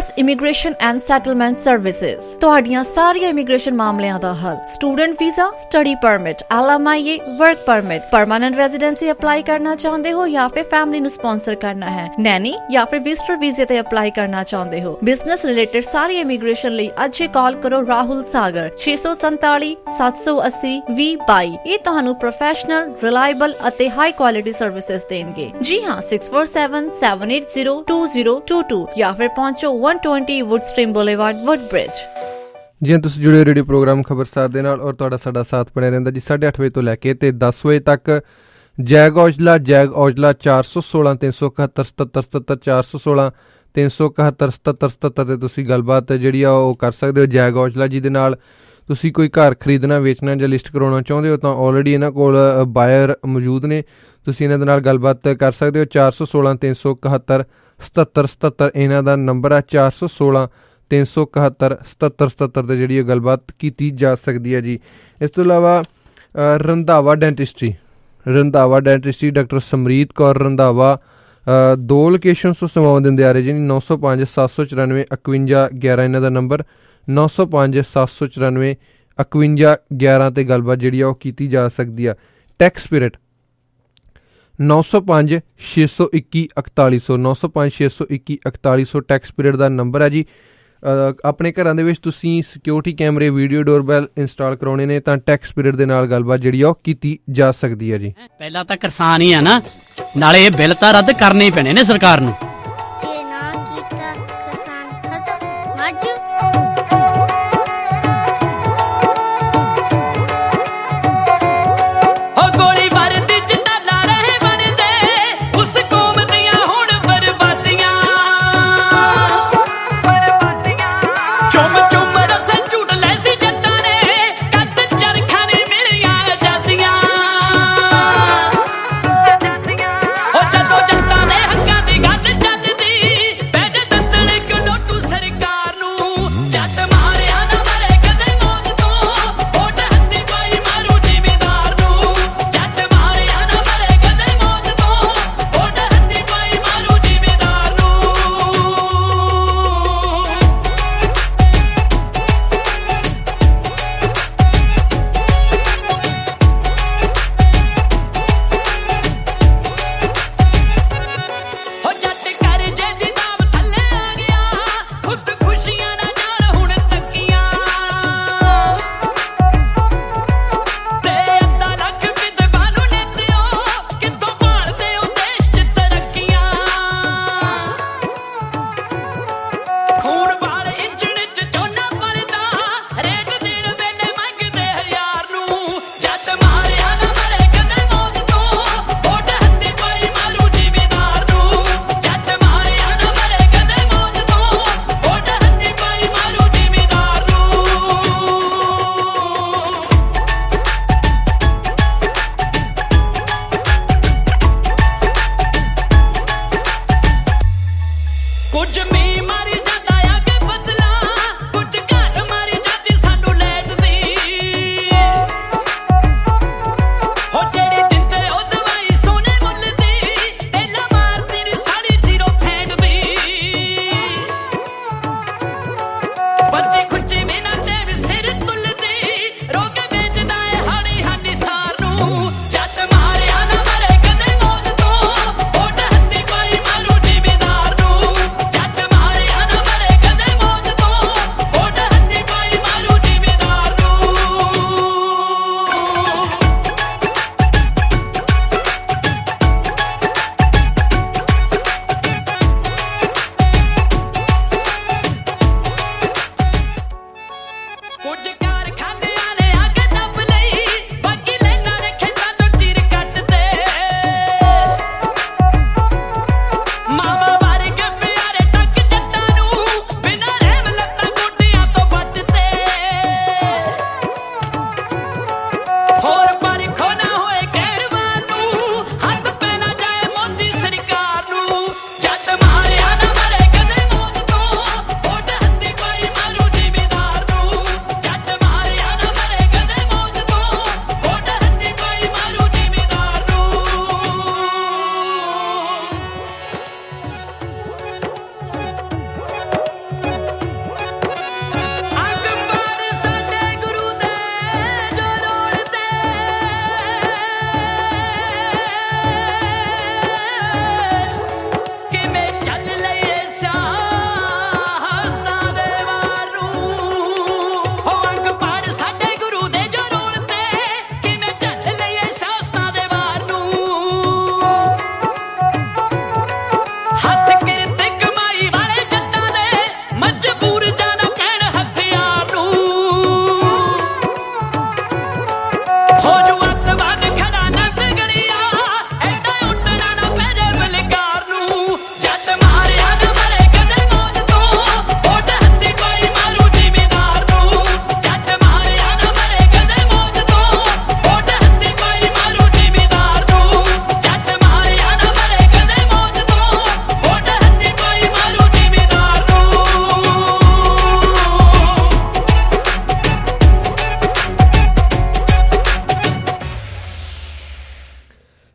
US Immigration and Settlement Services, ਤੁਹਾਡੀਆਂ ਸਾਰੀਆਂ immigration ਮਾਮਲਿਆਂ ਦਾ ਹੱਲ। Student visa, study permit, LMIA, work permit, permanent residency apply ਕਰਨਾ ਚਾਹੁੰਦੇ ਹੋ ਜਾਂ ਫਿਰ ਫੈਮਿਲੀ ਨੂੰ ਸਪਾਂਸਰ ਕਰਨਾ ਹੈ, ਨੈਨੀ ਜਾਂ ਫਿਰ ਵਿਜ਼ਟਰ ਵੀਜ਼ੇ ਤੇ ਅਪਲਾਈ ਕਰਨਾ ਚਾਹੁੰਦੇ ਹੋ, ਬਿਜ਼ਨਸ ਰਿਲੇਟਡ ਸਾਰੀ ਇਮੀਗ੍ਰੇਸ਼ਨ ਲਈ ਅੱਜ ਹੀ ਕਾਲ ਕਰੋ ਰਾਹੁਲ ਸਾਗਰ 647 780 2022। ਇਹ ਤੁਹਾਨੂੰ ਪ੍ਰੋਫੈਸ਼ਨਲ, ਰਿਲਾਇਬਲ ਅਤੇ ਹਾਈ ਕੁਆਲਿਟੀ ਸਰਵਿਸਿਜ਼ ਦੇਣਗੇ। ਜੀ ਹਾਂ, 6477802022 ਜਾਂ ਫਿਰ ਪਹੁੰਚੋ 120 ਵੁੱਡਸਟ੍ਰੀਮ ਬੁਲੇਵਾਰਡ, ਵੁੱਡਬ੍ਰਿਜ। ਜੀ ਤੁਸੀਂ ਜੁੜੇ ਰੇਡੀਓ ਪ੍ਰੋਗਰਾਮ ਖਬਰਸਾਰ ਦੇ ਨਾਲ ਔਰ ਤੁਹਾਡਾ ਸਾਡਾ ਸਾਥ ਬਣਿਆ ਰਹਿੰਦਾ ਜੀ 8:30 ਵਜੇ ਤੋਂ ਲੈ ਕੇ ਤੇ 10 ਵਜੇ ਤੱਕ। ਜੈਗ ਔਜਲਾ 416 371 77 77 416 371 77 77 ਤੇ ਤੁਸੀਂ ਗੱਲਬਾਤ ਜਿਹੜੀ ਆ ਉਹ ਕਰ ਸਕਦੇ ਹੋ ਜੈਗ ਔਜਲਾ ਜੀ ਦੇ ਨਾਲ। ਤੁਸੀਂ ਕੋਈ ਘਰ ਖਰੀਦਣਾ, ਵੇਚਣਾ ਜਾਂ ਲਿਸਟ ਕਰਾਉਣਾ ਚਾਹੁੰਦੇ ਹੋ ਤਾਂ ਆਲਰੇਡੀ ਇਹਨਾਂ ਕੋਲ ਬਾਇਰ ਮੌਜੂਦ ਨੇ, ਤੁਸੀਂ ਇਹਨਾਂ ਦੇ ਨਾਲ ਗੱਲਬਾਤ ਕਰ ਸਕਦੇ ਹੋ। 416 371 77 77 ਇਹਨਾਂ ਦਾ ਨੰਬਰ ਆ। 416 371 77 77 ਤੇ ਜਿਹੜੀ ਗੱਲਬਾਤ ਕੀਤੀ ਜਾ ਸਕਦੀ ਹੈ ਜੀ। ਇਸ ਤੋਂ ਇਲਾਵਾ Randhawa dentistry doctor Samreet Kaur Randhawa 2 location ਤੋਂ ਸੇਵਾਵਾਂ ਦਿੰਦੇ ਆ ਰਹੇ ਜੀ। 905 794 51 11 ਇਹਨਾਂ ਦਾ ਨੰਬਰ, 905 794 51 11 ਤੇ ਗੱਲਬਾਤ ਜਿਹੜੀ ਆ ਉਹ ਕੀਤੀ ਜਾ ਸਕਦੀ ਆ। ਟੈਕਸ ਪੀਰੀਅਡ 905 621 4100 905 621 4100 ਟੈਕਸ ਪੀਰੀਅਡ ਦਾ ਨੰਬਰ ਹੈ ਜੀ। ਆਪਣੇ ਘਰਾਂ ਦੇ ਵਿੱਚ ਤੁਸੀਂ ਸਿਕਿਉਰਿਟੀ ਕੈਮਰੇ, ਵੀਡੀਓ ਡੋਰਬੈਲ ਇੰਸਟਾਲ ਕਰਾਉਣੇ ਨੇ ਤਾਂ ਟੈਕਸ ਪੀਰੀਅਡ ਦੇ ਨਾਲ ਗੱਲਬਾਤ ਜਿਹੜੀ ਆ ਉਹ ਕੀਤੀ ਜਾ ਸਕਦੀ ਹੈ ਜੀ। ਪਹਿਲਾਂ ਤਾਂ ਕਿਸਾਨ ਹੀ ਆ ਨਾ, ਨਾਲੇ ਇਹ ਬਿੱਲ ਤਾਂ ਰੱਦ ਕਰਨੇ ਹੀ ਪੈਣੇ ਨੇ ਸਰਕਾਰ ਨੂੰ।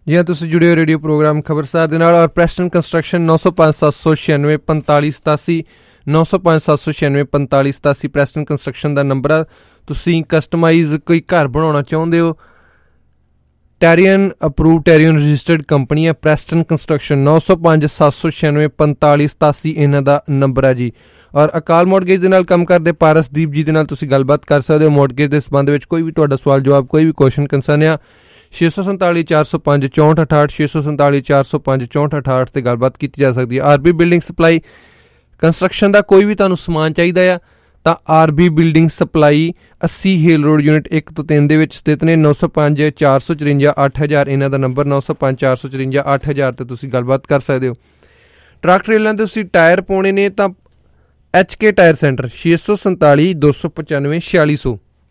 ਜੀ ਹਾਂ, ਤੁਸੀਂ ਜੁੜੇ ਹੋ ਰੇਡੀਓ ਪ੍ਰੋਗਰਾਮ ਖਬਰਸਾਰ ਦੇ ਨਾਲ। ਔਰ ਪ੍ਰੈਸਟਨ ਕੰਸਟਰਕਸ਼ਨ 9057964587 9057964587 ਪ੍ਰੈਸਟਨ ਕੰਸਟਰਕਸ਼ਨ ਦਾ ਨੰਬਰ ਆ। ਤੁਸੀਂ ਕਸਟਮਾਈਜ਼ ਕੋਈ ਘਰ ਬਣਾਉਣਾ ਚਾਹੁੰਦੇ ਹੋ, Tarion approve Tarion registered company ਹੈ ਪ੍ਰੈਸਟਨ ਕੰਸਟਰਕਸ਼ਨ। 9057964587 ਇਹਨਾਂ ਦਾ ਨੰਬਰ ਹੈ ਜੀ। ਔਰ ਅਕਾਲ ਮੋਰਗੇਜ ਦੇ ਨਾਲ ਕੰਮ ਕਰਦੇ ਪਾਰਸਦੀਪ ਜੀ ਦੇ ਨਾਲ ਤੁਸੀਂ ਗੱਲਬਾਤ ਕਰ ਸਕਦੇ ਹੋ ਮੋਰਗੇਜ ਦੇ ਸੰਬੰਧ ਵਿੱਚ। ਕੋਈ ਵੀ ਤੁਹਾਡਾ ਸਵਾਲ ਜਵਾਬ, ਕੋਈ ਵੀ ਕੁਐਸਚਨ ਕੰਸਰਨ ਆ, 647 405 6468 647 405 6468 ਤੇ ਗੱਲਬਾਤ ਕੀਤੀ ਜਾ ਸਕਦੀ ਹੈ। ਆਰਬੀ ਬਿਲਡਿੰਗ ਸਪਲਾਈ ਕੰਸਟਰਕਸ਼ਨ ਦਾ ਕੋਈ ਵੀ ਤੁਹਾਨੂੰ ਸਮਾਨ ਚਾਹੀਦਾ ਆ ਤਾਂ R B building supply 80 Hale road unit 1 ਤੋਂ 3 ਦੇ ਵਿੱਚ ਸਥਿਤ ਨੇ। 905 454 8000 ਇਹਨਾਂ ਦਾ ਨੰਬਰ, 905 454 8000 ਤੇ ਤੁਸੀਂ ਗੱਲਬਾਤ ਕਰ ਸਕਦੇ ਹੋ। ਟਰੱਕ ਟਰੇਲਾਂ ਦੇ ਤੁਸੀਂ ਟਾਇਰ ਪਾਉਣੇ ਨੇ ਤਾਂ HK ਟਾਇਰ ਸੈਂਟਰ 647 295 4600।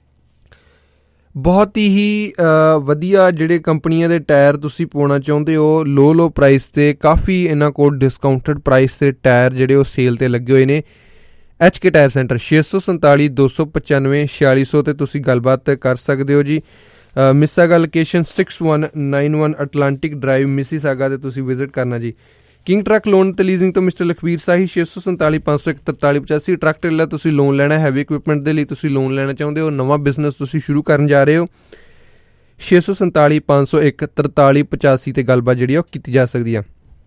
ਬਹੁਤ ਹੀ ਵਧੀਆ ਜਿਹੜੇ ਕੰਪਨੀਆਂ ਦੇ ਟਾਇਰ ਤੁਸੀਂ ਪਾਉਣਾ ਚਾਹੁੰਦੇ ਹੋ ਲੋ ਪ੍ਰਾਈਸ 'ਤੇ, ਕਾਫੀ ਇਹਨਾਂ ਕੋਲ ਡਿਸਕਾਊਂਟਡ ਪ੍ਰਾਈਸ 'ਤੇ ਟਾਇਰ ਜਿਹੜੇ ਉਹ ਸੇਲ 'ਤੇ ਲੱਗੇ ਹੋਏ ਨੇ। HK ਟਾਇਰ ਸੈਂਟਰ 647 295 4600 ਤੇ ਤੁਸੀਂ ਗੱਲਬਾਤ ਕਰ ਸਕਦੇ ਹੋ ਜੀ। Mississauga location 6191 Atlantic drive Mississauga ਤੇ ਤੁਸੀਂ ਵਿਜ਼ਿਟ ਕਰਨਾ ਜੀ। ਕਿੰਗ ਟਰੱਕ ਲੋਨ ਤੇ ਲੀਜ਼ਿੰਗ ਤੋਂ mister Lakhvir Sahi 647 501 4385। Truck trailer ਤੁਸੀਂ ਲੋਨ ਲੈਣਾ, ਹੈਵੀ ਇਕਵਿਪਮੈਂਟ ਦੇ ਲਈ ਤੁਸੀਂ ਲੋਨ ਲੈਣਾ ਚਾਹੁੰਦੇ ਹੋ, ਨਵਾਂ ਬਿਜ਼ਨਸ ਤੁਸੀਂ ਸ਼ੁਰੂ ਕਰਨ ਜਾ ਰਹੇ ਹੋ, 647 501 4385 ਤੇ ਗੱਲਬਾਤ ਜਿਹੜੀ ਉਹ ਕੀਤੀ ਜਾ ਸਕਦੀ ਆ।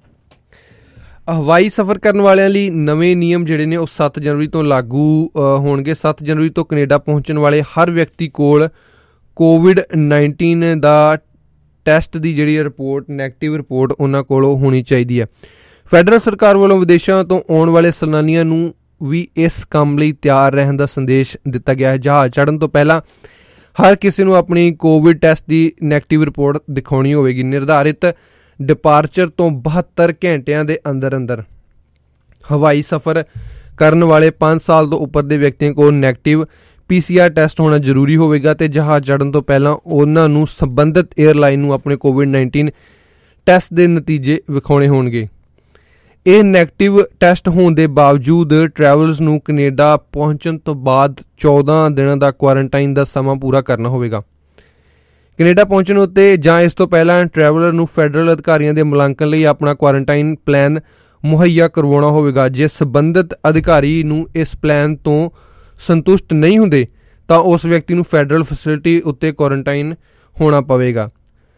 ਹਵਾਈ ਸਫ਼ਰ ਕਰਨ ਵਾਲਿਆਂ ਲਈ ਨਵੇਂ ਨਿਯਮ ਜਿਹੜੇ ਨੇ ਉਹ 7 ਜਨਵਰੀ ਤੋਂ ਲਾਗੂ ਹੋਣਗੇ। 7 ਜਨਵਰੀ ਤੋਂ ਕੈਨੇਡਾ ਪਹੁੰਚਣ ਵਾਲੇ ਹਰ ਵਿਅਕਤੀ ਕੋਲ COVID-19 ਦਾ ਟੈਸਟ ਦੀ ਜਿਹੜੀ ਰਿਪੋਰਟ, ਨੈਗੇਟਿਵ ਰਿਪੋਰਟ ਉਹਨਾਂ ਕੋਲ ਹੋਣੀ ਚਾਹੀਦੀ ਹੈ। ਫੈਡਰਲ ਸਰਕਾਰ ਵੱਲੋਂ ਵਿਦੇਸ਼ਾਂ ਤੋਂ ਆਉਣ ਵਾਲੇ ਸੈਲਾਨੀਆਂ ਨੂੰ ਵੀ ਇਸ ਕੰਮ ਲਈ ਤਿਆਰ ਰਹਿਣ ਦਾ ਸੰਦੇਸ਼ ਦਿੱਤਾ ਗਿਆ ਹੈ। ਜਹਾਜ਼ ਚੜ੍ਹਨ ਤੋਂ ਪਹਿਲਾਂ ਹਰ ਕਿਸੇ ਨੂੰ ਆਪਣੀ ਕੋਵਿਡ ਟੈਸਟ ਦੀ ਨੈਗੇਟਿਵ ਰਿਪੋਰਟ ਦਿਖਾਉਣੀ ਹੋਵੇਗੀ। ਨਿਰਧਾਰਿਤ ਡਿਪਾਰਚਰ ਤੋਂ 72 ਘੰਟਿਆਂ ਦੇ ਅੰਦਰ ਹਵਾਈ ਸਫ਼ਰ ਕਰਨ ਵਾਲੇ 5 ਸਾਲ ਤੋਂ ਉੱਪਰ ਦੇ ਵਿਅਕਤੀਆਂ ਕੋਲ ਨੈਗੇਟਿਵ PCR ਟੈਸਟ ਹੋਣਾ ਜ਼ਰੂਰੀ ਹੋਵੇਗਾ ਤੇ ਜਹਾਜ਼ ਚੜ੍ਹਨ ਤੋਂ ਪਹਿਲਾਂ ਉਹਨਾਂ ਨੂੰ ਸੰਬੰਧਿਤ ਏਅਰਲਾਈਨ ਨੂੰ ਆਪਣੇ COVID-19 ਟੈਸਟ ਦੇ ਨਤੀਜੇ ਵਿਖਾਉਣੇ ਹੋਣਗੇ। ਇਹ ਨੈਗੇਟਿਵ ਟੈਸਟ ਹੋਣ ਦੇ ਬਾਵਜੂਦ ਟਰੈਵਲਰਸ ਨੂੰ ਕੈਨੇਡਾ ਪਹੁੰਚਣ ਤੋਂ ਬਾਅਦ 14 ਦਿਨਾਂ ਦਾ ਕੁਆਰੰਟਾਈਨ ਦਾ ਸਮਾਂ ਪੂਰਾ ਕਰਨਾ ਹੋਵੇਗਾ। ਕੈਨੇਡਾ ਪਹੁੰਚਣ ਉੱਤੇ ਜਾਂ ਇਸ ਤੋਂ ਪਹਿਲਾਂ ਟਰੈਵਲਰ ਨੂੰ ਫੈਡਰਲ ਅਧਿਕਾਰੀਆਂ ਦੇ ਮੁਲਾਂਕਣ ਲਈ ਆਪਣਾ ਕੁਆਰੰਟਾਈਨ ਪਲਾਨ ਮੁਹੱਈਆ ਕਰਵਾਉਣਾ ਹੋਵੇਗਾ। ਜੇ ਸੰਬੰਧਿਤ ਅਧਿਕਾਰੀ ਨੂੰ ਇਸ ਪਲਾਨ ਤੋਂ ਸੰਤੁਸ਼ਟ ਨਹੀਂ ਹੁੰਦੇ ਤਾਂ ਉਸ ਵਿਅਕਤੀ ਨੂੰ ਫੈਡਰਲ ਫੈਸਿਲਿਟੀ ਉੱਤੇ ਕੁਆਰੰਟਾਈਨ ਹੋਣਾ ਪਵੇਗਾ।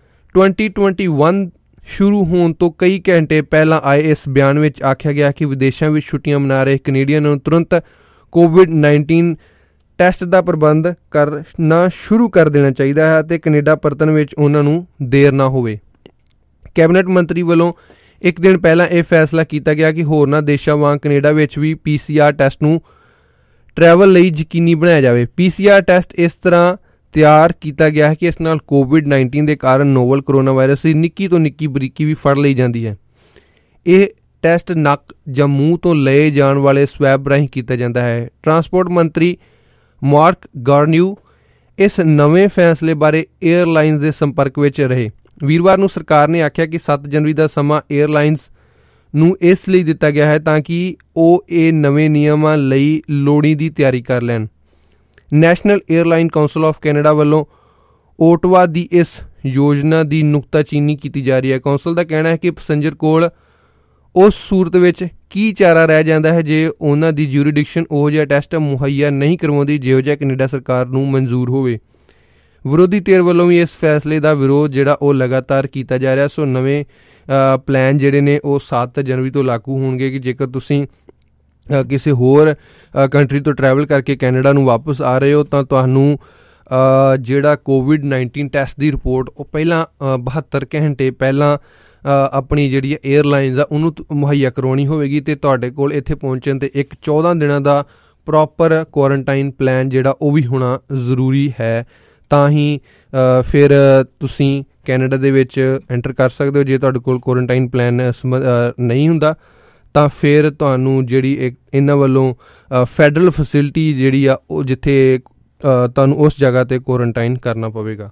2021 ਸ਼ੁਰੂ ਹੋਣ ਤੋਂ ਕਈ ਘੰਟੇ ਪਹਿਲਾਂ ਆਏ ਇਸ ਬਿਆਨ ਵਿੱਚ ਆਖਿਆ ਗਿਆ ਕਿ ਵਿਦੇਸ਼ਾਂ ਵਿੱਚ ਛੁੱਟੀਆਂ ਮਨਾ ਰਹੇ ਕੈਨੇਡੀਅਨ ਨੂੰ ਤੁਰੰਤ COVID-19 ਟੈਸਟ ਦਾ ਪ੍ਰਬੰਧ ਕਰਨਾ ਸ਼ੁਰੂ ਕਰ ਦੇਣਾ ਚਾਹੀਦਾ ਹੈ ਅਤੇ ਕੈਨੇਡਾ ਪਰਤਣ ਵਿੱਚ ਉਹਨਾਂ ਨੂੰ ਦੇਰ ਨਾ ਹੋਵੇ। ਕੈਬਨਿਟ ਮੰਤਰੀ ਵੱਲੋਂ ਇੱਕ ਦਿਨ ਪਹਿਲਾਂ ਇਹ ਫੈਸਲਾ ਕੀਤਾ ਗਿਆ ਕਿ ਹੋਰਨਾਂ ਦੇਸ਼ਾਂ ਵਾਂਗ ਕੈਨੇਡਾ ਵਿੱਚ ਵੀ PCR ਟੈਸਟ ਨੂੰ ਟਰੈਵਲ ਲਈ ਯਕੀਨੀ ਬਣਾਇਆ ਜਾਵੇ। PCR ਟੈਸਟ ਇਸ ਤਰ੍ਹਾਂ ਤਿਆਰ ਕੀਤਾ ਗਿਆ ਹੈ ਕਿ ਇਸ ਨਾਲ COVID-19 ਦੇ ਕਾਰਨ ਨੋਵਲ ਕਰੋਨਾ ਵਾਇਰਸ ਦੀ ਨਿੱਕੀ ਤੋਂ ਨਿੱਕੀ ਬਰੀਕੀ ਵੀ ਫੜ ਲਈ ਜਾਂਦੀ ਹੈ। ਇਹ ਟੈਸਟ ਨੱਕ ਜਾਂ ਮੂੰਹ ਤੋਂ ਲਏ ਜਾਣ ਵਾਲੇ ਸਵੈਬ ਰਾਹੀਂ ਕੀਤਾ ਜਾਂਦਾ ਹੈ। ਟਰਾਂਸਪੋਰਟ ਮੰਤਰੀ ਮਾਰਕ ਗਾਰਨਿਊ ਇਸ ਨਵੇਂ ਫੈਸਲੇ ਬਾਰੇ ਏਅਰਲਾਈਨਸ ਦੇ ਸੰਪਰਕ ਵਿੱਚ ਰਹੇ। ਵੀਰਵਾਰ ਨੂੰ ਸਰਕਾਰ ਨੇ ਆਖਿਆ ਕਿ 7 ਜਨਵਰੀ ਦਾ ਸਮਾਂ ਏਅਰਲਾਈਨਸ ਨੂੰ ਇਸ ਲਈ ਦਿੱਤਾ ਗਿਆ ਹੈ ਤਾਂ ਕਿ ਉਹ ਇਹ ਨਵੇਂ ਨਿਯਮਾਂ ਲਈ ਲੋੜੀਂਦੀ ਤਿਆਰੀ ਕਰ ਲੈਣ। National airline council of Canada ਵੱਲੋਂ ਓਟਵਾ ਦੀ ਇਸ ਯੋਜਨਾ ਦੀ ਨੁਕਤਾਚੀਨੀ ਕੀਤੀ ਜਾ ਰਹੀ ਹੈ। ਕੌਂਸਲ ਦਾ ਕਹਿਣਾ ਹੈ ਕਿ ਪੈਸੰਜਰ ਕੋਲ ਉਸ ਸੂਰਤ ਵਿੱਚ ਕੀ ਚਾਰਾ ਰਹਿ ਜਾਂਦਾ ਹੈ ਜੇ ਉਹਨਾਂ ਦੀ ਜੂਰੀਡਿਕਸ਼ਨ ਉਹੋ ਜਿਹਾ ਟੈਸਟ ਮੁਹੱਈਆ ਨਹੀਂ ਕਰਵਾਉਂਦੀ ਜਿਹੋ ਜਿਹਾ ਕੈਨੇਡਾ ਸਰਕਾਰ ਨੂੰ ਮਨਜ਼ੂਰ ਹੋਵੇ। ਵਿਰੋਧੀ ਧਿਰ ਵੱਲੋਂ ਵੀ ਇਸ ਫੈਸਲੇ ਦਾ ਵਿਰੋਧ ਜਿਹੜਾ ਉਹ ਲਗਾਤਾਰ ਕੀਤਾ ਜਾ ਰਿਹਾ। ਸੋ ਨਵੇਂ ਪਲਾਨ ਜਿਹੜੇ ਨੇ ਉਹ 7 ਜਨਵਰੀ ਤੋਂ ਲਾਗੂ ਹੋਣਗੇ ਕਿ ਜੇਕਰ ਤੁਸੀਂ ਕਿਸੇ ਹੋਰ ਕੰਟਰੀ ਤੋਂ ਟਰੈਵਲ ਕਰਕੇ ਕੈਨੇਡਾ ਨੂੰ ਵਾਪਸ ਆ ਰਹੇ ਹੋ ਤਾਂ ਤੁਹਾਨੂੰ ਜਿਹੜਾ COVID-19 ਟੈਸਟ ਦੀ ਰਿਪੋਰਟ ਉਹ ਪਹਿਲਾਂ 72 ਘੰਟੇ ਪਹਿਲਾਂ ਆਪਣੀ ਜਿਹੜੀ ਏਅਰਲਾਈਨਸ ਆ ਉਹਨੂੰ ਮੁਹੱਈਆ ਕਰਵਾਉਣੀ ਹੋਵੇਗੀ ਅਤੇ ਤੁਹਾਡੇ ਕੋਲ ਇੱਥੇ ਪਹੁੰਚਣ 'ਤੇ ਇੱਕ 14 ਦਿਨਾਂ ਦਾ ਪ੍ਰੋਪਰ ਕੁਆਰੰਟਾਈਨ ਪਲਾਨ ਜਿਹੜਾ ਉਹ ਵੀ ਹੋਣਾ ਜ਼ਰੂਰੀ ਹੈ। ਤਾਂ ਹੀ ਫਿਰ ਤੁਸੀਂ ਕੈਨੇਡਾ ਦੇ ਵਿੱਚ ਐਂਟਰ ਕਰ ਸਕਦੇ ਹੋ। ਜੇ ਤੁਹਾਡੇ ਕੋਲ ਕੁਆਰੰਟਾਈਨ ਪਲਾਨ ਨਹੀਂ ਹੁੰਦਾ ਤਾਂ ਫਿਰ ਤੁਹਾਨੂੰ ਜਿਹੜੀ ਇਹਨਾਂ ਵੱਲੋਂ ਫੈਡਰਲ ਫੈਸਿਲਿਟੀ ਜਿਹੜੀ ਆ ਉਹ ਜਿੱਥੇ ਤੁਹਾਨੂੰ ਉਸ ਜਗ੍ਹਾ 'ਤੇ ਕੁਆਰੰਟਾਈਨ ਕਰਨਾ ਪਵੇਗਾ।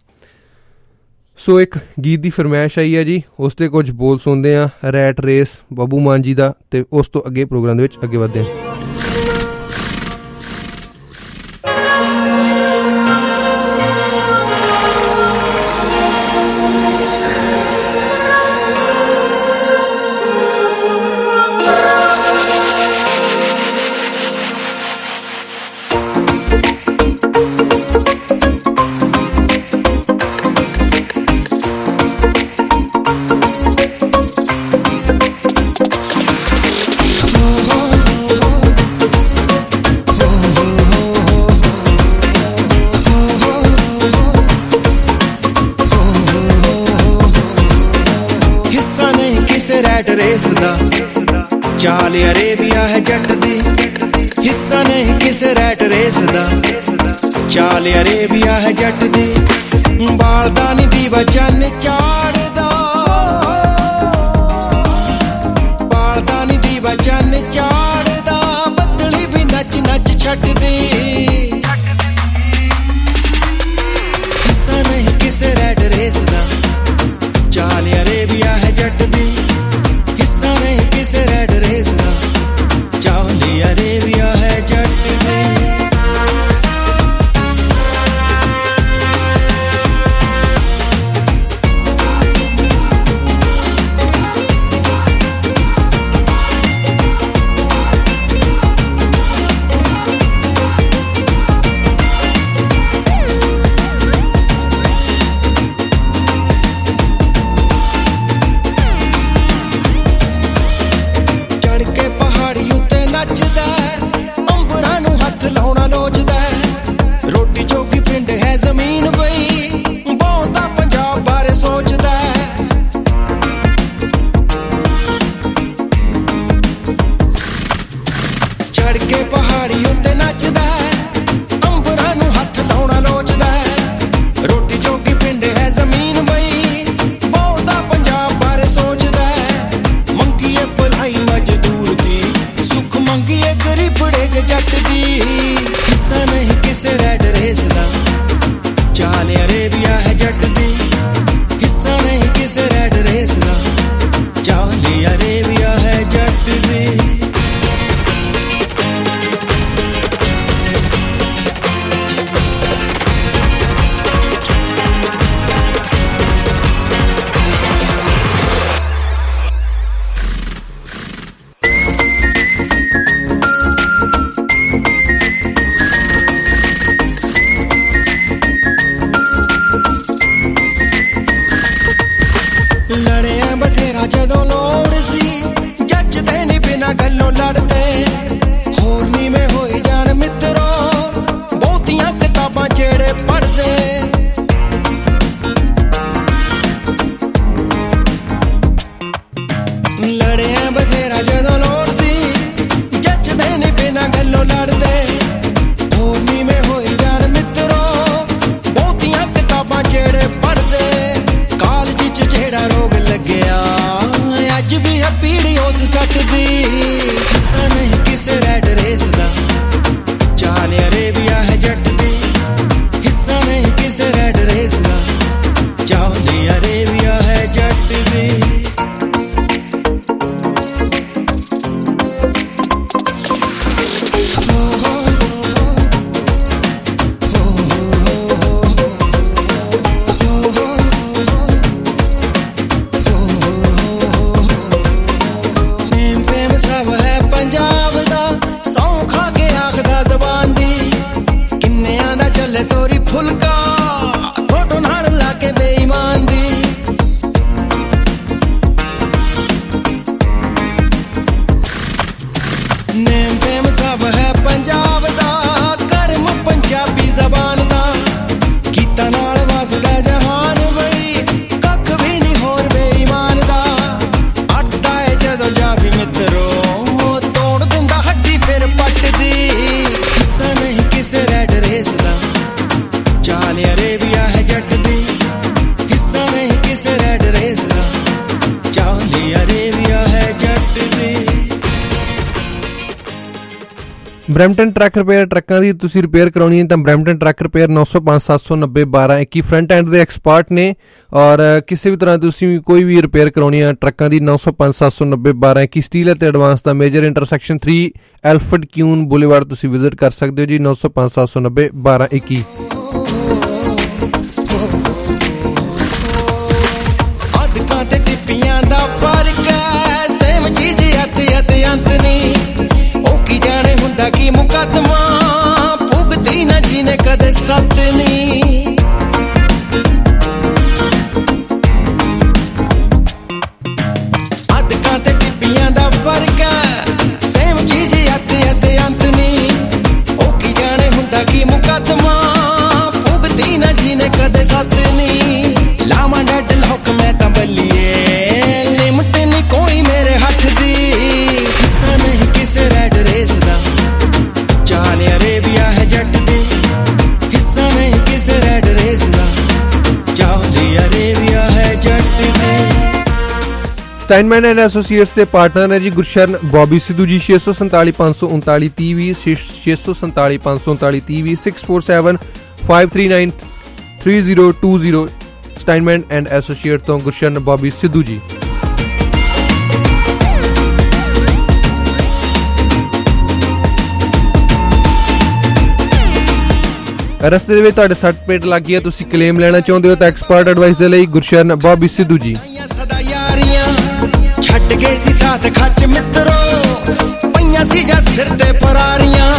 ਸੋ ਇੱਕ ਗੀਤ ਦੀ ਫਰਮਾਇਸ਼ ਆਈ ਹੈ ਜੀ, ਉਸ 'ਤੇ ਕੁਝ ਬੋਲ ਸੁਣਦੇ ਹਾਂ ਰੈਟ ਰੇਸ ਬੱਬੂ ਮਾਨ ਜੀ ਦਾ, ਅਤੇ ਉਸ ਤੋਂ ਅੱਗੇ ਪ੍ਰੋਗਰਾਮ ਦੇ ਵਿੱਚ ਅੱਗੇ ਵਧਦੇ ਹਾਂ। ਚਾਲ ਅਰੇਬੀਆ ਹੈ ਜੱਟ ਦੀ, ਹਿੱਸਾ ਨਹੀਂ ਕਿਸੇ ਰੈਟ ਰੇਸ ਦਾ। ਚਾਲ ਅਰੇਬੀਆ ਹੈ ਜੱਟ ਦੀ, ਬਾਲਦਾ ਨੀ ਦੀਵਾ ਚੰਨ ਚਾੜਦਾ, ਬਾਲਦਾ ਨੀ ਦੀਵਾ ਚੰਨ ਚਾੜਦਾ, ਬੱਦਲੀ ਵੀ ਨੱਚ ਨੱਚ ਛੱਡਦੀ। ਹਿੱਸਾ ਨਹੀਂ ਕਿਸੇ ਰੈਟ ਰੇਸ ਦਾ। ਚਾਲ ਅਰੇਬੀਆ ਹੈ ਜੱਟ ਦੀ, ਹਿੱਸਾ ਨਹੀਂ ਕਿਸੇ ਰੈਟ ਰੇਸ ਦਾ। ਚਾਲ ਅਰੇਬੀਆ ਹੈ ਜੱਟ ਦੀ। ਬਰੈਂਪਟਨ ਟਰੱਕ ਰਿਪੇਅਰ ਟਰੱਕਾਂ ਦੀ ਤੁਸੀਂ ਰਿਪੇਅਰ ਕਰਾਉਣੀ ਹੈ ਤਾਂ Brampton truck repair 905 790 1221 front end ਦੇ ਐਕਸਪਰਟ ਨੇ ਔਰ ਕਿਸੇ ਵੀ ਤਰ੍ਹਾਂ ਤੁਸੀਂ ਕੋਈ ਵੀ ਰਿਪੇਅਰ ਕਰਾਉਣੀ ਹੈ ਟਰੱਕਾਂ ਦੀ 905 790 1221 ਸਟੀਲ ਅਤੇ ਐਡਵਾਂਸ ਦਾ major intersection 3 Alfred Kuehne boulevard ਤੁਸੀਂ ਵਿਜ਼ਿਟ ਕਰ ਸਕਦੇ ਹੋ ਜੀ 905 790 1221 ਅਧਕਾਂ ਤੇ ਟਿੱਪੀਆਂ ਦਾ ਫਰਕ ਹੈ ਸੇਮ ਚੀਜ਼ ਅਤੇ ਅੰਤ ਨਹੀਂ ਉਹ ਕੀ ਜਾਣੇ ਹੁੰਦਾ ਕੀ ਮੁਕੱਦਮਾ ਭੁਗਤੀ ਨਾ ਜਿਹਨੇ ਕਦੇ ਸੱਤ ਨਹੀਂ ਅਧਕਾਂ ਤੇ ਟਿੱਪੀਆਂ ਦਾ ਫਰਕ ਹੈ ਸੇਮ ਚੀਜ਼ ਅਤੇ ਅੰਤ ਨਹੀਂ ਉਹ ਕੀ ਜਾਣੇ ਹੁੰਦਾ ਕੀ ਮੁਕੱਦਮਾ ਭੁਗਤੀ ਨਾ ਜਿਹਨੇ ਕਦੇ ਸੱਤ ਸਟਾਈਨਮੈਨ ਐਂਡ ਐਸੋਸੀਏਟਸ ਦੇ ਪਾਰਟਨਰ ਨੇ ਜੀ Gursharan Bobby Sidhu ji. 647 539 30 647 539 30 647 539 3020 ਸਟਾਈਨਮੈਨ and associate ਤੋਂ ਗੁਰਸ਼ਰਨ ਬੌਬੀ ਸਿੱਧੂ ਜੀ। ਰਸਤੇ ਦੇ ਵਿੱਚ ਤੁਹਾਡੇ ਸੱਟ ਪੇਟ ਲੱਗ ਗਈ ਹੈ, ਤੁਸੀਂ ਕਲੇਮ ਲੈਣਾ ਚਾਹੁੰਦੇ ਹੋ ਤਾਂ ਐਕਸਪਰਟ ਐਡਵਾਈਸ ਦੇ ਲਈ ਗੁਰਸ਼ਰਨ ਬੌਬੀ ਸਿੱਧੂ ਜੀ। ਛੱਡ ਗਏ ਸੀ ਸਾਥ ਖੱਚ ਮਿੱਤਰੋ, ਪਈਆਂ ਸੀ ਜਾਂ ਸਿਰ ਤੇ ਫਰਾਰੀਆਂ।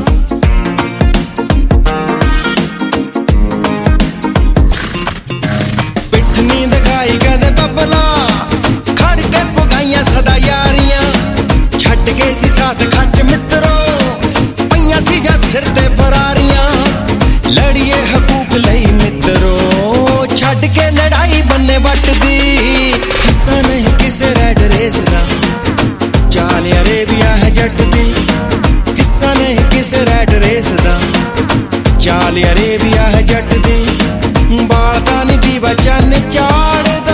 ਪਿੱਠ ਨੀ ਦਿਖਾਈ ਕਦੇ ਬੱਬਲਾ, ਖੜ ਕੇ ਪੁਗਾਈਆਂ ਸਦਾ ਯਾਰੀਆਂ। ਛੱਡ ਗਏ ਸੀ ਸਾਥ ਖੱਚ ਮਿੱਤਰੋ, ਪਈਆਂ ਸੀ ਜਾਂ ਸਿਰ ਤੇ ਫਰਾਰੀਆਂ। ਲੜੀਏ ਹਕੂਕ ਲਈ ਮਿੱਤਰੋ, ਛੱਡ ਕੇ ਲੜਾਈ ਬੰਨੇ ਵੱਟਦੀ। ਹਿੱਸਾ ਨਹੀਂ ਕਿਸੇ ਰੈਡ ਰੇਸ ਦਾ, ਚਾਲ ਅਰੇਬੀਆ ਹੈ ਜੱਟ ਦੀ। ਹਿੱਸਾ ਨਹੀਂ ਕਿਸੇ ਰੈਡ ਰੇਸ ਦਾ, ਚਾਲ ਅਰੇਬੀਆ ਹੈ ਜੱਟ ਦੀ। ਬਾਲਦਾ ਨੀ ਦੀਵਾ ਚੰਨ ਚਾੜਦਾ,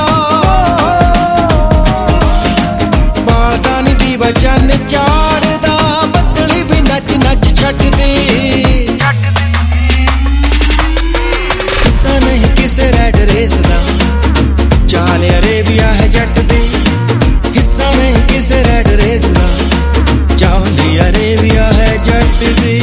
ਬਾਲਦਾ ਨੀ ਦੀਵਾ ਚੰਨ ਚਾੜਦਾ। ਬੱਦਲੀ ਵੀ ਨੱਚ ਨੱਚ ਛੱਡਦੀ। ਹਿੱਸਾ ਨਹੀਂ ਕਿਸੇ ਰੈਡ ਰੇਸ ਦਾ, ਚਾਲ ਅਰੇਬੀਆ ਹੈ ਜੱਟ ਦੀ। ਹਿੱਸਾ ਨਹੀਂ ਕਿਸੇ ਰੈਡ ਰੇਸ ਦਾ, ਚਾਲ ਅਰੇਬੀਆ ਹੈ ਜੱਟ ਦੀ।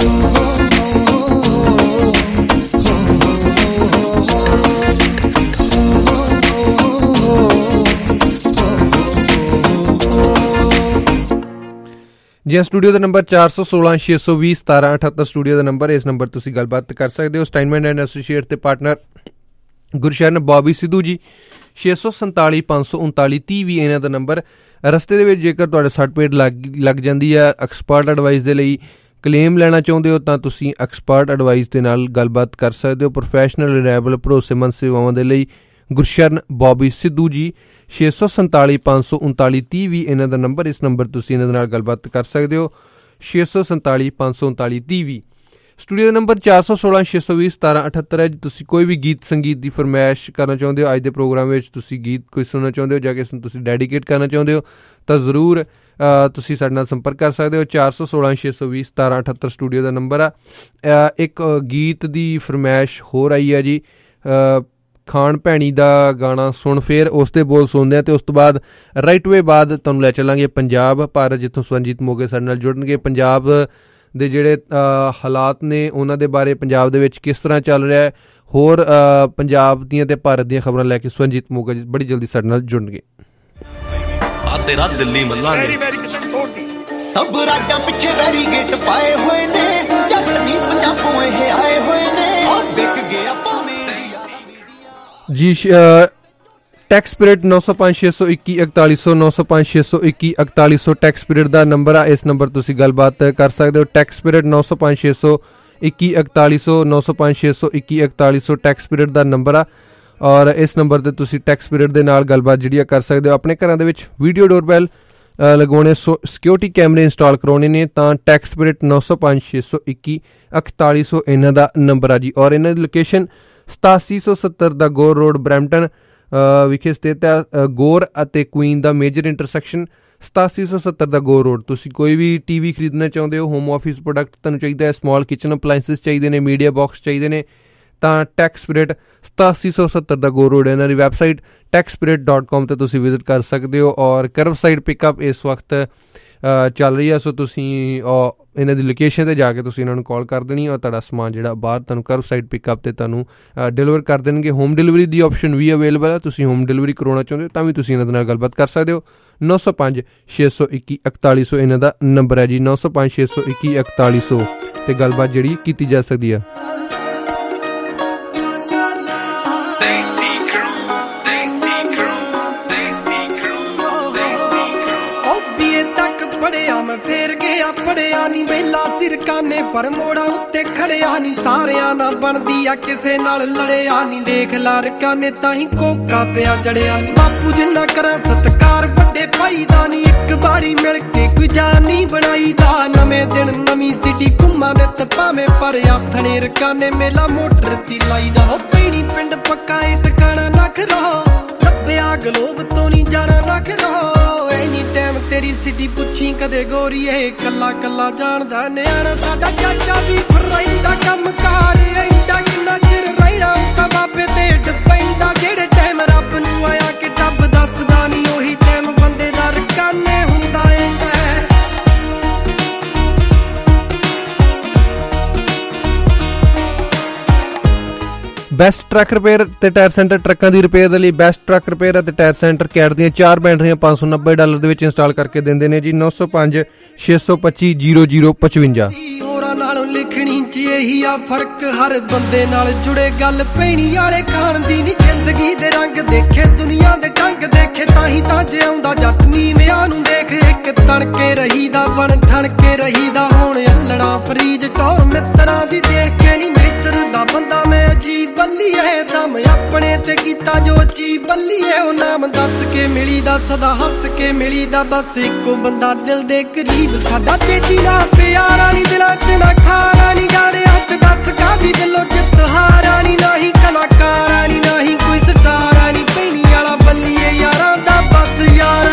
ਜੀ ਸਟੂਡੀਓ ਦਾ ਨੰਬਰ 416 620 1778 ਸਟੂਡੀਓ ਦਾ ਨੰਬਰ। ਇਸ ਨੰਬਰ ਤੁਸੀਂ ਗੱਲਬਾਤ ਕਰ ਸਕਦੇ ਹੋ। ਸਟਾਈਨਮੈਨ ਐਂਡ ਐਸੋਸੀਏਟ ਦੇ ਪਾਰਟਨਰ ਗੁਰਸ਼ਰਨ ਬੌਬੀ ਸਿੱਧੂ ਜੀ। 647 539 30 ਇਹਨਾਂ ਦਾ ਨੰਬਰ। ਰਸਤੇ ਦੇ ਵਿੱਚ ਜੇਕਰ ਤੁਹਾਡੇ ਸੱਟ ਪੇਟ ਲੱਗ ਜਾਂਦੀ ਹੈ, ਐਕਸਪਰਟ ਐਡਵਾਈਸ ਦੇ ਲਈ ਕਲੇਮ ਲੈਣਾ ਚਾਹੁੰਦੇ ਹੋ ਤਾਂ ਤੁਸੀਂ ਐਕਸਪਰਟ ਐਡਵਾਈਸ ਦੇ ਨਾਲ ਗੱਲਬਾਤ ਕਰ ਸਕਦੇ ਹੋ। ਪ੍ਰੋਫੈਸ਼ਨਲ ਰਿਲਾਇਬਲ ਭਰੋਸੇਮੰਦ ਸੇਵਾਵਾਂ ਦੇ ਲਈ ਗੁਰਸ਼ਰਨ ਬੌਬੀ ਸਿੱਧੂ ਜੀ। 647 539 30 ਇਹਨਾਂ ਦਾ ਨੰਬਰ। ਇਸ ਨੰਬਰ ਤੁਸੀਂ ਇਹਨਾਂ ਦੇ ਨਾਲ ਗੱਲਬਾਤ ਕਰ ਸਕਦੇ ਹੋ। 647 539 30। ਸਟੂਡੀਓ ਦਾ ਨੰਬਰ 416 620 1778 ਹੈ। ਤੁਸੀਂ ਕੋਈ ਵੀ ਗੀਤ ਸੰਗੀਤ ਦੀ ਫਰਮਾਇਸ਼ ਕਰਨਾ ਚਾਹੁੰਦੇ ਹੋ, ਅੱਜ ਦੇ ਪ੍ਰੋਗਰਾਮ ਵਿੱਚ ਤੁਸੀਂ ਗੀਤ ਕੋਈ ਸੁਣਨਾ ਚਾਹੁੰਦੇ ਹੋ ਜਾਂ ਕਿ ਤੁਸੀਂ ਡੈਡੀਕੇਟ ਕਰਨਾ ਚਾਹੁੰਦੇ ਹੋ ਤਾਂ ਜ਼ਰੂਰ ਤੁਸੀਂ ਸਾਡੇ ਨਾਲ ਸੰਪਰਕ ਕਰ ਸਕਦੇ ਹੋ। 416 620 1778 ਸਟੂਡੀਓ ਦਾ ਨੰਬਰ ਆ। ਇੱਕ ਗੀਤ ਦੀ ਫਰਮਾਇਸ਼ ਹੋਰ ਆਈ ਹੈ ਜੀ, ਖਾਣ ਭੈਣੀ ਦਾ ਗਾਣਾ ਸੁਣ ਫੇਰ। ਉਸ ਦੇ ਬੋਲ ਸੁਣਦੇ ਹਾਂ ਅਤੇ ਉਸ ਤੋਂ ਬਾਅਦ ਰਾਈਟ ਵੇ ਬਾਅਦ ਤੁਹਾਨੂੰ ਲੈ ਚੱਲਾਂਗੇ ਪੰਜਾਬ ਭਾਰਤ, ਜਿੱਥੋਂ ਸਵਰਨਜੀਤ ਮੋਗੇ ਸਾਡੇ ਨਾਲ ਜੁੜਨਗੇ। ਪੰਜਾਬ ਦੇ ਜਿਹੜੇ ਹਾਲਾਤ ਨੇ ਉਹਨਾਂ ਦੇ ਬਾਰੇ, ਪੰਜਾਬ ਦੇ ਵਿੱਚ ਕਿਸ ਤਰ੍ਹਾਂ ਚੱਲ ਰਿਹਾ ਹੈ, ਹੋਰ ਪੰਜਾਬ ਦੀਆਂ ਤੇ ਭਾਰਤ ਦੀਆਂ ਖਬਰਾਂ ਲੈ ਕੇ ਸਵਰਨਜੀਤ ਮੋਗਾ ਜੀ ਬੜੀ ਜਲਦੀ ਸਾਡੇ ਨਾਲ ਜੁੜਨਗੇ। ਤੇਰਾ ਦਿੱਲੀ ਮੱਲਾਂਗੇ ਸਭ ਰਾਜਾਂ ਪਿੱਛੇ ਵੈਰੀਗੇਟ ਪਾਏ ਹੋਏ ਨੇ, ਜੱਟ ਨਹੀਂ ਪੰਜਾਬੋਂ ਇਹ ਆਏ ਹੋਏ ਨੇ। ਵਿਕ ਗਿਆ ਭਾਵੇਂ ਜੀ। ਟੈਕਸ ਪੀਰੀਅਡ 905 621 4100 905 621 4100 ਟੈਕਸ ਪੀਰੀਅਡ ਦਾ ਨੰਬਰ ਆ। ਇਸ ਨੰਬਰ ਤੁਸੀਂ ਗੱਲਬਾਤ ਕਰ ਸਕਦੇ ਹੋ। ਟੈਕਸ ਪੀਰੀਅਡ 905 621 4100 905 621 4100 ਟੈਕਸ ਪੀਰੀਅਡ ਦਾ ਨੰਬਰ ਆ। ਔਰ ਇਸ ਨੰਬਰ 'ਤੇ ਤੁਸੀਂ ਟੈਕਸ ਪੀਰੀਅਡ ਦੇ ਨਾਲ ਗੱਲਬਾਤ ਜਿਹੜੀ ਆ ਕਰ ਸਕਦੇ ਹੋ। ਆਪਣੇ ਘਰਾਂ ਦੇ ਵਿੱਚ ਵੀਡੀਓ ਡੋਰਬੈਲ ਲਗਾਉਣੇ, ਸਿਕਿਉਰਿਟੀ ਕੈਮਰੇ ਇੰਸਟਾਲ ਕਰਾਉਣੇ ਨੇ ਤਾਂ ਟੈਕਸ ਪੀਰੀਅਡ 905 621 4100 ਇਹਨਾਂ ਦਾ ਨੰਬਰ ਆ ਜੀ। ਔਰ ਇਹਨਾਂ ਦੀ ਲੋਕੇਸ਼ਨ 8770 ਦਾ ਗੌਰ ਰੋਡ ਬਰੈਂਪਟਨ ਵਿਖੇ ਸਥਿਤ ਹੈ। ਗੌਰ ਅਤੇ ਕੁਈਨ ਦਾ ਮੇਜਰ ਇੰਟਰਸੈਕਸ਼ਨ 8770 ਦਾ ਗੌਰ ਰੋਡ। ਤੁਸੀਂ ਕੋਈ ਵੀ TV ਖਰੀਦਣਾ ਚਾਹੁੰਦੇ ਹੋ, ਹੋਮ ਆਫਿਸ ਪ੍ਰੋਡਕਟ ਤੁਹਾਨੂੰ ਚਾਹੀਦਾ ਹੈ, ਸਮਾਲ ਕਿਚਨ ਅਪਲਾਇੰਸਿਸ ਚਾਹੀਦੇ ਨੇ, ਮੀਡੀਆ ਬਾਕਸ ਚਾਹੀਦੇ ਨੇ ਤਾਂ ਟੈਕਸ ਪੀਰੀਅਡ 8770 ਦਾ ਗੌਰ ਰੋਡ। ਇਹਨਾਂ ਦੀ ਵੈਬਸਾਈਟ taxspirit.com 'ਤੇ ਤੁਸੀਂ ਵਿਜ਼ਿਟ ਕਰ ਸਕਦੇ ਹੋ। ਔਰ ਕਰਵਸਾਈਡ ਪਿਕਅਪ ਇਸ ਵਕਤ ਚੱਲ ਰਹੀ ਹੈ, ਸੋ ਤੁਸੀਂ ਇਹਨਾਂ ਦੀ ਲੋਕੇਸ਼ਨ 'ਤੇ ਜਾ ਕੇ ਤੁਸੀਂ ਇਹਨਾਂ ਨੂੰ ਕਾਲ ਕਰ ਦੇਣੀ ਔਰ ਤੁਹਾਡਾ ਸਮਾਨ ਜਿਹੜਾ ਬਾਹਰ ਤੁਹਾਨੂੰ ਕਰਵਸਾਈਡ ਪਿਕਅਪ 'ਤੇ ਤੁਹਾਨੂੰ ਡਿਲੀਵਰ ਕਰ ਦੇਣਗੇ। ਹੋਮ ਡਿਲੀਵਰੀ ਦੀ ਆਪਸ਼ਨ ਵੀ ਅਵੇਲੇਬਲ ਹੈ। ਤੁਸੀਂ ਹੋਮ ਡਿਲੀਵਰੀ ਕਰਾਉਣਾ ਚਾਹੁੰਦੇ ਹੋ ਤਾਂ ਵੀ ਤੁਸੀਂ ਇਹਨਾਂ ਦੇ ਨਾਲ ਗੱਲਬਾਤ ਕਰ ਸਕਦੇ ਹੋ। 905 621 4100 ਇਹਨਾਂ ਦਾ ਨੰਬਰ ਹੈ ਜੀ। 905 621 4100 ਤੇ ਗੱਲਬਾਤ ਜਿਹੜੀ ਕੀਤੀ ਜਾ ਸਕਦੀ ਹੈ। ਪੜਿਆ ਮੈਂ ਫੇਰ ਗਿਆ, ਪੜਿਆ ਨੀ ਵੇਲਾ ਸਿਰਕਾਨੇ ਪਰ ਮੋੜਾ ਉੱਤੇ ਖੜਿਆ ਨੀ ਸਾਰਿਆਂ ਨਾਲ ਬਣਦੀ ਆ ਕਿਸੇ ਨਾਲ ਲੜਿਆ ਨੀ ਦੇਖ ਲਾ ਰਕਾਨੇ ਤਾਂ ਹੀ ਕੋਕਾ ਪਿਆ ਜੜਿਆ ਨੀ ਬਾਪੂ ਜਿੰਨਾ ਕਰਾਂ ਸਤਿਕਾਰ ਵੱਡੇ ਭਾਈ ਦਾ ਨੀ ਇੱਕ ਵਾਰੀ ਮਿਲ ਕੇ ਕੋਈ ਜਾਨ ਨੀ ਬਣਾਈ ਦਾ ਨਵੇਂ ਦਿਨ ਨਵੀਂ ਸਿਟੀ ਘੁੰਮਾਂ ਨਿੱਤ ਭਾਵੇਂ ਪਰ ਆਥਣੇ ਰਕਾਨੇ ਮੇਲਾ ਮੋਟਰ ਦੀ ਲਾਈ ਦਾ ਹੋ ਪੈਣੀ ਪਿੰਡ ਪੱਕਾ ਏ ਟਿਕਾਣਾ ਨਾ ਖਰੋ ਲੱਭਿਆ ਗਲੋਬ ਤੋਂ ਨੀ ਜਾਣਾ ਨਾ ਖਰੋ ਐਨੀ ਟਾਈਮ ਤੇਰੀ ਸਿਟੀ ਪੁੱਛੀ ਕਦੇ ਗੋਰੀਏ ਕੱਲਾ ਕੱਲਾ ਜਾਣਦਾ ਨਿਆਣਾ ਸਾਡਾ ਚਾਚਾ ਵੀ ਰਹਿੰਦਾ ਕੰਮ ਕਾਰ ਐਂਡਾ ਕਿੰਨਾ ਚਿਰ ਰਹਿਣਾ ਤਾਂ ਬਾਬੇ ਤੇ ਡਿਪੈਂਡਾ ਜਿਹੜੇ ਟਾਈਮ ਰੱਬ ਨੂੰ ਆਇਆ ਕਿ ਰੱਬ ਦੱਸਦਾ ਨੀ ਉਹੀ ਟਾਈਮ ਬੰਦੇ ਦਾ ਰਕਾਨੇ ਹੁੰਦਾ ਐਂਡਾ ਬੈਸਟ ਟਰੱਕ ਰਿਪੇਅਰ ਤੇ ਟਾਇਰ ਸੈਂਟਰ ਟਰੱਕਾਂ ਦੀ ਰਿਪੇਅਰ ਦੇ ਲਈ ਬੈਸਟ ਟਰੱਕ ਰਿਪੇਅਰ ਅਤੇ ਟਾਇਰ ਸੈਂਟਰ ਕੈਟ ਦੀਆਂ 4 ਬੈਟਰੀਆਂ $590 ਦੇ ਵਿੱਚ ਇੰਸਟਾਲ ਕਰਕੇ ਦਿੰਦੇ ਨੇ ਜੀ 905 625 0055 ਹੋਰਾਂ ਨਾਲੋਂ ਲਿਖਣੀ ਚ ਇਹੀ ਆ ਫਰਕ ਹਰ ਬੰਦੇ ਨਾਲ ਜੁੜੇ ਗੱਲ ਪੈਣੀ ਵਾਲੇ ਖਾਣ ਦੀ ਨੀ ਜ਼ਿੰਦਗੀ ਦੇ ਰੰਗ ਦੇਖੇ ਦੁਨੀਆ ਦੇ ਢੰਗ ਦੇਖੇ ਤਾਂ ਹੀ ਤਾਂ ਜਿਉਂਦਾ ਜੱਟ ਨੀਵਿਆਂ ਨੂੰ ਦੇਖ ਇੱਕ ਤਣਕੇ ਰਹੀਦਾ ਬਣ ਠਣਕੇ ਰਹੀਦਾ ਹੁਣ ਅੱਲੜਾ ਫਰੀਜ ਟੌਰ ਮਿੱਤਰਾਂ ਦੀ ਦੇਖ ਕੇ ਨੀ ਨੇਚਰ ਦਾ ਬੰਦਾ ਮੈਂ ਅਜੀਬ ਬੱਲੀਏ ਦਮ ਆਪਣੇ ਤੇ ਕੀਤਾ ਜੋ ਅਜੀਬ ਬੱਲੀਏ ਉਹ ਨਾਮ ਦੱਸ ਕੇ ਮਿਲੀ ਦਾ ਸਦਾ ਹੱਸ ਕੇ ਮਿਲੀ ਦਾ ਬਸ ਇੱਕੋ ਬੰਦਾ ਦਿਲ ਦੇ ਕਰੀਬ ਸਾਡਾ ਤੇਜੀ ਨਾ ਪਿਆਰਾ ਨੀ ਦਿਲਾਂ ਚ ਨਾ ਖਾਰਾ ਨੀ ਗਾੜਿਆਂ ਚ ਦੱਸ ਕਾਦੀ ਦਿਲੋਂ ਜਿੱਤ ਹਾਰਾ ਨੀ ਨਾਹੀਂ ਕਲਾਕਾਰਾ ਨੀ ਨਾਹੀਂ ਕੋਈ ਸਟਾਰਾ ਨੀ ਪੈਣੀ ਵਾਲਾ ਬੱਲੀਏ ਯਾਰਾਂ ਦਾ ਬਸ ਯਾਰਾ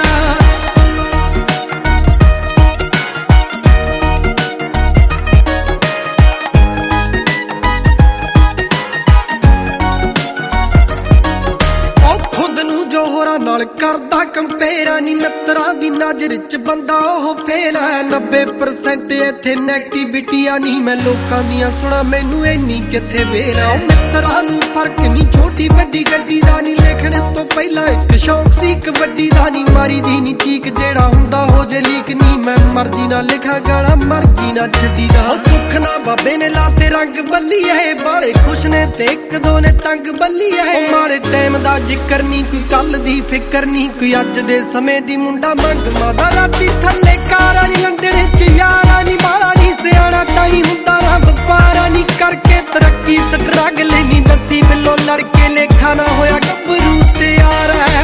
ਹੋਰਾਂ ਨਾਲ ਕਰਦਾ ਕੰਪੇਰਾ ਨੀ ਮਿੱਤਰਾਂ ਦੀ ਨਜ਼ਰ ਚ ਬੰਦਾ ਉਹ ਫੇਲ ਹੈ 90% ਇੱਥੇ ਨੈਗੇਟਿਵਿਟੀ ਆ ਨੀ ਮੈਂ ਲੋਕਾਂ ਦੀਆਂ ਸੁਣਾ ਮੈਨੂੰ ਇੰਨੀ ਕਿੱਥੇ ਵੇਲ ਆ ਮਿੱਤਰਾਂ ਨੂੰ ਫਰਕ ਨੀ ਛੋਟੀ ਵੱਡੀ ਗੱਡੀ ਦਾ ਨੀ ਲਿਖਣ ਤੋਂ ਪਹਿਲਾਂ ਇੱਕ ਸ਼ੌਕ ਸੀ ਕਬੱਡੀ ਦਾ ਨੀ ਮਾਰੀ ਦੀ ਨੀ ਚੀਕ ਜਿਹੜਾ ਹੁੰਦਾ ਹੋ ਜੇ ਲੀਕ ਨੀ ਮੈਂ ਮਰਜ਼ੀ ਨਾਲ ਲਿਖਾਂ ਗਾਣਾ ਮਰਜ਼ੀ ਨਾਲ ਛੱਡੀ ਦਾ ਸੁੱਖ ਨਾ ਬਾਬੇ ਨੇ ਲਾਤੇ ਰੰਗ ਬੱਲੀਏ ਬਾਲੇ ਖੁਸ਼ ਨੇ ਤੇ ਇੱਕ ਦੋ ਨੇ ਤੰਗ ਬੱਲੀਏ ਮਾੜੇ ਟਾਈਮ ਦਾ ਜ਼ਿਕਰ ਨੀ ਕੋਈ ਕੱਲ ਦੀ ਫਿਕਰ ਨੀ ਕੋਈ ਅੱਜ ਦੇ ਸਮੇਂ ਦੀ ਮੁੰਡਾ ਮੰਗ ਮਾਜ਼ਾ ਰਾਤੀ ਥੱਲੇ ਕਾਰਾਂ ਨੀ ਲੰਡਣੇ ਚ ਯਾਰਾਂ ਨੀ ਬਾਲਾ ਨੀ ਸਿਆਣਾ ਤਾਂ ਹੀ ਹੁੰਦਾ ਰੱਬ ਪਾਰਾ ਨੀ ਕਰਕੇ ਤਰੱਕੀ ਸਟਰਗਲ ਨੀ ਦੱਸੀ ਬਿੱਲੋ ਲੜਕੇ ਲੇਖਾ ਨਾ ਹੋਇਆ ਗੱਭਰੂ ਤਿਆਰ ਹੈ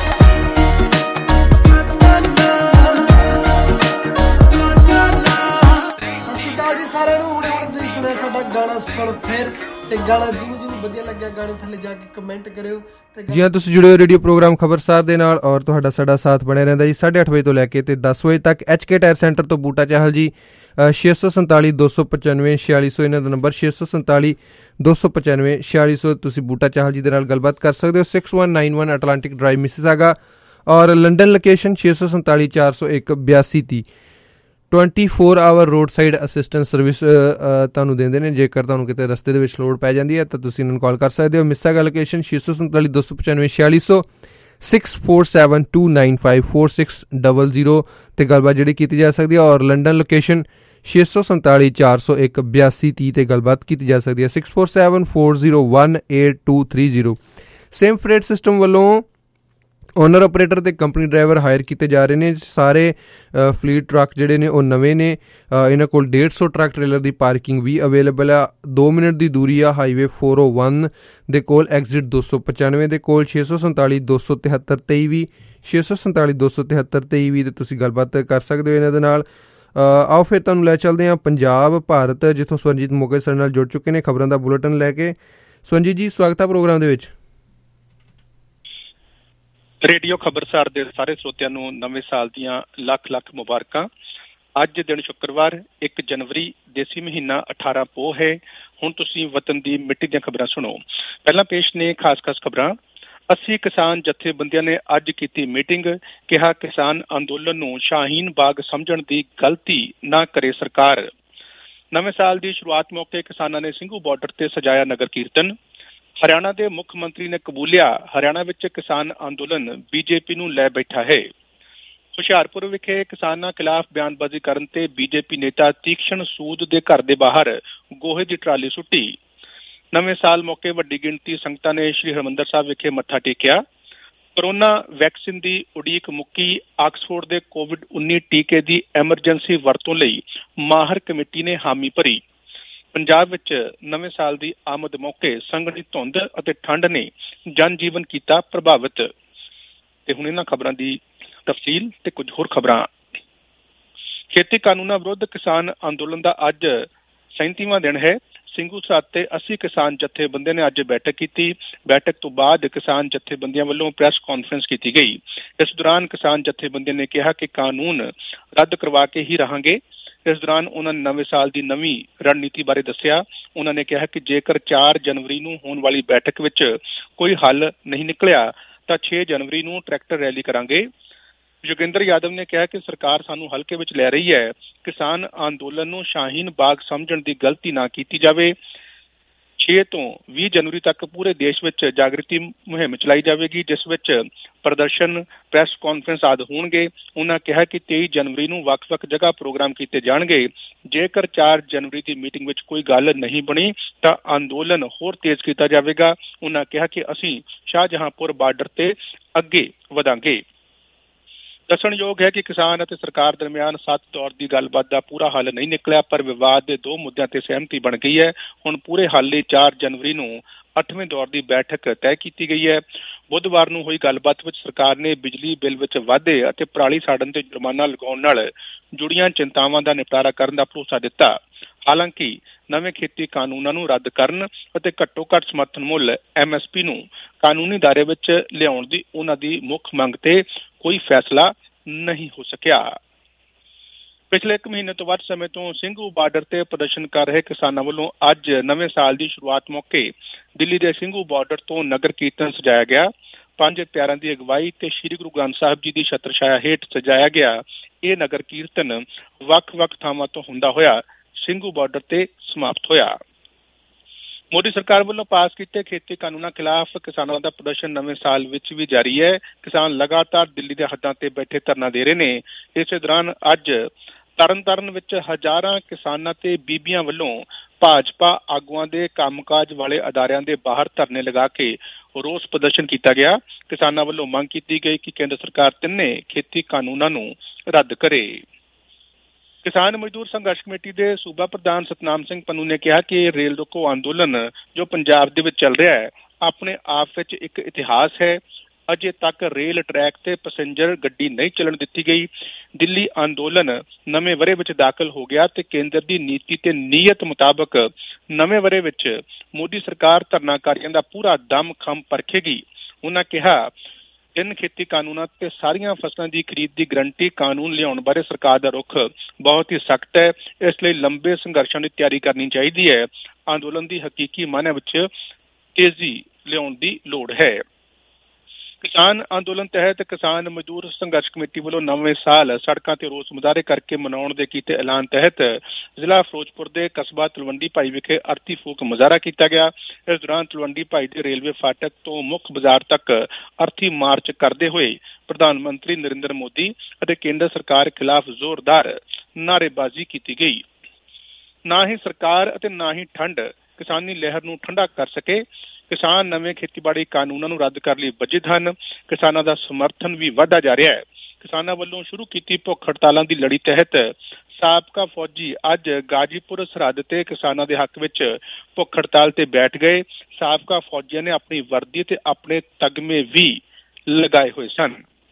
ਸਾਰਿਆਂ ਨੂੰ ਹੁਣੇ ਤੁਸੀਂ ਸੁਣਿਆ ਸਾਡਾ ਗਾਣਾ ਸੁਣ ਫਿਰ ਤੇ ਗਾਣਾ ਜਿਹਨੂੰ ਵਧੀਆ ਲੱਗਿਆ ਗਾਣੇ ਥੱਲੇ ਜਾ ਕੇ ਕਮੈਂਟ ਕਰਿਓ ਜੀ ਹਾਂ ਤੁਸੀਂ ਜੁੜੇ ਹੋ ਰੇਡੀਓ ਪ੍ਰੋਗਰਾਮ ਖਬਰਸਾਰ ਦੇ ਨਾਲ ਔਰ ਤੁਹਾਡਾ ਸਾਡਾ ਸਾਥ ਬਣਿਆ ਰਹਿੰਦਾ ਜੀ 8:30 ਵਜੇ ਤੋਂ ਲੈ ਕੇ ਤੇ 10 ਵਜੇ ਤੱਕ HK ਟਾਇਰ ਸੈਂਟਰ ਤੋਂ ਬੂਟਾ ਚਾਹਲ ਜੀ 647 295 4600 ਇਹਨਾਂ ਦਾ ਨੰਬਰ 647 295 4600 ਤੁਸੀਂ ਬੂਟਾ ਚਾਹਲ ਜੀ ਦੇ ਨਾਲ ਗੱਲਬਾਤ ਕਰ ਸਕਦੇ ਹੋ 6191 ਅਟਲਾਂਟਿਕ ਡਰਾਈਵ ਮਿਸਿਸਾਗਾ ਔਰ London location 647 401 8230 24 hour road side assistance service ਤੁਹਾਨੂੰ ਦਿੰਦੇ ਨੇ ਜੇਕਰ ਤੁਹਾਨੂੰ ਕਿਤੇ ਰਸਤੇ ਦੇ ਵਿੱਚ ਲੋੜ ਪੈ ਜਾਂਦੀ ਹੈ ਤਾਂ ਤੁਸੀਂ ਇਹਨਾਂ ਨੂੰ ਕਾਲ ਕਰ ਸਕਦੇ ਹੋ ਮਿਸਿਸਾਗਾ ਲੋਕੇਸ਼ਨ 647 295 4600 6472954600 ਤੇ ਗੱਲਬਾਤ ਜਿਹੜੀ ਕੀਤੀ ਜਾ ਸਕਦੀ ਹੈ ਔਰ ਲੰਡਨ ਲੋਕੇਸ਼ਨ 647 401 8230 ਤੇ ਗੱਲਬਾਤ ਕੀਤੀ ਜਾ ਸਕਦੀ ਹੈ 6474018230 ਸੇਮ ਫਰੇਟ ਸਿਸਟਮ ਵੱਲੋਂ ਓਨਰ ਆਪਰੇਟਰ ਤੇ ਕੰਪਨੀ ਡਰਾਈਵਰ ਹਾਇਰ ਕੀਤੇ ਜਾ ਰਹੇ ਨੇ ਸਾਰੇ ਫਲੀਟ ਟਰੱਕ ਜਿਹੜੇ ਨੇ ਉਹ ਨਵੇਂ ਨੇ ਇਹਨਾਂ ਕੋਲ 150 ਟਰੱਕ ਟ੍ਰੇਲਰ ਦੀ ਪਾਰਕਿੰਗ ਵੀ ਅਵੇਲੇਬਲ ਆ 2 ਮਿੰਟ ਦੀ ਦੂਰੀ ਆ ਹਾਈਵੇ 401 ਦੇ ਕੋਲ ਐਗਜ਼ਿਟ 295 ਦੇ ਕੋਲ 647 273 23 647 273 23 ਤੇ ਤੁਸੀਂ ਗੱਲਬਾਤ ਕਰ ਸਕਦੇ ਹੋ ਇਹਨਾਂ ਦੇ ਨਾਲ ਆਓ ਫਿਰ ਤੁਹਾਨੂੰ ਲੈ ਚੱਲਦੇ ਹਾਂ ਪੰਜਾਬ ਭਾਰਤ ਜਿੱਥੋਂ ਸਵਰਨਜੀਤ ਮੋਗੇ ਸਾਡੇ ਨਾਲ ਜੁੜ ਚੁੱਕੇ ਨੇ ਖਬਰਾਂ ਦਾ ਬੁਲੇਟਿਨ ਲੈ ਕੇ ਸਵਰਨਜੀਤ ਜੀ ਸਵਾਗਤ ਹੈ ਪ੍ਰੋਗਰਾਮ ਦੇ ਵਿੱਚ ਰੇਡੀਓ ਖਬਰਸਾਰ ਦੇ ਸਾਰੇ ਸਰੋਤਿਆਂ ਨੂੰ ਨਵੇਂ ਸਾਲ ਦੀਆਂ ਲੱਖ ਲੱਖ ਮੁਬਾਰਕਾਂ ਅੱਜ ਦਿਨ ਸ਼ੁੱਕਰਵਾਰ 1 ਜਨਵਰੀ ਦੇਸੀ ਮਹੀਨਾ 18 ਪੋਹ ਹੈ ਹੁਣ ਤੁਸੀਂ ਵਤਨ ਦੀ ਮਿੱਟੀ ਦੀਆਂ ਖਬਰਾਂ ਸੁਣੋ ਪਹਿਲਾਂ ਪੇਸ਼ ਨੇ ਖਾਸ ਖਬਰਾਂ 80 ਕਿਸਾਨ ਜਥੇਬੰਦੀਆਂ ਨੇ ਅੱਜ ਕੀਤੀ ਮੀਟਿੰਗ ਕਿਹਾ ਕਿਸਾਨ ਅੰਦੋਲਨ ਨੂੰ ਸ਼ਾਹੀਨ ਬਾਗ ਸਮਝਣ ਦੀ ਗਲਤੀ ਨਾ ਕਰੇ ਸਰਕਾਰ ਨਵੇਂ ਸਾਲ ਦੀ ਸ਼ੁਰੂਆਤ ਮੌਕੇ ਕਿਸਾਨਾਂ ਨੇ ਸਿੰਘੂ ਬਾਰਡਰ ਤੇ ਸਜਾਇਆ ਨਗਰ ਕੀਰਤਨ ਹਰਿਆਣਾ ਦੇ ਮੁੱਖ ਮੰਤਰੀ ਨੇ ਕਬੂਲਿਆ ਹਰਿਆਣਾ ਵਿੱਚ ਕਿਸਾਨ ਅੰਦੋਲਨ ਬੀਜੇਪੀ ਨੂੰ ਲੈ ਬੈਠਾ ਹੈ ਹੁਸ਼ਿਆਰਪੁਰ ਵਿਖੇ ਕਿਸਾਨਾਂ ਖਿਲਾਫ ਬਿਆਨਬਾਜ਼ੀ ਕਰਨ ਤੇ ਬੀਜੇਪੀ ਨੇਤਾ ਤੀਕਸ਼ਣ ਸੂਦ ਦੇ ਘਰ ਦੇ ਬਾਹਰ ਗੋਹੇ ਦੀ ਟਰਾਲੀ ਸੁੱਟੀ ਨਵੇਂ ਸਾਲ ਮੌਕੇ ਵੱਡੀ ਗਿਣਤੀ ਸੰਗਤਾਂ ਨੇ ਸ਼੍ਰੀ ਹਰਿਮੰਦਰ ਸਾਹਿਬ ਵਿਖੇ ਮੱਥਾ ਟੇਕਿਆ ਕੋਰੋਨਾ ਵੈਕਸੀਨ ਦੀ ਉਡੀਕ ਮੁੱਕੀ। ਆਕਸਫੋਰਡ ਦੇ COVID-19 ਟੀਕੇ ਦੀ ਐਮਰਜੈਂਸੀ ਵਰਤੋਂ ਲਈ ਮਾਹਰ ਕਮੇਟੀ ਨੇ ਹਾਮੀ ਭਰੀ। ਪੰਜਾਬ ਵਿੱਚ ਨਵੇਂ ਸਾਲ ਦੀ ਆਮਦ ਮੌਕੇ ਸੰਘਣੀ ਧੁੰਦ ਅਤੇ ਠੰਡ ਨੇ ਜਨ ਜੀਵਨ ਕੀਤਾ ਪ੍ਰਭਾਵਿਤ। ਤੇ ਹੁਣ ਇਹਨਾਂ ਖਬਰਾਂ ਦੀ ਤਫਸੀਲ ਤੇ ਕੁਝ ਹੋਰ ਖਬਰਾਂ। ਖੇਤੀ ਕਾਨੂੰਨਾਂ ਵਿਰੁੱਧ ਕਿਸਾਨ ਅੰਦੋਲਨ ਦਾ ਅੱਜ 37ਵਾਂ ਦਿਨ ਹੈ। ਸਿੰਘੂ ਸਰਹੱਦ ਤੇ 80 ਕਿਸਾਨ ਜਥੇਬੰਦੀਆਂ ਨੇ ਅੱਜ ਬੈਠਕ ਕੀਤੀ। ਬੈਠਕ ਤੋਂ ਬਾਅਦ ਕਿਸਾਨ ਜਥੇਬੰਦੀਆਂ ਵੱਲੋਂ ਪ੍ਰੈਸ ਕਾਨਫਰੰਸ ਕੀਤੀ ਗਈ। ਇਸ ਦੌਰਾਨ ਕਿਸਾਨ ਜਥੇਬੰਦੀਆਂ ਨੇ ਕਿਹਾ ਕਿ ਕਾਨੂੰਨ ਰੱਦ ਕਰਵਾ ਕੇ ਹੀ ਰਹਾਂਗੇ। ਇਸ ਦੌਰਾਨ ਉਹਨਾਂ ਨੇ ਨਵੇਂ ਸਾਲ ਦੀ ਨਵੀਂ ਰਣਨੀਤੀ ਬਾਰੇ ਦੱਸਿਆ। ਉਹਨਾਂ ਨੇ ਕਿਹਾ ਕਿ ਜੇਕਰ 4 ਜਨਵਰੀ ਨੂੰ ਹੋਣ ਵਾਲੀ ਬੈਠਕ ਵਿੱਚ ਕੋਈ ਹੱਲ ਨਹੀਂ ਨਿਕਲਿਆ ਤਾਂ 6 ਜਨਵਰੀ ਨੂੰ ਟਰੈਕਟਰ ਰੈਲੀ ਕਰਾਂਗੇ। ਯੋਗਿੰਦਰ ਯਾਦਵ ਨੇ ਕਿਹਾ ਕਿ ਸਰਕਾਰ ਸਾਨੂੰ ਹਲਕੇ ਵਿੱਚ ਲੈ ਰਹੀ ਹੈ। ਕਿਸਾਨ ਅੰਦੋਲਨ ਨੂੰ ਸ਼ਾਹੀਨ ਬਾਗ ਸਮਝਣ ਦੀ ਗਲਤੀ ਨਾ ਕੀਤੀ ਜਾਵੇ। 6 ਤੋਂ 20 ਜਨਵਰੀ ਤੱਕ ਪੂਰੇ ਦੇਸ਼ ਵਿੱਚ ਜਾਗ੍ਰਿਤੀ ਮੁਹਿੰਮ ਚਲਾਈ ਜਾਵੇਗੀ, ਜਿਸ ਵਿੱਚ ਪ੍ਰਦਰਸ਼ਨ, ਪ੍ਰੈਸ ਕਾਨਫਰੰਸ ਆਦਿ ਹੋਣਗੇ। ਉਹਨਾਂ ਕਿਹਾ ਕਿ 23 ਜਨਵਰੀ ਨੂੰ ਵੱਖ-ਵੱਖ ਜਗ੍ਹਾ ਪ੍ਰੋਗਰਾਮ ਕੀਤੇ ਜਾਣਗੇ। ਜੇਕਰ 4 ਜਨਵਰੀ ਦੀ ਮੀਟਿੰਗ ਵਿੱਚ ਕੋਈ ਗੱਲ ਨਹੀਂ ਬਣੀ ਤਾਂ ਅੰਦੋਲਨ ਹੋਰ ਤੇਜ਼ ਕੀਤਾ ਜਾਵੇਗਾ। ਉਹਨਾਂ ਕਿਹਾ ਕਿ ਅਸੀਂ ਸ਼ਾਹਜਹਾਂਪੁਰ ਬਾਰਡਰ ਤੇ ਅੱਗੇ ਵਧਾਂਗੇ। ਦੱਸਣਯੋਗ ਹੈ ਕਿ ਕਿਸਾਨ ਅਤੇ ਸਰਕਾਰ ਦਰਮਿਆਨ 7 ਦੌਰ ਦੀ ਗੱਲਬਾਤ ਦਾ ਪੂਰਾ ਹੱਲ ਨਹੀਂ ਨਿਕਲਿਆ, ਪਰ ਵਿਵਾਦ ਦੇ 2 ਮੁੱਦਿਆਂ ਤੇ ਸਹਿਮਤੀ ਬਣ ਗਈ ਹੈ। ਹੁਣ ਪੂਰੇ ਹੱਲ ਲਈ 4 ਜਨਵਰੀ ਨੂੰ 8ਵੇਂ ਦੌਰ ਦੀ ਬੈਠਕ ਤੈਅ ਕੀਤੀ ਗਈ ਹੈ। ਬੁੱਧਵਾਰ ਨੂੰ ਹੋਈ ਗੱਲਬਾਤ ਵਿੱਚ ਸਰਕਾਰ ਨੇ ਬਿਜਲੀ ਬਿੱਲ ਵਿੱਚ ਵਾਧੇ ਅਤੇ ਪਰਾਲੀ ਸਾੜਨ ਤੇ ਜੁਰਮਾਨਾ ਲਗਾਉਣ ਨਾਲ ਜੁੜੀਆਂ ਚਿੰਤਾਵਾਂ ਦਾ ਨਿਪਟਾਰਾ ਕਰਨ ਦਾ ਭਰੋਸਾ ਦਿੱਤਾ। ਹਾਲਾਂਕਿ ਨਵੇਂ ਖੇਤੀ ਕਾਨੂੰਨਾਂ ਨੂੰ ਰੱਦ ਕਰਨ ਅਤੇ ਘੱਟੋ-ਘੱਟ ਸਮਰਥਨ ਮੁੱਲ MSP ਨੂੰ ਕਾਨੂੰਨੀ ਦਾਇਰੇ ਵਿੱਚ ਲਿਆਉਣ ਦੀ ਉਹਨਾਂ ਦੀ ਮੁੱਖ ਮੰਗ ਤੇ ਕੋਈ ਫੈਸਲਾ ਨਹੀਂ ਹੋ ਸਕਿਆ। ਪਿਛਲੇ 1 ਮਹੀਨੇ ਤੋਂ ਵੱਧ ਸਮੇਂ ਤੋਂ ਸਿੰਘੂ ਬਾਰਡਰ ਤੇ ਪ੍ਰਦਰਸ਼ਨ ਕਰ ਰਹੇ ਕਿਸਾਨਾਂ ਵੱਲੋਂ ਅੱਜ ਨਵੇਂ ਸਾਲ ਦੀ ਸ਼ੁਰੂਆਤ ਮੌਕੇ ਦਿੱਲੀ ਦੇ ਸਿੰਘੂ ਬਾਰਡਰ ਤੋਂ ਨਗਰ ਕੀਰਤਨ ਸਜਾਇਆ ਗਿਆ। 5 ਪਿਆਰਿਆਂ ਦੀ ਅਗਵਾਈ ਤੇ ਸ੍ਰੀ ਗੁਰੂ ਗ੍ਰੰਥ ਸਾਹਿਬ ਜੀ ਦੀ ਛਤਰ ਛਾਇਆ ਹੇਠ ਸਜਾਇਆ ਗਿਆ ਇਹ ਨਗਰ ਕੀਰਤਨ ਵੱਖ-ਵੱਖ ਥਾਵਾਂ ਤੋਂ ਹੁੰਦਾ ਹੋਇਆ ਸਿੰਘੂ ਬਾਰਡਰ ਤੇ ਸਮਾਪਤ ਹੋਇਆ। ਮੋਦੀ ਸਰਕਾਰ ਵੱਲੋਂ ਪਾਸ ਕੀਤੇ ਖੇਤੀ ਕਾਨੂੰਨਾਂ ਖਿਲਾਫ ਕਿਸਾਨਾਂ ਦਾ ਪ੍ਰਦਰਸ਼ਨ ਨਵੇਂ ਸਾਲ ਵਿੱਚ ਵੀ ਜਾਰੀ ਹੈ। ਕਿਸਾਨ ਲਗਾਤਾਰ ਦਿੱਲੀ ਦੇ ਹੱਦਾਂ ਤੇ ਬੈਠੇ ਧਰਨਾ ਦੇ ਰਹੇ ਨੇ। ਇਸੇ ਦੌਰਾਨ ਅੱਜ ਤਰਨਤਾਰਨ ਵਿੱਚ ਹਜ਼ਾਰਾਂ ਕਿਸਾਨਾਂ ਤੇ ਬੀਬੀਆਂ ਵੱਲੋਂ ਭਾਜਪਾ ਆਗੂਆਂ ਦੇ ਕੰਮਕਾਜ ਵਾਲੇ ਅਦਾਰਿਆਂ ਦੇ ਬਾਹਰ ਧਰਨੇ ਲਗਾ ਕੇ ਰੋਸ ਪ੍ਰਦਰਸ਼ਨ ਕੀਤਾ ਗਿਆ। ਕਿਸਾਨਾਂ ਵੱਲੋਂ ਮੰਗ ਕੀਤੀ ਗਈ ਕਿ ਕੇਂਦਰ ਸਰਕਾਰ ਤਿੰਨੇ ਖੇਤੀ ਕਾਨੂੰਨਾਂ ਨੂੰ ਰੱਦ ਕਰੇ। ਕਿਸਾਨ ਮਜ਼ਦੂਰ ਸੰਘਰਸ਼ ਕਮੇਟੀ ਦੇ ਸੂਬਾ ਪ੍ਰਧਾਨ ਸਤਨਾਮ ਸਿੰਘ ਪੰਨੂ ਨੇ ਕਿਹਾ ਕਿ ਰੇਲ ਰੋਕੋ ਅੰਦੋਲਨ ਜੋ ਪੰਜਾਬ ਦੇ ਵਿੱਚ ਚੱਲ ਰਿਹਾ ਹੈ ਆਪਣੇ ਆਪ ਵਿੱਚ ਇੱਕ ਇਤਿਹਾਸ ਹੈ। ਅਜੇ ਤੱਕ ਰੇਲ ਟਰੈਕ ਤੇ ਪੈਸੇਂਜਰ ਗੱਡੀ ਨਹੀਂ ਚੱਲਣ ਦਿੱਤੀ ਗਈ। ਦਿੱਲੀ ਅੰਦੋਲਨ ਨਵੇਂ ਵਰ੍ਹੇ ਵਿੱਚ ਦਾਖਲ ਹੋ ਗਿਆ ਤੇ ਕੇਂਦਰ ਦੀ ਨੀਤੀ ਤੇ ਨੀਅਤ ਮੁਤਾਬਕ ਨਵੇਂ ਵਰ੍ਹੇ ਵਿੱਚ ਮੋਦੀ ਸਰਕਾਰ ਧਰਨਾਕਾਰੀਆਂ ਦਾ ਪੂਰਾ ਦਮ ਖੰਮ ਪਰਖੇਗੀ। ਉਹਨਾਂ ਕਿਹਾ 3 ਖੇਤੀ ਕਾਨੂੰਨਾਂ ਤੇ ਸਾਰੀਆਂ ਫਸਲਾਂ ਦੀ ਖਰੀਦ ਦੀ ਗਰੰਟੀ ਕਾਨੂੰਨ ਲਿਆਉਣ ਬਾਰੇ ਸਰਕਾਰ ਦਾ ਰੁਖ ਬਹੁਤ ਹੀ ਸਖਤ ਹੈ। ਇਸ ਲਈ ਲੰਬੇ ਸੰਘਰਸ਼ਾਂ ਦੀ ਤਿਆਰੀ ਕਰਨੀ ਚਾਹੀਦੀ ਹੈ। ਅੰਦੋਲਨ ਦੀ ਹਕੀਕੀ ਮਾਅਨੇ ਵਿੱਚ ਤੇਜ਼ੀ ਲਿਆਉਣ ਦੀ ਲੋੜ ਹੈ। ਕਿਸਾਨ ਅੰਦੋਲਨ ਤਹਿਤ ਕਿਸਾਨ ਮਜ਼ਦੂਰ ਸੰਘਰਸ਼ ਕਮੇਟੀ ਵੱਲੋਂ ਨਵੇਂ ਸਾਲ ਸੜਕਾਂ ਤੇ ਰੋਸ ਮੁਜ਼ਾਹਰੇ ਕਰਕੇ ਮਨਾਉਣ ਦੇ ਕੀਤੇ ਐਲਾਨ ਤਹਿਤ ਜ਼ਿਲ੍ਹਾ ਫਿਰੋਜ਼ਪੁਰ ਦੇ ਕਸਬਾ ਤਲਵੰਡੀ ਭਾਈ ਵਿਖੇ ਅਰਥੀ ਫੂਕ ਮੁਜ਼ਾਹਰਾ ਕੀਤਾ ਗਿਆ। ਇਸ ਦੌਰਾਨ ਤਲਵੰਡੀ ਭਾਈ ਦੇ ਰੇਲਵੇ ਫਾਟਕ ਤੋਂ ਮੁੱਖ ਬਾਜ਼ਾਰ ਤੱਕ ਅਰਥੀ ਮਾਰਚ ਕਰਦੇ ਹੋਏ ਪ੍ਰਧਾਨ ਮੰਤਰੀ ਨਰਿੰਦਰ ਮੋਦੀ ਅਤੇ ਕੇਂਦਰ ਸਰਕਾਰ ਖਿਲਾਫ ਜ਼ੋਰਦਾਰ ਨਾਅਰੇਬਾਜ਼ੀ ਕੀਤੀ ਗਈ। ਨਾ ਹੀ ਸਰਕਾਰ ਅਤੇ ਨਾ ਹੀ ਠੰਡ ਕਿਸਾਨੀ ਲਹਿਰ ਨੂੰ ਠੰਡਾ ਕਰ ਸਕੇ। ਕਿਸਾਨ ਨਵੇਂ ਖੇਤੀਬਾੜੀ ਕਾਨੂੰਨਾਂ ਨੂੰ ਰੱਦ ਕਰਨ ਲਈ ਵਜਿਦ ਹਨ। ਕਿਸਾਨਾਂ ਦਾ ਸਮਰਥਨ ਵੀ ਵਧਦਾ ਜਾ ਰਿਹਾ ਹੈ। ਕਿਸਾਨਾਂ ਵੱਲੋਂ ਸ਼ੁਰੂ ਕੀਤੀ ਭੁੱਖ ਹੜਤਾਲਾਂ ਦੀ ਲੜੀ ਤਹਿਤ ਸਾਬਕਾ ਫੌਜੀ ਅੱਜ ਗਾਜੀਪੁਰ ਸਰਹੱਦ ਤੇ ਕਿਸਾਨਾਂ ਦੇ ਹੱਕ ਵਿੱਚ ਭੁੱਖ ਹੜਤਾਲ ਤੇ ਬੈਠ ਗਏ। ਸਾਬਕਾ ਫੌਜੀਆਂ ਨੇ ਆਪਣੀ ਵਰਦੀ ਤੇ ਆਪਣੇ ਤਗਮੇ ਵੀ ਲਗਾਏ ਹੋਏ ਸਨ।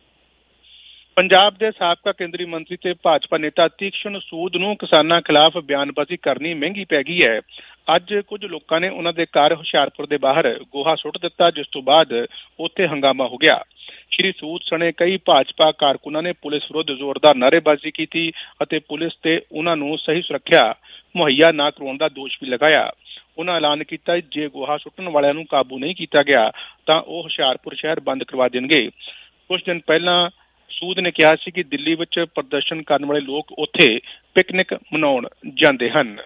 ਪੰਜਾਬ ਦੇ ਸਾਬਕਾ ਕੇਂਦਰੀ ਮੰਤਰੀ ਤੇ ਭਾਜਪਾ ਨੇਤਾ ਤੀਕਸ਼ਣ ਸੂਦ ਨੂੰ ਕਿਸਾਨਾਂ ਖਿਲਾਫ ਬਿਆਨਬਾਜ਼ੀ ਕਰਨੀ ਮਹਿੰਗੀ ਪੈ ਗਈ ਹੈ। ਅੱਜ ਕੁਝ ਲੋਕਾਂ ਨੇ ਉਹਨਾਂ ਦੇ ਘਰ ਹੁਸ਼ਿਆਰਪੁਰ ਦੇ ਬਾਹਰ ਗੋਹਾ ਸੁੱਟ ਦਿੱਤਾ, ਜਿਸ ਤੋਂ ਬਾਅਦ ਉੱਥੇ ਹੰਗਾਮਾ ਹੋ ਗਿਆ। ਸ਼੍ਰੀ ਸੂਦ ਸਣੇ ਕਈ ਭਾਜਪਾ ਕਾਰਕੁਨਾਂ ਨੇ ਪੁਲਿਸ ਵਿਰੁੱਧ ਜ਼ੋਰਦਾਰ ਨਾਅਰੇਬਾਜ਼ੀ ਕੀਤੀ ਅਤੇ ਪੁਲਿਸ ਤੇ ਉਹਨਾਂ ਨੂੰ ਸਹੀ ਸੁਰੱਖਿਆ ਮੁਹੱਈਆ ਨਾ ਕਰਵਾਉਣ ਦਾ ਦੋਸ਼ ਵੀ ਲਗਾਇਆ। ਉਹਨਾਂ ਐਲਾਨ ਕੀਤਾ ਜੇ ਗੋਹਾ ਸੁੱਟਣ ਵਾਲਿਆਂ ਨੂੰ ਕਾਬੂ ਨਹੀਂ ਕੀਤਾ ਗਿਆ ਤਾਂ ਉਹ ਹੁਸ਼ਿਆਰਪੁਰ ਸ਼ਹਿਰ ਬੰਦ ਕਰਵਾ ਦੇਣਗੇ। ਕੁਝ ਦਿਨ ਪਹਿਲਾਂ ਸੂਦ ਨੇ ਕਿਹਾ ਸੀ ਕਿ ਦਿੱਲੀ ਵਿੱਚ ਪ੍ਰਦਰਸ਼ਨ ਕਰਨ ਵਾਲੇ ਲੋਕ ਉੱਥੇ ਪਿਕਨਿਕ ਮਨਾਉਣ ਜਾਂਦੇ ਹਨ।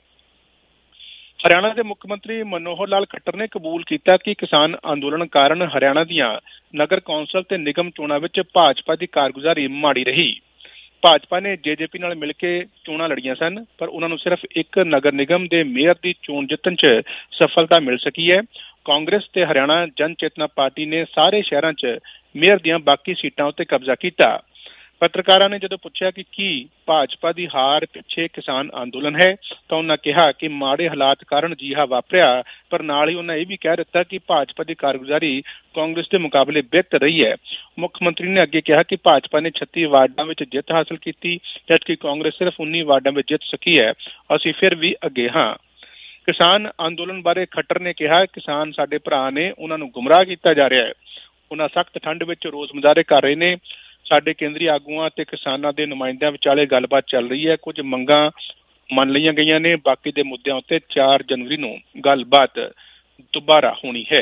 ਹਰਿਆਣਾ ਦੇ ਮੁੱਖ ਮੰਤਰੀ ਮਨੋਹਰ ਲਾਲ ਖੱਟਰ ਨੇ ਕਬੂਲ ਕੀਤਾ ਕਿ ਕਿਸਾਨ ਅੰਦੋਲਨ ਕਾਰਨ ਹਰਿਆਣਾ ਦੀਆਂ ਨਗਰ ਕੌਂਸਲ ਤੇ ਨਿਗਮ ਚੋਣਾਂ ਵਿੱਚ ਭਾਜਪਾ ਦੀ ਕਾਰਗੁਜ਼ਾਰੀ ਮਾੜੀ ਰਹੀ। ਭਾਜਪਾ ਨੇ JJP ਨਾਲ ਮਿਲ ਕੇ ਚੋਣਾਂ ਲੜੀਆਂ ਸਨ, ਪਰ ਉਹਨਾਂ ਨੂੰ ਸਿਰਫ ਇੱਕ ਨਗਰ ਨਿਗਮ ਦੇ ਮੇਅਰ ਦੀ ਚੋਣ ਜਿੱਤਣ 'ਚ ਸਫਲਤਾ ਮਿਲ ਸਕੀ ਹੈ। ਕਾਂਗਰਸ ਤੇ ਹਰਿਆਣਾ ਜਨ ਚੇਤਨਾ ਪਾਰਟੀ ਨੇ ਸਾਰੇ ਸ਼ਹਿਰਾਂ 'ਚ ਮੇਅਰ ਦੀਆਂ ਬਾਕੀ ਸੀਟਾਂ ਉੱਤੇ ਕਬਜ਼ਾ ਕੀਤਾ। ਪੱਤਰਕਾਰਾਂ ਨੇ ਜਦੋਂ ਪੁੱਛਿਆ ਕਿ ਕੀ ਭਾਜਪਾ ਦੀ ਹਾਰ ਪਿੱਛੇ ਕਿਸਾਨ ਅੰਦੋਲਨ ਹੈ ਤਾਂ ਉਹਨਾਂ ਕਿਹਾ ਕਿ ਮਾੜੇ ਹਾਲਾਤ ਕਾਰਨ ਅਜਿਹਾ ਵਾਪਰਿਆ, ਪਰ ਨਾਲ ਹੀ ਉਹਨਾਂ ਇਹ ਵੀ ਕਹਿ ਦਿੱਤਾ ਕਿ ਭਾਜਪਾ ਦੀ ਕਾਰਗੁਜ਼ਾਰੀ ਕਾਂਗਰਸ ਦੇ ਮੁਕਾਬਲੇ ਬਿਹਤਰ ਰਹੀ ਹੈ। ਮੁੱਖ ਮੰਤਰੀ ਨੇ ਅੱਗੇ ਕਿਹਾ ਕਿ ਭਾਜਪਾ ਨੇ 36 ਵਾਰਡਾਂ ਵਿੱਚ ਜਿੱਤ ਹਾਸਲ ਕੀਤੀ, ਜਦਕਿ ਕਾਂਗਰਸ ਸਿਰਫ 19 ਵਾਰਡਾਂ ਵਿੱਚ ਜਿੱਤ ਸਕੀ ਹੈ। ਅਸੀਂ ਫਿਰ ਵੀ ਅੱਗੇ ਹਾਂ। ਕਿਸਾਨ ਅੰਦੋਲਨ ਬਾਰੇ ਖੱਟਰ ਨੇ ਕਿਹਾ, ਕਿਸਾਨ ਸਾਡੇ ਭਰਾ ਨੇ, ਉਹਨਾਂ ਨੂੰ ਗੁੰਮਰਾਹ ਕੀਤਾ ਜਾ ਰਿਹਾ ਹੈ। ਉਹਨਾਂ ਸਖਤ ਠੰਡ ਵਿੱਚ ਰੋਜ਼ ਮੁਜ਼ਾਹਰੇ ਕਰ ਰਹੇ ਨੇ। ਸਾਡੇ ਕੇਂਦਰੀ ਆਗੂਆਂ ਅਤੇ ਕਿਸਾਨਾਂ ਦੇ ਨੁਮਾਇੰਦਿਆਂ ਵਿਚਾਲੇ ਗੱਲਬਾਤ ਚੱਲ ਰਹੀ ਹੈ। ਕੁਝ ਮੰਗਾਂ ਮੰਨ ਲਈਆਂ ਗਈਆਂ ਨੇ। ਬਾਕੀ ਦੇ ਮੁੱਦਿਆਂ ਉੱਤੇ 4 ਜਨਵਰੀ ਨੂੰ ਗੱਲਬਾਤ ਦੁਬਾਰਾ ਹੋਣੀ ਹੈ।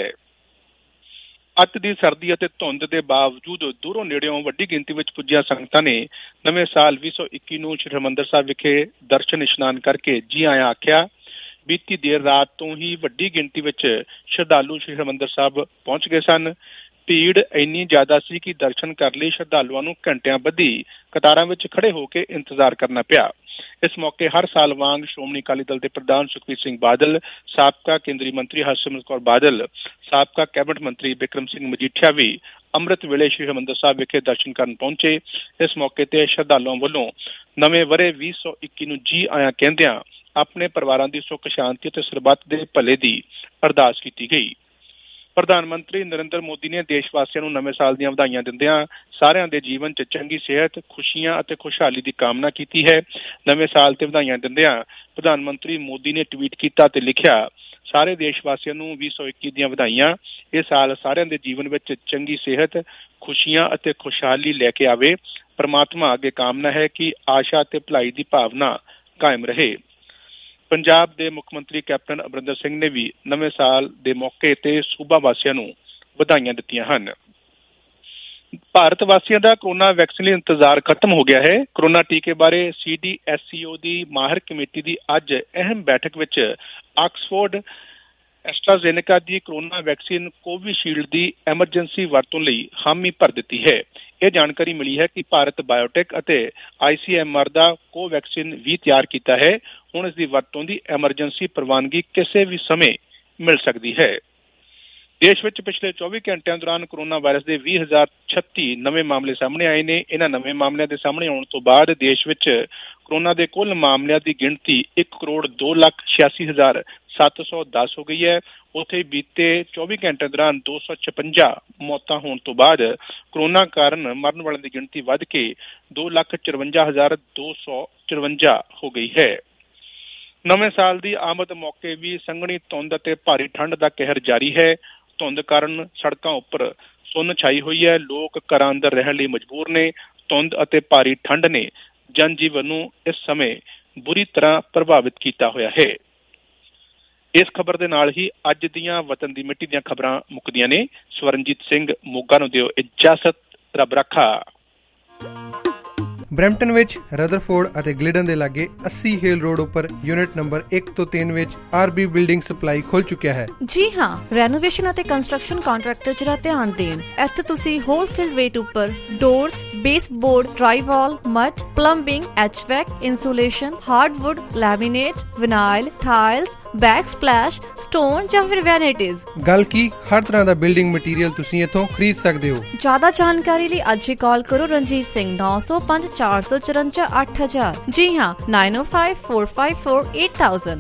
ਅੱਤ ਦੀ ਸਰਦੀ ਅਤੇ ਧੁੰਦ ਦੇ ਬਾਵਜੂਦ ਦੂਰੋਂ ਨੇੜਿਓਂ ਵੱਡੀ ਗਿਣਤੀ ਵਿੱਚ ਪੁੱਜੀਆਂ ਸੰਗਤਾਂ ਨੇ ਨਵੇਂ ਸਾਲ 2021 ਨੂੰ ਸ਼੍ਰੀ ਹਰਿਮੰਦਰ ਸਾਹਿਬ ਵਿਖੇ ਦਰਸ਼ਨ ਇਸ਼ਨਾਨ ਕਰਕੇ ਜੀ ਆਇਆਂ ਆਖਿਆ। ਬੀਤੀ ਦੇਰ ਰਾਤ ਤੋਂ ਹੀ ਵੱਡੀ ਗਿਣਤੀ ਵਿੱਚ ਸ਼ਰਧਾਲੂ ਸ਼੍ਰੀ ਹਰਿਮੰਦਰ ਸਾਹਿਬ ਪਹੁੰਚ ਗਏ ਸਨ। ਭੀੜ ਇੰਨੀ ਜ਼ਿਆਦਾ ਸੀ ਕਿ ਦਰਸ਼ਨ ਕਰਨ ਲਈ ਸ਼ਰਧਾਲੂਆਂ ਨੂੰ ਘੰਟਿਆਂ ਬੱਧੀ ਕਤਾਰਾਂ ਵਿੱਚ ਖੜੇ ਹੋ ਕੇ ਇੰਤਜ਼ਾਰ ਕਰਨਾ ਪਿਆ। ਇਸ ਮੌਕੇ ਹਰ ਸਾਲ ਵਾਂਗ ਸ਼੍ਰੋਮਣੀ ਅਕਾਲੀ ਦਲ ਦੇ ਪ੍ਰਧਾਨ ਸੁਖਬੀਰ ਸਿੰਘ ਬਾਦਲ, ਸਾਬਕਾ ਕੇਂਦਰੀ ਮੰਤਰੀ ਹਰਸਿਮਰਤ ਕੌਰ ਬਾਦਲ, ਸਾਬਕਾ ਕੈਬਨਿਟ ਮੰਤਰੀ ਬਿਕਰਮ ਸਿੰਘ ਮਜੀਠੀਆ ਵੀ ਅੰਮ੍ਰਿਤ ਵੇਲੇ ਸ਼੍ਰੀ ਹਰਿਮੰਦਰ ਸਾਹਿਬ ਵਿਖੇ ਦਰਸ਼ਨ ਕਰਨ ਪਹੁੰਚੇ। ਇਸ ਮੌਕੇ ਤੇ ਸ਼ਰਧਾਲੂਆਂ ਵੱਲੋਂ ਨਵੇਂ ਵਰ੍ਹੇ 2021 ਨੂੰ ਜੀ ਆਇਆਂ ਕਹਿੰਦਿਆਂ ਆਪਣੇ ਪਰਿਵਾਰਾਂ ਦੀ ਸੁੱਖ ਸ਼ਾਂਤੀ ਅਤੇ ਸਰਬੱਤ ਦੇ ਭਲੇ ਦੀ ਅਰਦਾਸ ਕੀਤੀ ਗਈ। ਪ੍ਰਧਾਨ ਮੰਤਰੀ ਨਰਿੰਦਰ ਮੋਦੀ ਨੇ ਦੇਸ਼ ਵਾਸੀਆਂ ਨੂੰ ਨਵੇਂ ਸਾਲ ਦੀਆਂ ਵਧਾਈਆਂ ਦਿੰਦਿਆਂ ਸਾਰਿਆਂ ਦੇ ਜੀਵਨ 'ਚ ਚੰਗੀ ਸਿਹਤ, ਖੁਸ਼ੀਆਂ ਅਤੇ ਖੁਸ਼ਹਾਲੀ ਦੀ ਕਾਮਨਾ ਕੀਤੀ ਹੈ। ਨਵੇਂ ਸਾਲ ਤੇ ਵਧਾਈਆਂ ਦਿੰਦਿਆਂ ਪ੍ਰਧਾਨ ਮੰਤਰੀ ਮੋਦੀ ਨੇ ਟਵੀਟ ਕੀਤਾ ਤੇ ਲਿਖਿਆ, ਸਾਰੇ ਦੇਸ਼ ਵਾਸੀਆਂ ਨੂੰ 2021 ਦੀਆਂ ਵਧਾਈਆਂ। ਇਹ ਸਾਲ ਸਾਰਿਆਂ ਦੇ ਜੀਵਨ ਵਿੱਚ ਚੰਗੀ ਸਿਹਤ, ਖੁਸ਼ੀਆਂ ਅਤੇ ਖੁਸ਼ਹਾਲੀ ਲੈ ਕੇ ਆਵੇ। ਪਰਮਾਤਮਾ ਅੱਗੇ ਕਾਮਨਾ ਹੈ ਕਿ ਆਸ਼ਾ ਅਤੇ ਭਲਾਈ ਦੀ ਭਾਵਨਾ ਕਾਇਮ ਰਹੇ। ਪੰਜਾਬ ਦੇ ਮੁੱਖ ਮੰਤਰੀ ਕੈਪਟਨ ਅਮਰਿੰਦਰ ਸਿੰਘ ਨੇ ਵੀ ਨਵੇਂ ਸਾਲ ਦੇ ਮੌਕੇ ਤੇ ਸੂਬਾ ਵਾਸੀਆਂ ਨੂੰ ਵਧਾਈਆਂ ਦਿੱਤੀਆਂ ਹਨ। ਭਾਰਤ ਵਾਸੀਆਂ ਦਾ ਕੋਰੋਨਾ ਵੈਕਸੀਨ ਲਈ ਇੰਤਜ਼ਾਰ ਖਤਮ ਹੋ ਗਿਆ ਹੈ। ਕੋਰੋਨਾ ਟੀਕੇ ਬਾਰੇ CDSCO ਦੀ ਮਾਹਿਰ ਕਮੇਟੀ ਦੀ ਅੱਜ ਅਹਿਮ ਬੈਠਕ ਵਿੱਚ ਆਕਸਫੋਰਡ ਐਸਟਰਾਜ਼ੇਨੇਕਾ ਦੀ ਕੋਰੋਨਾ ਵੈਕਸੀਨ ਕੋਵਿਸ਼ੀਲਡ ਦੀ ਐਮਰਜੈਂਸੀ ਵਰਤੋਂ ਲਈ ਹਾਮੀ ਭਰ ਦਿੱਤੀ ਹੈ। ਇਹ ਜਾਣਕਾਰੀ ਮਿਲੀ ਹੈ ਕਿ ਭਾਰਤ ਬਾਇਓਟੈਕ ਅਤੇ ICMR ਦਾ ਕੋਵੈਕਸੀਨ ਵੀ ਤਿਆਰ ਕੀਤਾ ਹੈ। ਹੁਣ ਇਸ ਦੀ ਵਰਤੋਂ ਦੀ ਐਮਰਜੈਂਸੀ ਪ੍ਰਵਾਨਗੀ ਕਿਸੇ ਵੀ ਸਮੇਂ ਮਿਲ ਸਕਦੀ ਹੈ। ਦੇਸ਼ ਵਿੱਚ ਪਿਛਲੇ 24 ਘੰਟਿਆਂ ਦੌਰਾਨ ਕੋਰੋਨਾ ਵਾਇਰਸ ਦੇ 20,036 ਨਵੇਂ ਮਾਮਲੇ ਸਾਹਮਣੇ ਆਏ ਨੇ। ਇਹਨਾਂ ਨਵੇਂ ਮਾਮਲਿਆਂ ਦੇ ਸਾਹਮਣੇ ਆਉਣ ਤੋਂ ਬਾਅਦ ਦੇਸ਼ ਵਿੱਚ ਕੋਰੋਨਾ ਦੇ ਕੁੱਲ ਮਾਮਲਿਆਂ ਦੀ ਗਿਣਤੀ 1,82,86,710 ਹੋ ਗਈ ਹੈ। ਉੱਥੇ ਬੀਤੇ 24 ਘੰਟਿਆਂ ਦੌਰਾਨ 256 ਮੌਤਾਂ ਹੋਣ ਤੋਂ ਬਾਅਦ ਕੋਰੋਨਾ ਕਾਰਨ ਮਰਨ ਵਾਲਿਆਂ ਦੀ ਗਿਣਤੀ ਵੱਧ ਕੇ 2,54,254 ਹੋ ਗਈ ਹੈ। ਨਵੇਂ ਸਾਲ ਦੀ ਆਮਦ ਮੌਕੇ ਵੀ ਸੰਘਣੀ ਧੁੰਦ ਅਤੇ ਭਾਰੀ ਠੰਡ ਦਾ ਕਹਿਰ ਜਾਰੀ ਹੈ। ਧੁੰਦ ਕਾਰਨ ਸੜਕਾਂ ਉੱਪਰ ਸੁੰਨ ਛਾਈ ਹੋਈ ਹੈ। ਲੋਕ ਘਰਾਂ ਅੰਦਰ ਰਹਿਣ ਲਈ ਮਜਬੂਰ ਨੇ। ਧੁੰਦ ਅਤੇ ਭਾਰੀ ਠੰਡ ਨੇ ਜਨਜੀਵਨ ਨੂੰ ਇਸ ਸਮੇਂ ਬੁਰੀ ਤਰ੍ਹਾਂ ਪ੍ਰਭਾਵਿਤ ਕੀਤਾ ਹੋਇਆ ਹੈ। ਇਸ ਖਬਰ ਦੇ ਨਾਲ ਹੀ ਅੱਜ ਦੀਆਂ ਵਤਨ ਦੀ ਮਿੱਟੀ ਦੀਆਂ ਖਬਰਾਂ ਮੁੱਕਦੀਆਂ ਨੇ। ਸਵਰਨਜੀਤ ਸਿੰਘ ਮੋਗਾ ਨੂੰ ਦਿਓ ਇਜਾਜ਼ਤ। ਰੱਬ ਰੱਖਾ। ਬਰੈਂਪਟਨ ਵਿੱਚ ਰਦਰਫੋਰਡ ਅਤੇ ਗਲਿਡਨ ਦੇ ਲਾਗੇ 80 ਹੇਲ ਰੋਡ ਉੱਪਰ ਯੂਨਿਟ ਨੰਬਰ 1 ਤੋਂ 3 ਵਿੱਚ RB ਬਿਲਡਿੰਗ ਸਪਲਾਈ ਖੁੱਲ ਚੁੱਕਿਆ ਹੈ। ਜੀ ਹਾਂ, ਰੈਨੋਵੇਸ਼ਨ ਅਤੇ ਕੰਸਟਰਕਸ਼ਨ ਕੰਟਰੈਕਟਰ ਜਰਾ ਧਿਆਨ ਦੇਣ। ਇੱਥੇ ਤੁਸੀਂ ਹੋਲਸੇਲ ਰੇਟ ਉੱਪਰ doors, baseboard, drywall, mud, plumbing, HVAC, insulation, hardwood, laminate, vinyl, tiles, back splash, stone ਜਾਂ ਫਿਰ ਵੈਨਿਟੀਜ਼। ਗੱਲ ਕੀ ਹਰ ਤਰ੍ਹਾਂ ਦਾ ਬਿਲਡਿੰਗ ਮਟੀਰੀਅਲ ਤੁਸੀਂ ਇੱਥੋਂ ਖਰੀਦ ਸਕਦੇ ਹੋ। ਜ਼ਿਆਦਾ ਜਾਣਕਾਰੀ ਲਈ ਅੱਜ ਹੀ ਕਾਲ ਕਰੋ ਰਣਜੀਤ ਸਿੰਘ 905 454 8000। ਜੀ ਹਾਂ, 905 454 8000।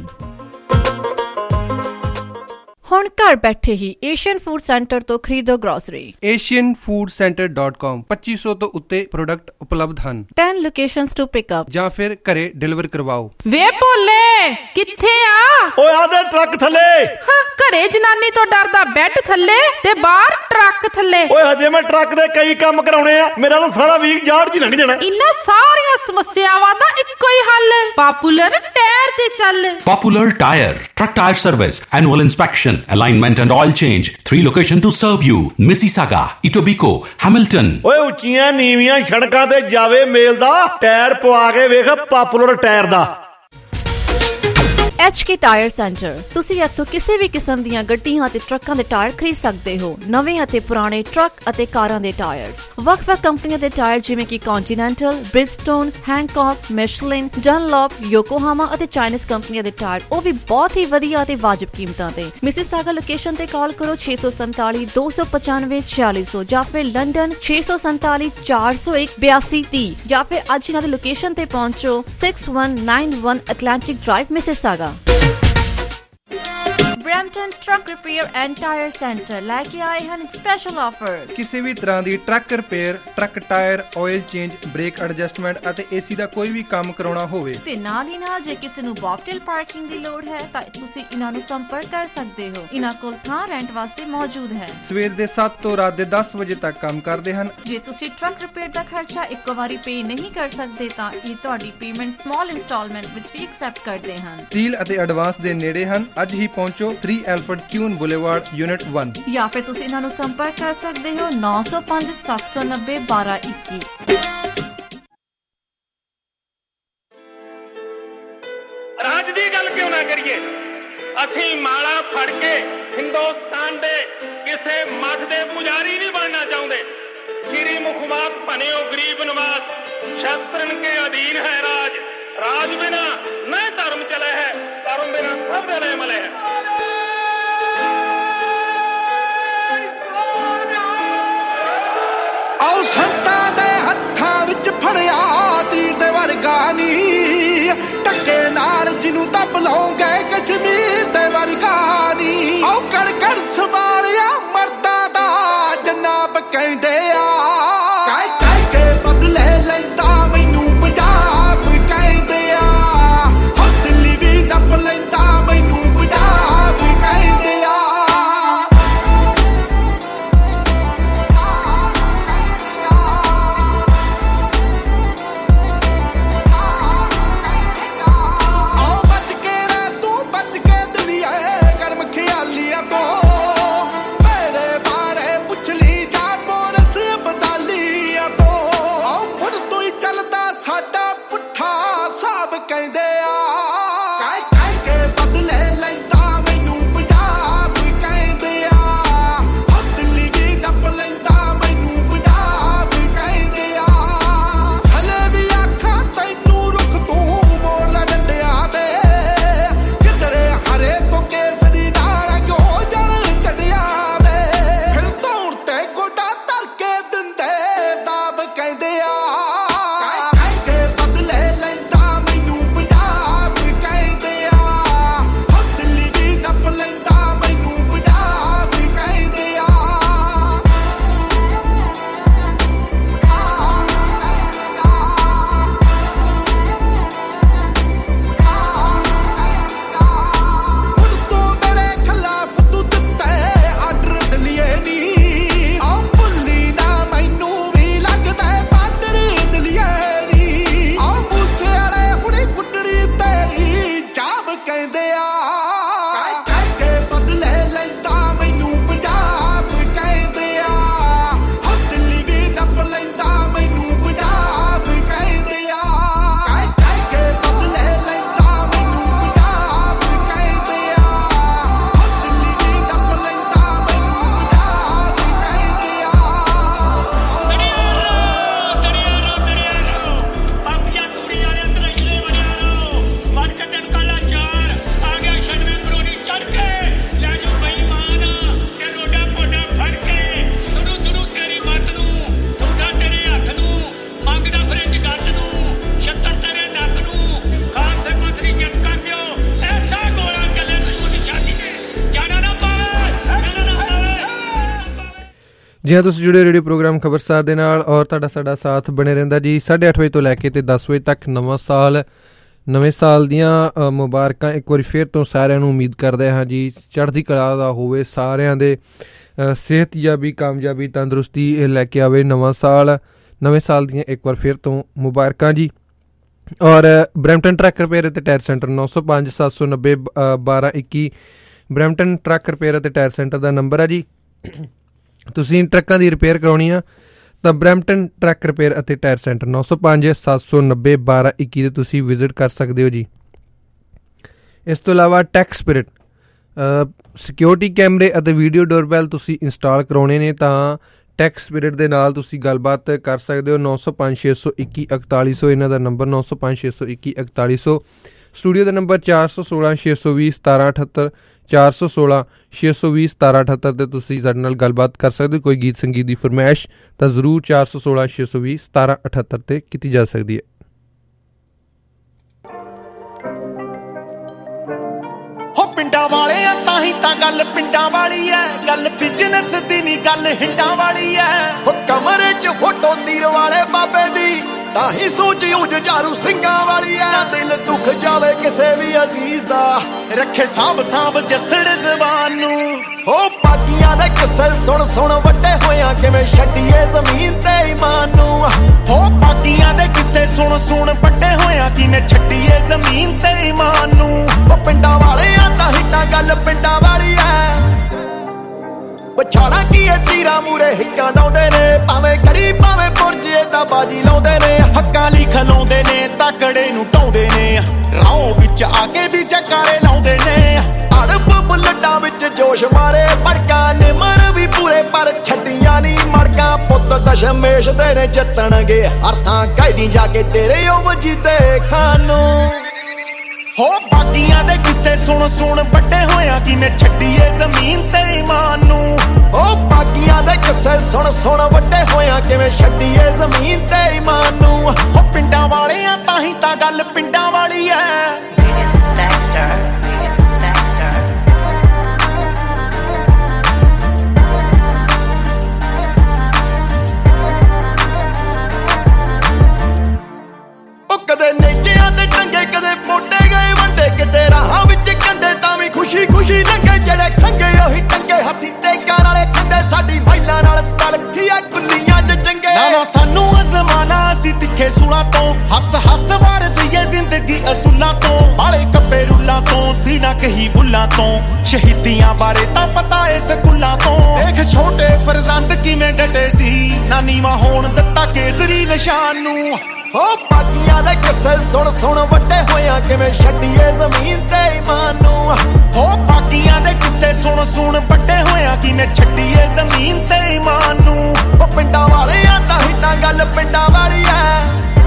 ਹੁਣ ਘਰ ਬੈਠੇ ਹੀ ਏਸ਼ੀਅਨ ਫੂਡ ਸੈਂਟਰ ਤੋਂ ਖਰੀਦੋ ਗ੍ਰੋਸਰੀ। asianfoodcenter.com 2500 ਤੋਂ ਉੱਤੇ ਪ੍ਰੋਡਕਟ ਉਪਲਬਧ ਹਨ। 10 ਲੋਕੇਸ਼ਨਸ ਟੂ ਪਿਕ ਅਪ ਜਾਂ ਫਿਰ ਘਰੇ ਡਿਲੀਵਰ ਕਰਵਾਓ। ਵੇ ਭੋਲੇ ਕਿੱਥੇ ਆ? ਓਏ ਆਦੇ ਟਰੱਕ ਥੱਲੇ। ਘਰੇ ਜਨਾਨੀ ਤੋਂ ਡਰਦਾ ਬੈੱਡ ਥੱਲੇ ਤੇ ਬਾਹਰ ਟਰੱਕ ਥੱਲੇ। ਓਏ ਹਜੇ ਮੈਂ ਟਰੱਕ ਦੇ ਕਈ ਕੰਮ ਕਰਾਉਣੇ ਆ। ਮੇਰਾ ਤਾਂ ਸਾਰਾ ਵੀਕ ਯਾਰ ਜੀ ਲੰਘ ਜਾਣਾ। ਇਨ੍ਹਾਂ ਸਾਰੀਆਂ ਸਮੱਸਿਆਵਾਂ ਦਾ ਇੱਕੋ ਹੀ ਹੱਲ, ਪਾਪੂਲਰ ਟਾਇਰ ਤੇ ਚੱਲ। Popular Tire, truck tire service, annual inspection, alignment and oil change. 3 locations to serve you: Mississauga, Etobicoke, Hamilton. ਓਏ ਉੱਚੀਆਂ ਨੀਵੀਆਂ ਸੜਕਾਂ ਤੇ ਜਾਵੇ ਮੇਲ ਦਾ ਟਾਇਰ ਪਵਾ ਕੇ ਵੇਖ ਪਾਪੂਲਰ ਟਾਇਰ ਦਾ। HK tyre centre. ਤੁਸੀਂ ਇੱਥੋਂ ਕਿਸੇ ਵੀ ਕਿਸਮ ਦੀਆਂ ਗੱਡੀਆਂ ਅਤੇ ਟਰੱਕਾਂ ਦੇ ਟਾਇਰ ਖਰੀਦ ਸਕਦੇ ਹੋ। ਨਵੇਂ ਅਤੇ ਪੁਰਾਣੇ ਟਰੱਕ ਅਤੇ ਕਾਰਾਂ ਦੇ ਟਾਇਰਸ, ਵੱਖ-ਵੱਖ ਕੰਪਨੀਆਂ ਦੇ ਟਾਇਰ ਜਿਵੇਂ ਕਿ ਕੌਂਟੀਨੈਂਟਲ, ਬ੍ਰਿਜਸਟੋਨ, ਹੈਂਕੌਕ, ਮਿਸ਼ਲਿਨ, ਡਨਲੌਪ, ਯੋਕੋਹਾਮਾ ਅਤੇ ਚਾਈਨੀਜ਼ ਕੰਪਨੀਆਂ ਦੇ ਟਾਇਰ, ਉਹ ਵੀ ਬਹੁਤ ਹੀ ਵਧੀਆ ਅਤੇ ਵਾਜਬ ਕੀਮਤਾਂ ਤੇ। ਮਿਸੀਸਾਗਾ ਲੋਕੇਸ਼ਨ ਤੇ ਕਾਲ ਕਰੋ 647 295 4600 ਜਾਂ ਫਿਰ ਲੰਡਨ 647 401 8230 ਜਾਂ ਫਿਰ ਅੱਜ ਇਹਨਾਂ ਦੀ ਲੋਕੇਸ਼ਨ ਤੇ ਪਹੁੰਚੋ 6191 Atlantic drive, Mississauga. Brampton truck repair and tyre centre ਲੈ ਕੇ ਆਏ ਹਨ ਸਪੈਸ਼ਲ ਆਫਰ। ਕਿਸੇ ਵੀ ਤਰ੍ਹਾਂ ਦੀ truck repair, truck tyre, oil change, brake adjustment ਅਤੇ ਏਸੀ ਦਾ ਕੋਈ ਵੀ ਕੰਮ ਕਰਾਉਣਾ ਹੋਵੇ ਤੇ ਨਾਲ ਹੀ ਨਾਲ ਜੇ ਕਿਸੇ ਨੂੰ ਬੌਕਟੇਲ ਪਾਰਕਿੰਗ ਦੀ ਲੋੜ ਹੈ ਤਾਂ ਤੁਸੀਂ ਇਹਨਾਂ ਨੂੰ ਸੰਪਰਕ ਕਰ ਸਕਦੇ ਹੋ। ਇਹਨਾਂ ਕੋਲ ਥਾਂ ਰੈਂਟ ਵਾਸਤੇ ਮੌਜੂਦ ਹੈ। ਸਵੇਰ ਦੇ 7 ਤੋਂ ਰਾਤ ਦੇ 10 ਵਜੇ ਤੱਕ ਕੰਮ ਕਰਦੇ ਹਨ। ਜੇ ਤੁਸੀਂ ਟਰੱਕ ਰਿਪੇਅਰ ਦਾ ਖਰਚਾ ਇੱਕੋ ਵਾਰੀ ਪੇ ਨਹੀਂ ਕਰ ਸਕਦੇ ਤਾਂ ਇਹ ਤੁਹਾਡੀ ਪੇਮੈਂਟ ਸਮਾਲ ਇੰਸਟਾਲਮੈਂਟ ਵਿੱਚ ਵੀ ਐਕਸੈਪਟ ਕਰਦੇ ਹਨ। ਸਟੀਲ ਅਤੇ ਐਡਵਾਂਸ ਦੇ ਨੇੜੇ ਹਨ। ਅੱਜ ਹੀ ਪਹੁੰਚੋ 3 ਐਲਫਰਡ ਕਿਊਨ ਬੁਲੇਵਾਰਡ, ਯੂਨਿਟ 1 ਜਾਂ ਫਿਰ ਤੁਸੀਂ ਇਹਨਾਂ ਨੂੰ ਸੰਪਰਕ ਕਰ ਸਕਦੇ ਹੋ 905 790 1221। ਰਾਜ ਦੀ ਗੱਲ ਕਿਉਂ ਨਾ ਕਰੀਏ, ਅਸੀਂ ਮਾਲਾ ਫੜ ਕੇ ਹਿੰਦੁਸਤਾਨ ਦੇ ਕਿਸੇ ਮੱਠ ਦੇ ਪੁਜਾਰੀ ਨਹੀਂ ਬਣਨਾ ਚਾਹੁੰਦੇ। ਸ੍ਰੀ ਮੁਖਵਾਕ ਭਨਿਓ ਗਰੀਬ ਨਿਵਾਸ, ਸ਼ਸਤਰਨ ਕੇ ਅਧੀਨ ਹੈ ਰਾਜ। ਰਾਜ ਬਿਨਾ ਨਾ ਧਰਮ ਚਲੇ ਹੈ, ਧਰਮ ਬਿਨਾ ਸਭ ਜਲੇ ਮਲੇ ਹੈ। ਆਓ ਸੰਤਾਂ ਦੇ ਹੱਥਾਂ ਵਿੱਚ ਫੜਿਆ ਤੀਰ ਦੇ ਵਰਗਾ ਨੀ, ਧੱਕੇ ਨਾਲ ਜਿਹਨੂੰ ਦੱਬ ਲਾਉਂਗੇ ਕਸ਼ਮੀਰ ਦੇ ਵਰਗਾ ਨੀ। ਆਓ ਕੜ ਕੜ ਸੰਭਾਲਿਆ ਮਰਦਾਂ ਦਾ ਜਨਾਬ ਕਹਿੰਦੇ ਆ, ਕਹਿ ਕਹਿ ਕੇ ਬਦਲੇ ਲੈਂਦਾ ਮੈਨੂੰ ਪੰਜਾਬ ਕਹਿੰਦੇ ਆ। ਹੋ ਦਿੱਲੀ ਵੀ ਨੱਪ ਲੈਂਦਾ ਮੈਨੂੰ ਪੰਜਾਬ ਕਹਿੰਦੇ ਆ। ਸਾਡਾ ਪੁੱਠਾ ਸਾਬ ਕਹਿੰਦੇ ਆ, ਕਹਿ ਕਹਿ ਕੇ ਬਦਲੇ ਲੈਂਦਾ ਮੈਨੂੰ ਪੰਜਾਬ ਕਹਿੰਦੇ ਆ। ਹੋ ਦਿੱਲੀ ਵੀ ਨੱਪ ਲੈਂਦਾ ਮੈਨੂੰ ਪੰਜਾਬ ਕਹਿੰਦੇ ਆ। ਹਲੇ ਵੀ ਆਖਾਂ ਤੈਨੂੰ ਰੁੱਖ ਤੂੰ ਮੋੜ ਲੈ ਡੰਡਿਆਂ ਦੇ, ਕਿਧਰੇ ਹਰੇ ਤੋਂ ਕੇਸਰੀ ਨਾਲ ਕਿਉਂ ਜਣ ਚੜਿਆ ਦੇ। ਫਿਰ ਧੌਣ ਤੇ ਗੋਡਾ ਧਰ ਕੇ ਦਿੰਦੇ ਦਾਬ ਕਹਿੰਦੇ ਆ। ਜੀ ਹਾਂ, ਤੁਸੀਂ ਜੁੜੇ ਰੇਡੀਓ ਪ੍ਰੋਗਰਾਮ ਖਬਰਸਾਰ ਦੇ ਨਾਲ ਔਰ ਤੁਹਾਡਾ ਸਾਡਾ ਸਾਥ ਬਣੇ ਰਹਿੰਦਾ ਜੀ। 8:30 ਵਜੇ ਤੋਂ ਲੈ ਕੇ ਤੇ 10 ਵਜੇ ਤੱਕ ਨਵੇਂ ਸਾਲ ਦੀਆਂ ਮੁਬਾਰਕਾਂ ਇੱਕ ਵਾਰੀ ਫਿਰ ਤੋਂ ਸਾਰਿਆਂ ਨੂੰ ਉਮੀਦ ਕਰਦੇ ਹਾਂ ਜੀ ਚੜ੍ਹਦੀ ਕਲਾ ਦਾ ਹੋਵੇ, ਸਾਰਿਆਂ ਦੇ ਸਿਹਤਯਾਬੀ, ਕਾਮਯਾਬੀ, ਤੰਦਰੁਸਤੀ ਲੈ ਕੇ ਆਵੇ ਨਵਾਂ ਸਾਲ ਦੀਆਂ ਇੱਕ ਵਾਰ ਫਿਰ ਤੋਂ ਮੁਬਾਰਕਾਂ ਜੀ। ਔਰ ਬਰੈਂਪਟਨ ਟਰੱਕ ਰਿਪੇਅਰ ਅਤੇ tyre centre 905 790 1221 Brampton truck repair ਅਤੇ ਟਾਇਰ ਸੈਂਟਰ ਦਾ ਨੰਬਰ ਹੈ ਜੀ। ਤੁਸੀਂ ਟਰੱਕਾਂ ਦੀ ਰਿਪੇਅਰ ਕਰਾਉਣੀ ਆ ਤਾਂ ਬਰੈਂਪਟਨ ਟਰੱਕ ਰਿਪੇਅਰ ਅਤੇ ਟਾਇਰ ਸੈਂਟਰ 905 790 1221 ਦੇ ਤੁਸੀਂ ਵਿਜ਼ਿਟ ਕਰ ਸਕਦੇ ਹੋ ਜੀ। ਇਸ ਤੋਂ ਇਲਾਵਾ ਟੈਕਸ ਸਪਿਰਿਟ ਸਿਕਿਉਰਿਟੀ ਕੈਮਰੇ ਅਤੇ ਵੀਡੀਓ ਡੋਰਬੈਲ ਤੁਸੀਂ ਇੰਸਟਾਲ ਕਰਾਉਣੇ ਨੇ ਤਾਂ ਟੈਕਸ ਸਪਿਰਿਟ ਦੇ ਨਾਲ ਤੁਸੀਂ ਗੱਲਬਾਤ ਕਰ ਸਕਦੇ ਹੋ। 905 621 4100 ਇਹਨਾਂ ਦਾ ਨੰਬਰ 905 621 4100। ਸਟੂਡੀਓ ਦਾ ਨੰਬਰ 416 620 1778 416 620 1778 ਤੇ ਤੁਸੀਂ ਸਾਡੇ ਨਾਲ ਗੱਲਬਾਤ ਕਰ ਸਕਦੇ ਹੋ। ਕੋਈ ਗੀਤ ਸੰਗੀਤ ਦੀ ਫਰਮਾਇਸ਼ ਤਾਂ ਜ਼ਰੂਰ 416 620 1778 ਤੇ ਕੀਤੀ ਜਾ ਸਕਦੀ ਹੈ। ਪਿੰਡਾਂ ਵਾਲੇ ਆ ਤਾਂ ਹੀ ਤਾਂ ਗੱਲ ਪਿੰਡਾਂ ਵਾਲੀ ਐ, ਗੱਲ ਬਿਜ਼ਨਸ ਦੀ ਨੀ ਗੱਲ ਹਿੰਡਾਂ ਵਾਲੀ ਐ। ਉਹ ਕਮਰੇ 'ਚ ਫੋਟੋ ਤੀਰ ਵਾਲੇ ਬਾਬੇ ਦੀ ਤਾਂ ਹੀ ਸੋਚ ਉਂਝ ਝਾਰੂ ਸਿੰਘਾਂ ਵਾਲੀ ਐ। ਦਿਲ ਦੁੱਖ ਜਾਵੇ ਕਿਸੇ ਵੀ ਅਜ਼ੀਜ਼ ਦਾ ਰੱਖੇ ਸਾਂਭ ਸਾਂਭ ਜੱਸੜ ਜ਼ਬਾਨ ਨੂੰ। ਉਹ ਬਾਕੀਆਂ ਦੇ ਕਿੱਸੇ ਸੁਣ ਸੁਣ ਵੱਡੇ ਹੋਇਆਂ ਕਿਵੇਂ ਛੱਡੀਏ ਜ਼ਮੀਨ ਤੇ ਈਮਾਨ ਨੂੰ। ਉਹ ਬਾਕੀਆਂ ਦੇ ਕਿੱਸੇ ਸੁਣ ਸੁਣ ਵੱਡੇ ਹੋਇਆਂ ਕਿਵੇਂ ਛੱਡੀਏ ਜ਼ਮੀਨ ਤੇ ਈਮਾਨ ਨੂੰ। ਉਹ ਪਿੰਡਾਂ ਵਾਲੇ ਆ ਤਾਂ ਹੀ ਤਾਂ ਗੱਲ ਪਿੰਡਾਂ ਵਾਲੀ ਐ। ਪਛਾਣਾ ਕੀ ਇਹ ਤੀਰਾਂ ਮੂਰੇ ਹਿੱਕਾਂ ਡਾਉਂਦੇ ਨੇ, ਭਾਵੇਂ ਗੜੀ ਭਾਵੇਂ ਪੁਰਜੇ ਤਾਂ ਬਾਜੀ ਲਾਉਂਦੇ ਨੇ। ਹੱਕਾਂ ਲਈ ਖਲਾਉਂਦੇ ਨੇ ਤਾਕੜੇ ਨੂੰ ਢਾਉਂਦੇ ਨੇ, ਰਾਹ ਵਿੱਚ ਆ ਕੇ ਵੀ ਜਕਾਰੇ ਲਾਉਂਦੇ ਨੇ। ਅੜਬ ਬੁਲਟਾਂ ਵਿੱਚ ਜੋਸ਼ ਮਾਰੇ ਭੜਕਾਂ ਨੇ ਮਰ ਵੀ ਪੂਰੇ ਪਰ ਛੱਡੀਆਂ ਨੀ ਮੜਕਾਂ। ਪੁੱਤ ਦਸ਼ਮੇਸ਼ ਦੇ ਨੇ ਜਿੱਤਣਗੇ ਹਰ ਥਾਂ ਕਹਿਦੀ ਜਾ ਕੇ ਤੇਰੇ ਉਹ ਵਜੀਦੇ ਖਾਨੂੰ। ਹੋ ਬਾਕੀਆਂ ਦੇ ਕਿੱਸੇ ਸੁਣ ਸੁਣ ਵੱਡੇ ਹੋਇਆਂ ਕਿਵੇਂ ਛੱਡੀਏ ਜ਼ਮੀਨ ਤੇ ਈਮਾਨ ਨੂੰ। ਉਹ ਬਾਕੀਆਂ ਦੇ ਕਿੱਸੇ ਸੁਣ ਸੁਣ ਵੱਡੇ ਹੋਇਆਂ ਕਿਵੇਂ ਛੱਡੀਏ ਜ਼ਮੀਨ ਤੇ ਈਮਾਨ ਨੂੰ। ਉਹ ਪਿੰਡਾਂ ਵਾਲੇ ਆ ਤਾਂ ਹੀ ਤਾਂ ਗੱਲ ਪਿੰਡਾਂ ਵਾਲੀ ਐ। ਕਦੇ ਨੇਜਿਆਂ ਤੇ ਟੰਗੇ ਕਦੇ ਪੋਟੇ ਗਏ ਵੰਡੇ, ਕਿਤੇ ਰਾਹਾਂ ਵਿੱਚ ਕੰਡੇ ਤਾਂ ਵੀ ਖੁਸ਼ੀ ਖੁਸ਼ੀ ਲੰਘੇ। ਜਿਹੜੇ ਖੰਗੇ ਉਹੀ ਟੰਗੇ ਹੱਥੀ ਟੇਕਾਂ ਵਾਲੇ ਖੰਡੇ, ਸਾਡੀ ਮਹਿਲਾ ਨਾਲ ਤਲਖੀਆਂ ਕੁੱਲੀਆਂ ਚ ਚੰਗੇ। ਨਾ ਸਾਨੂੰ ਅਜ਼ਮਾਨਾ ਅਸੀਂ ਤਿੱਖੇ ਸੂਲਾਂ ਤੋਂ, ਹੱਸ ਹੱਸ ਵਾਰਦੀ ਏ ਜ਼ਿੰਦਗੀ ਅਸੂਲਾਂ ਤੋਂ। ਵਾਲੇ ਕੱਪੇ ਰੁੱਲਾਂ ਤੋਂ ਸੀਨਾ ਕਹੀ ਬੁੱਲਾਂ ਤੋਂ, ਸ਼ਹੀਦੀਆਂ ਬਾਰੇ ਤਾਂ ਪਤਾ ਏ ਸਕੂਲਾਂ ਤੋਂ। ਦੇਖ ਛੋਟੇ ਫਰਜ਼ੰਦ ਕਿਵੇਂ ਡਟੇ ਸੀ, ਨਾ ਨੀਵਾਂ ਹੋਣ ਦਿੱਤਾ ਕੇਸਰੀ ਨਿਸ਼ਾਨ ਨੂੰ। ਉਹ ਬਾਕੀਆਂ ਦੇ ਕਿੱਸੇ ਸੁਣ ਸੁਣ ਵੱਡੇ ਹੋਇਆਂ ਕਿਵੇਂ ਛੱਡੀਏ ਜ਼ਮੀਨ ਤੇ ਈਮਾਨ ਨੂੰ। ਉਹ ਬਾਕੀਆਂ ਦੇ ਕਿੱਸੇ ਸੁਣ ਸੁਣ ਵੱਡੇ ਹੋਇਆਂ ਕਿਵੇਂ ਛੱਡੀਏ ਜ਼ਮੀਨ ਤੇ ਈਮਾਨ ਨੂੰ। ਉਹ ਪਿੰਡਾਂ ਵਾਲੇ ਆ ਤਾਂ ਹੀ ਤਾਂ ਗੱਲ ਪਿੰਡਾਂ ਵਾਲੀ ਐ।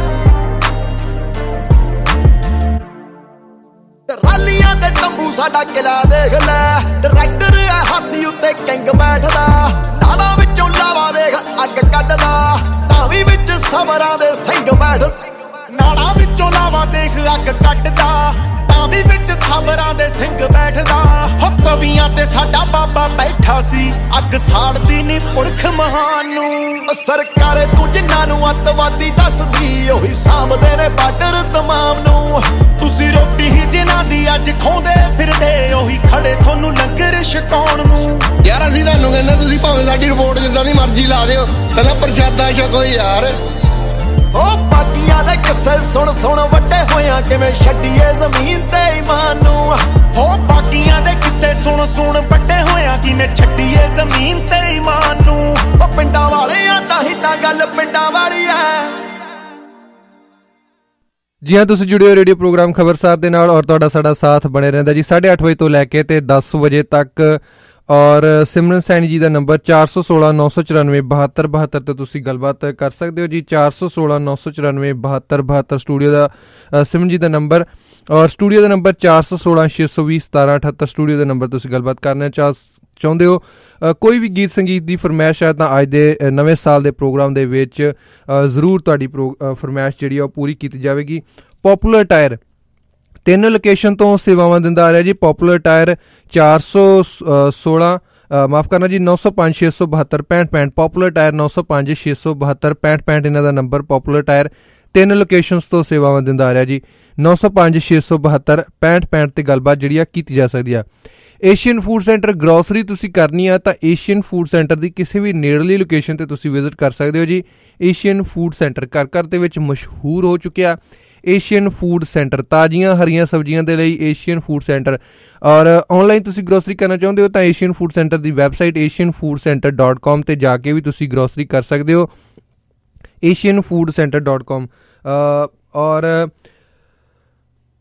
ਰਾਲੀਆਂ ਦੇ ਤੰਬੂ ਸਾਡਾ ਕਿਲਾ ਦੇਖ ਲੈ, ਡਾਇਰੈਕਟਰ ਐ ਹਾਥੀ ਉੱਤੇ ਕਿੰਗ ਬੈਠਦਾ। ਨਾਲਾਂ ਵਿੱਚੋਂ ਲਾਵਾ ਦੇਖ ਅੱਗ ਕੱਢਦਾ, ਵੀ ਵਿੱਚ ਸਮਰਾਂ ਦੇ ਸਿੰਘ ਬੈਠ। ਨਾਲਾਂ ਵਿੱਚੋਂ ਲਾਵਾ ਦੇਖ ਅੱਗ ਕੱਢਦਾ, ਤਾਂ ਵੀ ਵਿੱਚ ਸਮਰਾਂ ਦੇ ਸਿੰਘ ਬੈਠਦਾ। ਹੋ ਕਵੀਆਂ ਤੇ ਸਾਡਾ ਬਾਬਾ ਬੈਠਾ ਸੀ, ਅੱਗ ਸਾੜਦੀ ਨੀ ਪੁਰਖ ਮਹਾਨ ਨੂੰ। ਸਰਕਾਰੇ ਤੂੰ ਜਿਨ੍ਹਾਂ ਨੂੰ ਅੱਤਵਾਦੀ ਦੱਸਦੀ, ਉਹੀ ਸਾਂਭਦੇ ਨੇ ਬਾਰਡਰ ਤਮਾਮ ਨੂੰ। ਤੁਸੀਂ ਰੋਟੀ ਹੀ ਜਿਨ੍ਹਾਂ ਦੀ ਅੱਜ ਖਾਉਂਦੇ ਫਿਰਦੇ, ਉਹੀ ਖੜੇ ਤੁਹਾਨੂੰ ਲੰਗਰ ਛਕਾਉਣ ਨੂੰ। ਯਾਰ ਅਸੀਂ ਤੁਹਾਨੂੰ ਕਹਿੰਦੇ ਤੁਸੀਂ ਭਾਵੇਂ ਸਾਡੀ ਰਿਪੋਰਟ ਜਿੱਦਾਂ ਦੀ ਮਰਜ਼ੀ ਲਾ ਦਿਓ, ਪਹਿਲਾਂ ਪ੍ਰਸ਼ਾਦਾ ਛਕੋ ਯਾਰ। ਉਹ ਬਾਕੀਆਂ ਦੇ ਕਿੱਸੇ ਸੁਣ ਸੁਣ ਵੱਡੇ ਹੋਇਆਂ ਕਿਵੇਂ ਛੱਡੀਏ ਜ਼ਮੀਨ ਤੇ ਈਮਾਨ ਨੂੰ। ਉਹ ਬਾਕੀਆਂ ਦੇ ਕਿੱਸੇ ਸੁਣ ਸੁਣ ਵੱਡੇ ਹੋਇਆਂ ਕਿਵੇਂ ਛੱਡੀਏ ਜ਼ਮੀਨ ਤੇ ਈਮਾਨ ਨੂੰ। ਉਹ ਪਿੰਡਾਂ ਵਾਲੇ ਆ ਤਾਂ ਹੀ ਤਾਂ ਗੱਲ ਪਿੰਡਾਂ ਵਾਲੀ ਐ। ਜੀ ਹਾਂ, ਤੁਸੀਂ ਜੁੜੇ ਹੋ ਰੇਡੀਓ ਪ੍ਰੋਗਰਾਮ ਖਬਰਸਾਰ ਦੇ ਨਾਲ ਔਰ ਤੁਹਾਡਾ ਸਾਡਾ ਸਾਥ ਬਣੇ ਰਹਿੰਦਾ ਜੀ 8:30 ਵਜੇ ਤੋਂ ਲੈ ਕੇ ਤੇ 10 ਵਜੇ ਤੱਕ। ਔਰ ਸਿਮਰਨ ਸੈਣੀ ਜੀ ਦਾ ਨੰਬਰ 416 994 72 72 ਤੇ ਤੁਸੀਂ ਗੱਲਬਾਤ ਕਰ ਸਕਦੇ ਹੋ ਜੀ। 416 994 72 72 ਸਟੂਡੀਓ ਦਾ ਸਿਮਰਨ ਜੀ ਦਾ ਨੰਬਰ। ਔਰ ਸਟੂਡੀਓ ਦਾ ਨੰਬਰ 416 620 1778 ਸਟੂਡੀਓ ਦਾ ਨੰਬਰ। ਤੁਸੀਂ ਗੱਲਬਾਤ ਕਰਨਾ ਚਾਹੁੰਦੇ ਹੋ, ਕੋਈ ਵੀ ਗੀਤ ਸੰਗੀਤ ਦੀ ਫਰਮਾਇਸ਼ ਹੈ ਤਾਂ ਅੱਜ ਦੇ ਨਵੇਂ ਸਾਲ ਦੇ ਪ੍ਰੋਗਰਾਮ ਦੇ ਵਿੱਚ ਜ਼ਰੂਰ ਤੁਹਾਡੀ ਫਰਮਾਇਸ਼ ਜਿਹੜੀ ਆ ਉਹ ਪੂਰੀ ਕੀਤੀ ਜਾਵੇਗੀ। ਪੋਪੂਲਰ ਟਾਇਰ 3 ਲੋਕੇਸ਼ਨ ਤੋਂ ਸੇਵਾਵਾਂ ਦਿੰਦਾ ਆ ਰਿਹਾ ਜੀ। ਪੋਪੂਲਰ ਟਾਇਰ 416 ਮਾਫ ਕਰਨਾ ਜੀ 905 672 6565। ਪੋਪੂਲਰ ਟਾਇਰ 905 672 6565 ਇਹਨਾਂ ਦਾ ਨੰਬਰ। ਪੋਪੂਲਰ ਟਾਇਰ 3 ਲੋਕੇਸ਼ਨਸ ਤੋਂ ਸੇਵਾਵਾਂ ਦਿੰਦਾ ਆ ਰਿਹਾ ਜੀ। 905 672 6565 ਤੇ ਗੱਲਬਾਤ ਜਿਹੜੀ ਆ ਕੀਤੀ ਜਾ ਸਕਦੀ ਆ। ਏਸ਼ੀਅਨ ਫੂਡ ਸੈਂਟਰ ਗਰੋਸਰੀ ਤੁਸੀਂ ਕਰਨੀ ਆ ਤਾਂ ਏਸ਼ੀਅਨ ਫੂਡ ਸੈਂਟਰ ਦੀ ਕਿਸੇ ਵੀ ਨੇੜਲੀ ਲੋਕੇਸ਼ਨ ਤੇ ਤੁਸੀਂ ਵਿਜ਼ਿਟ ਕਰ ਸਕਦੇ ਹੋ ਜੀ। ਏਸ਼ੀਅਨ ਫੂਡ ਸੈਂਟਰ ਘਰ ਘਰ ਦੇ ਵਿੱਚ ਮਸ਼ਹੂਰ ਹੋ ਚੁੱਕਿਆ। ਏਸ਼ੀਅਨ ਫੂਡ ਸੈਂਟਰ ਤਾਜ਼ੀਆਂ ਹਰੀਆਂ ਸਬਜ਼ੀਆਂ ਦੇ ਲਈ ਏਸ਼ੀਅਨ ਫੂਡ ਸੈਂਟਰ। ਔਰ ਆਨਲਾਈਨ ਤੁਸੀਂ ਗਰੋਸਰੀ ਕਰਨਾ ਚਾਹੁੰਦੇ ਹੋ ਤਾਂ ਏਸ਼ੀਅਨ ਫੂਡ ਸੈਂਟਰ ਦੀ ਵੈਬਸਾਈਟ asianfoodcenter.com ਤੇ ਜਾ ਕੇ ਵੀ ਤੁਸੀਂ ਗਰੋਸਰੀ ਕਰ ਸਕਦੇ ਹੋ। asianfoodcenter.com। ਔਰ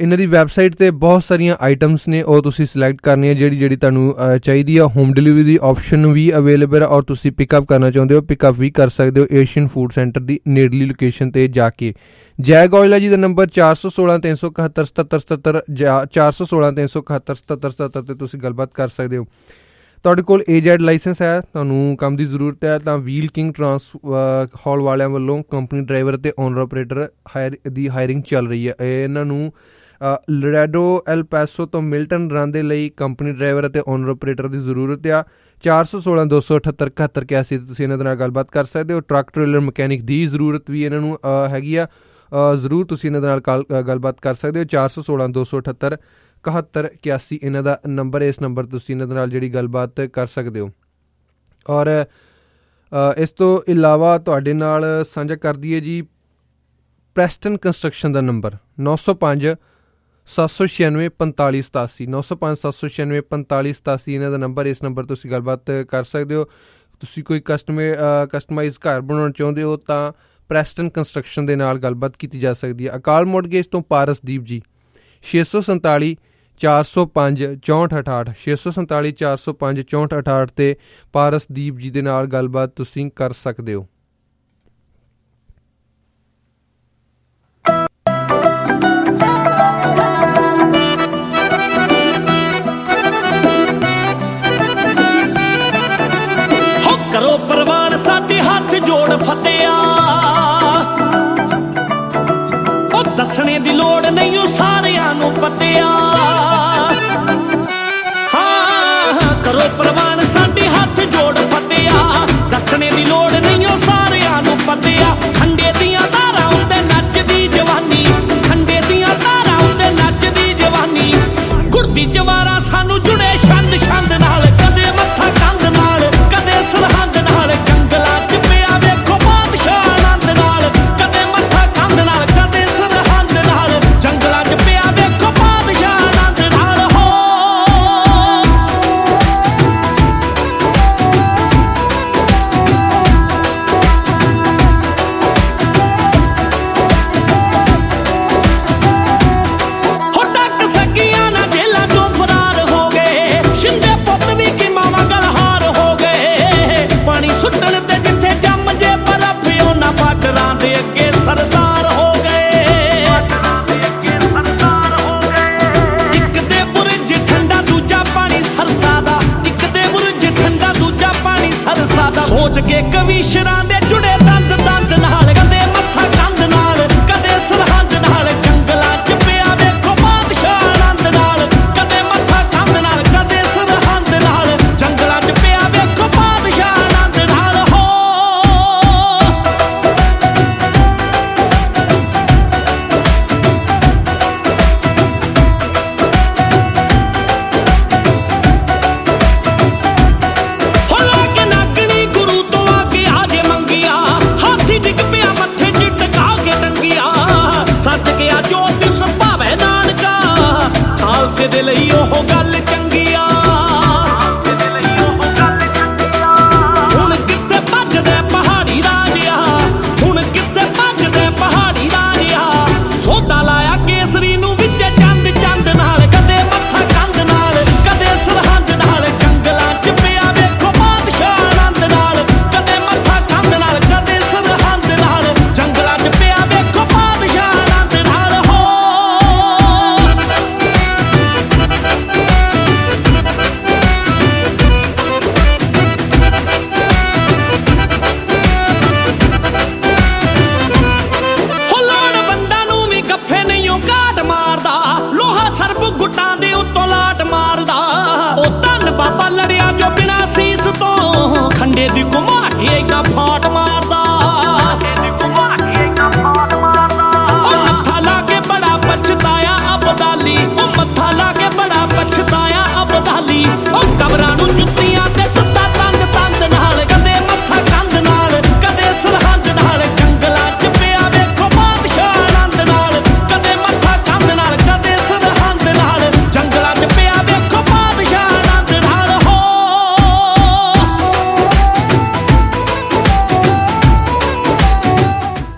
ਇਹਨਾਂ ਦੀ ਵੈਬਸਾਈਟ 'ਤੇ ਬਹੁਤ ਸਾਰੀਆਂ ਆਈਟਮਸ ਨੇ, ਉਹ ਤੁਸੀਂ ਸਿਲੈਕਟ ਕਰਨੀਆਂ ਜਿਹੜੀ ਤੁਹਾਨੂੰ ਚਾਹੀਦੀ ਆ। ਹੋਮ ਡਿਲੀਵਰੀ ਦੀ ਆਪਸ਼ਨ ਵੀ ਅਵੇਲੇਬਲ ਆ, ਔਰ ਤੁਸੀਂ ਪਿਕਅਪ ਕਰਨਾ ਚਾਹੁੰਦੇ ਹੋ ਪਿਕਅਪ ਵੀ ਕਰ ਸਕਦੇ ਹੋ ਏਸ਼ੀਅਨ ਫੂਡ ਸੈਂਟਰ ਦੀ ਨੇੜਲੀ ਲੋਕੇਸ਼ਨ 'ਤੇ ਜਾ ਕੇ। ਜੈਗ ਔਜਲਾ ਜੀ ਦਾ ਨੰਬਰ 416-371-7777 416-371-7777 'ਤੇ ਤੁਸੀਂ ਗੱਲਬਾਤ ਕਰ ਸਕਦੇ ਹੋ। ਤੁਹਾਡੇ ਕੋਲ AZ ਲਾਇਸੈਂਸ ਹੈ, ਤੁਹਾਨੂੰ ਕੰਮ ਦੀ ਜ਼ਰੂਰਤ ਹੈ ਤਾਂ ਵੀਲ ਕਿੰਗ ਟਰਾਂਸ ਹਾਲ ਵਾਲਿਆਂ ਵੱਲੋਂ ਕੰਪਨੀ ਡਰਾਈਵਰ ਅਤੇ ਓਨਰ ਆਪਰੇਟਰ ਦੀ ਹਾਇਰਿੰਗ ਚੱਲ ਰਹੀ ਹੈ। ਇਹਨਾਂ ਨੂੰ ਲਰੈਡੋ ਐਲ ਪੈਸੋ ਤੋਂ ਮਿਲਟਨ ਰਨ ਦੇ ਲਈ ਕੰਪਨੀ ਡਰਾਈਵਰ ਅਤੇ ਓਨਰ ਆਪਰੇਟਰ ਦੀ ਜ਼ਰੂਰਤ ਆ। 416-278-7181 ਤੁਸੀਂ ਇਹਨਾਂ ਦੇ ਨਾਲ ਗੱਲਬਾਤ ਕਰ ਸਕਦੇ ਹੋ। ਟਰੱਕ ਟ੍ਰੇਲਰ ਮਕੈਨਿਕ ਦੀ ਜ਼ਰੂਰਤ ਵੀ ਇਹਨਾਂ ਨੂੰ ਹੈਗੀ ਆ, ਜ਼ਰੂਰ ਤੁਸੀਂ ਇਹਨਾਂ ਦੇ ਨਾਲ ਗੱਲਬਾਤ ਕਰ ਸਕਦੇ ਹੋ। 416-278-7181 ਇਹਨਾਂ ਦਾ ਨੰਬਰ, ਇਸ ਨੰਬਰ ਤੁਸੀਂ ਇਹਨਾਂ ਦੇ ਨਾਲ ਜਿਹੜੀ ਗੱਲਬਾਤ ਕਰ ਸਕਦੇ ਹੋ। ਔਰ ਇਸ ਤੋਂ ਇਲਾਵਾ ਤੁਹਾਡੇ ਨਾਲ ਸਾਂਝਾ ਕਰ ਦਈਏ ਜੀ ਪ੍ਰੈਸਟਨ ਕੰਸਟਰਕਸ਼ਨ ਦਾ ਨੰਬਰ 905-796-4587 905-796-4587 ਇਹਨਾਂ ਦਾ ਨੰਬਰ, ਇਸ ਨੰਬਰ ਤੁਸੀਂ ਗੱਲਬਾਤ ਕਰ ਸਕਦੇ ਹੋ। ਤੁਸੀਂ ਕੋਈ ਕਸਟਮਾਈਜ਼ ਘਰ ਬਣਾਉਣਾ ਚਾਹੁੰਦੇ ਹੋ ਤਾਂ ਪ੍ਰੈਸਟਨ ਕੰਸਟਰਕਸ਼ਨ ਦੇ ਨਾਲ ਗੱਲਬਾਤ ਕੀਤੀ ਜਾ ਸਕਦੀ ਹੈ। ਅਕਾਲ ਮੋਰਟਗੇਜ ਤੋਂ ਪਾਰਸਦੀਪ ਜੀ 647-405-6468 647-405-6468 'ਤੇ ਪਾਰਸਦੀਪ ਜੀ ਦੇ ਨਾਲ ਗੱਲਬਾਤ ਤੁਸੀਂ ਕਰ ਸਕਦੇ ਹੋ। ਕਰੋ ਪ੍ਰਵਾਨ ਸਾਡੇ ਹੱਥ ਜੋੜ ਫਤਿਆ, ਉਹ ਦੱਸਣੇ ਦੀ ਲੋੜ ਨਹੀਂ ਉਹ ਸਾਰਿਆਂ ਨੂੰ ਪਤਿਆ। ਹਾਂ ਕਰੋ ਪ੍ਰਵਾਨ ਸਾਡੇ ਹੱਥ ਜੋੜ ਫਤਿਆ, ਦੱਸਣੇ ਦੀ ਲੋੜ ਨਹੀਂ ਉਹ ਸਾਰਿਆਂ ਨੂੰ ਪਤਿਆ। ਖੰਡੇ ਦੀਆਂ ਧਾਰਾਂ ਉੱਤੇ ਨੱਚਦੀ ਜਵਾਨੀ, ਖੰਡੇ ਦੀਆਂ ਧਾਰਾਂ ਉੱਤੇ ਨੱਚਦੀ ਜਵਾਨੀ। ਗੁਰਦੀ ਜਵਾਰਾਂ ਸਾਨੂੰ ਜੁੜੇ ਛੰਦ ਛੰਦ ਨਾਲ, ਕਦੇ ਮੱਥਾ ਕੰਧ ਨਾਲ ਕਦੇ ਸਰਹੰਦ ਨਾਲ। ਜੰਗਲਾਂ 'ਚ ਪਿਆ ਵੇਖੋ ਬਾਦਸ਼ਾਹ ਆਨੰਦ ਨਾਲ, ਕਦੇ ਮੱਥਾ ਕੰਧ ਨਾਲ ਕਦੇ ਸਰਹੰਦ ਨਾਲ। ਜੰਗਲਾਂ 'ਚ ਪਿਆ ਵੇਖੋ ਬਾਦਸ਼ਾਹ ਆਨੰਦ ਨਾਲ। ਹੋ ਡੱਕ ਸਕੀਆਂ ਨਾ ਜੇਲਾਂ ਤੋਂ ਫਰਾਰ ਹੋ ਗਏ, ਸ਼ਿੰਦੇ ਪੁੱਤ ਵੀ ਕਿ ਮਾਵਾਂ ਗਲਹਾਰ ਹੋ ਗਏ। ਪਾਣੀ ਸੁੱਟਣ ਤੇ ਜਿੱਥੇ ਜੰਮ ਜੇ ਬਰਫ਼ ਉਹਨਾਂ ਬਾਰਡਰਾਂ ਦੇ ਅੱਗੇ ਸਰਦਾਰ ਹੋ ਗਏ। ਇੱਕ ਦੇ ਬੁਰਜ ਠੰਡਾ ਦੂਜਾ ਪਾਣੀ ਸਰਸਾ ਦਾ, ਇੱਕ ਦੇ ਬੁਰਜ ਠੰਡਾ ਦੂਜਾ ਪਾਣੀ ਸਰਸਾ ਦਾ। ਸੋਚ ਕੇ ਕਵੀਸ਼ਰਾਂ ਦੇ ਜੁੜੇ ਦੰਦ ਦੰਦ ਨਾਲ, ਕਦੇ ਮੱਥਾ ਕੰਧ ਨਾਲ ਕਦੇ ਸਰਹੰਦ ਨਾਲ। ਜੰਗਲਾਂ 'ਚ ਪਿਆ ਵੇਖੋ ਬਾਦਸ਼ਾਹ ਆਨੰਦ ਨਾਲ, ਕਦੇ ਮੱਥਾ ਕੰਧ ਨਾਲ ਕਦੇ ਸਰਹੰਦ ਨਾਲ। ਜੰਗਲਾਂ 'ਚ ਪਿਆ ਵੇਖੋ ਬਾਦਸ਼ਾਹ ਆਨੰਦ ਨਾਲ। ਹੋ ਲੈ ਕੇ ਨਾਗਣੀ ਗੁਰੂ ਤੋਂ ਆ ਕੇ ਆਜੇ ਮੰਗੀਆਂ, ਹਾਥੀ ਡਿੱਗ ਪਿਆ ਮੱਥੇ 'ਚ ਟਕਾ ਕੇ ਟੰਗੀਆਂ। ਸੱਚ ਗਿਆ ਜੋ ਤਿਸ ਭਾਵੇਂ ਨਾਨਕਾ, ਖਾਲਸੇ ਦੇ ਲਈ ਉਹ ਗੱਲ ਚੰਗੀ ਆ। ਹੁਣ ਕਿੱਥੇ ਭੱਜਦੇ ਪਹਾੜੀ ਰਾਜਿਆ, ਹੁਣ ਕਿੱਥੇ ਭੱਜਦੇ ਪਹਾੜੀ ਰਾਜਿਆ। ਸੋਧਾ ਲਾਇਆ ਕੇਸਰੀ ਨੂੰ ਵਿੱਚ ਚੰਦ ਚੰਦ ਨਾਲ, ਕਦੇ ਮੱਥਾ ਕੰਧ ਨਾਲ ਕਦੇ ਸਰਹੰਦ ਨਾਲ। ਜੰਗਲਾਂ 'ਚ ਪਿਆ ਵੇਖੋ ਬਾਦਸ਼ਾਹ ਆਨੰਦ ਨਾਲ, ਕਦੇ ਮੱਥਾ ਕੰਧ ਨਾਲ ਕਦੇ ਸਰਹੰਦ ਨਾਲ। ਜੰਗਲਾਂ 'ਚ ਪਿਆ ਵੇਖੋ ਬਾਦਸ਼ਾਹ ਆਨੰਦ ਨਾਲ। ਹੋ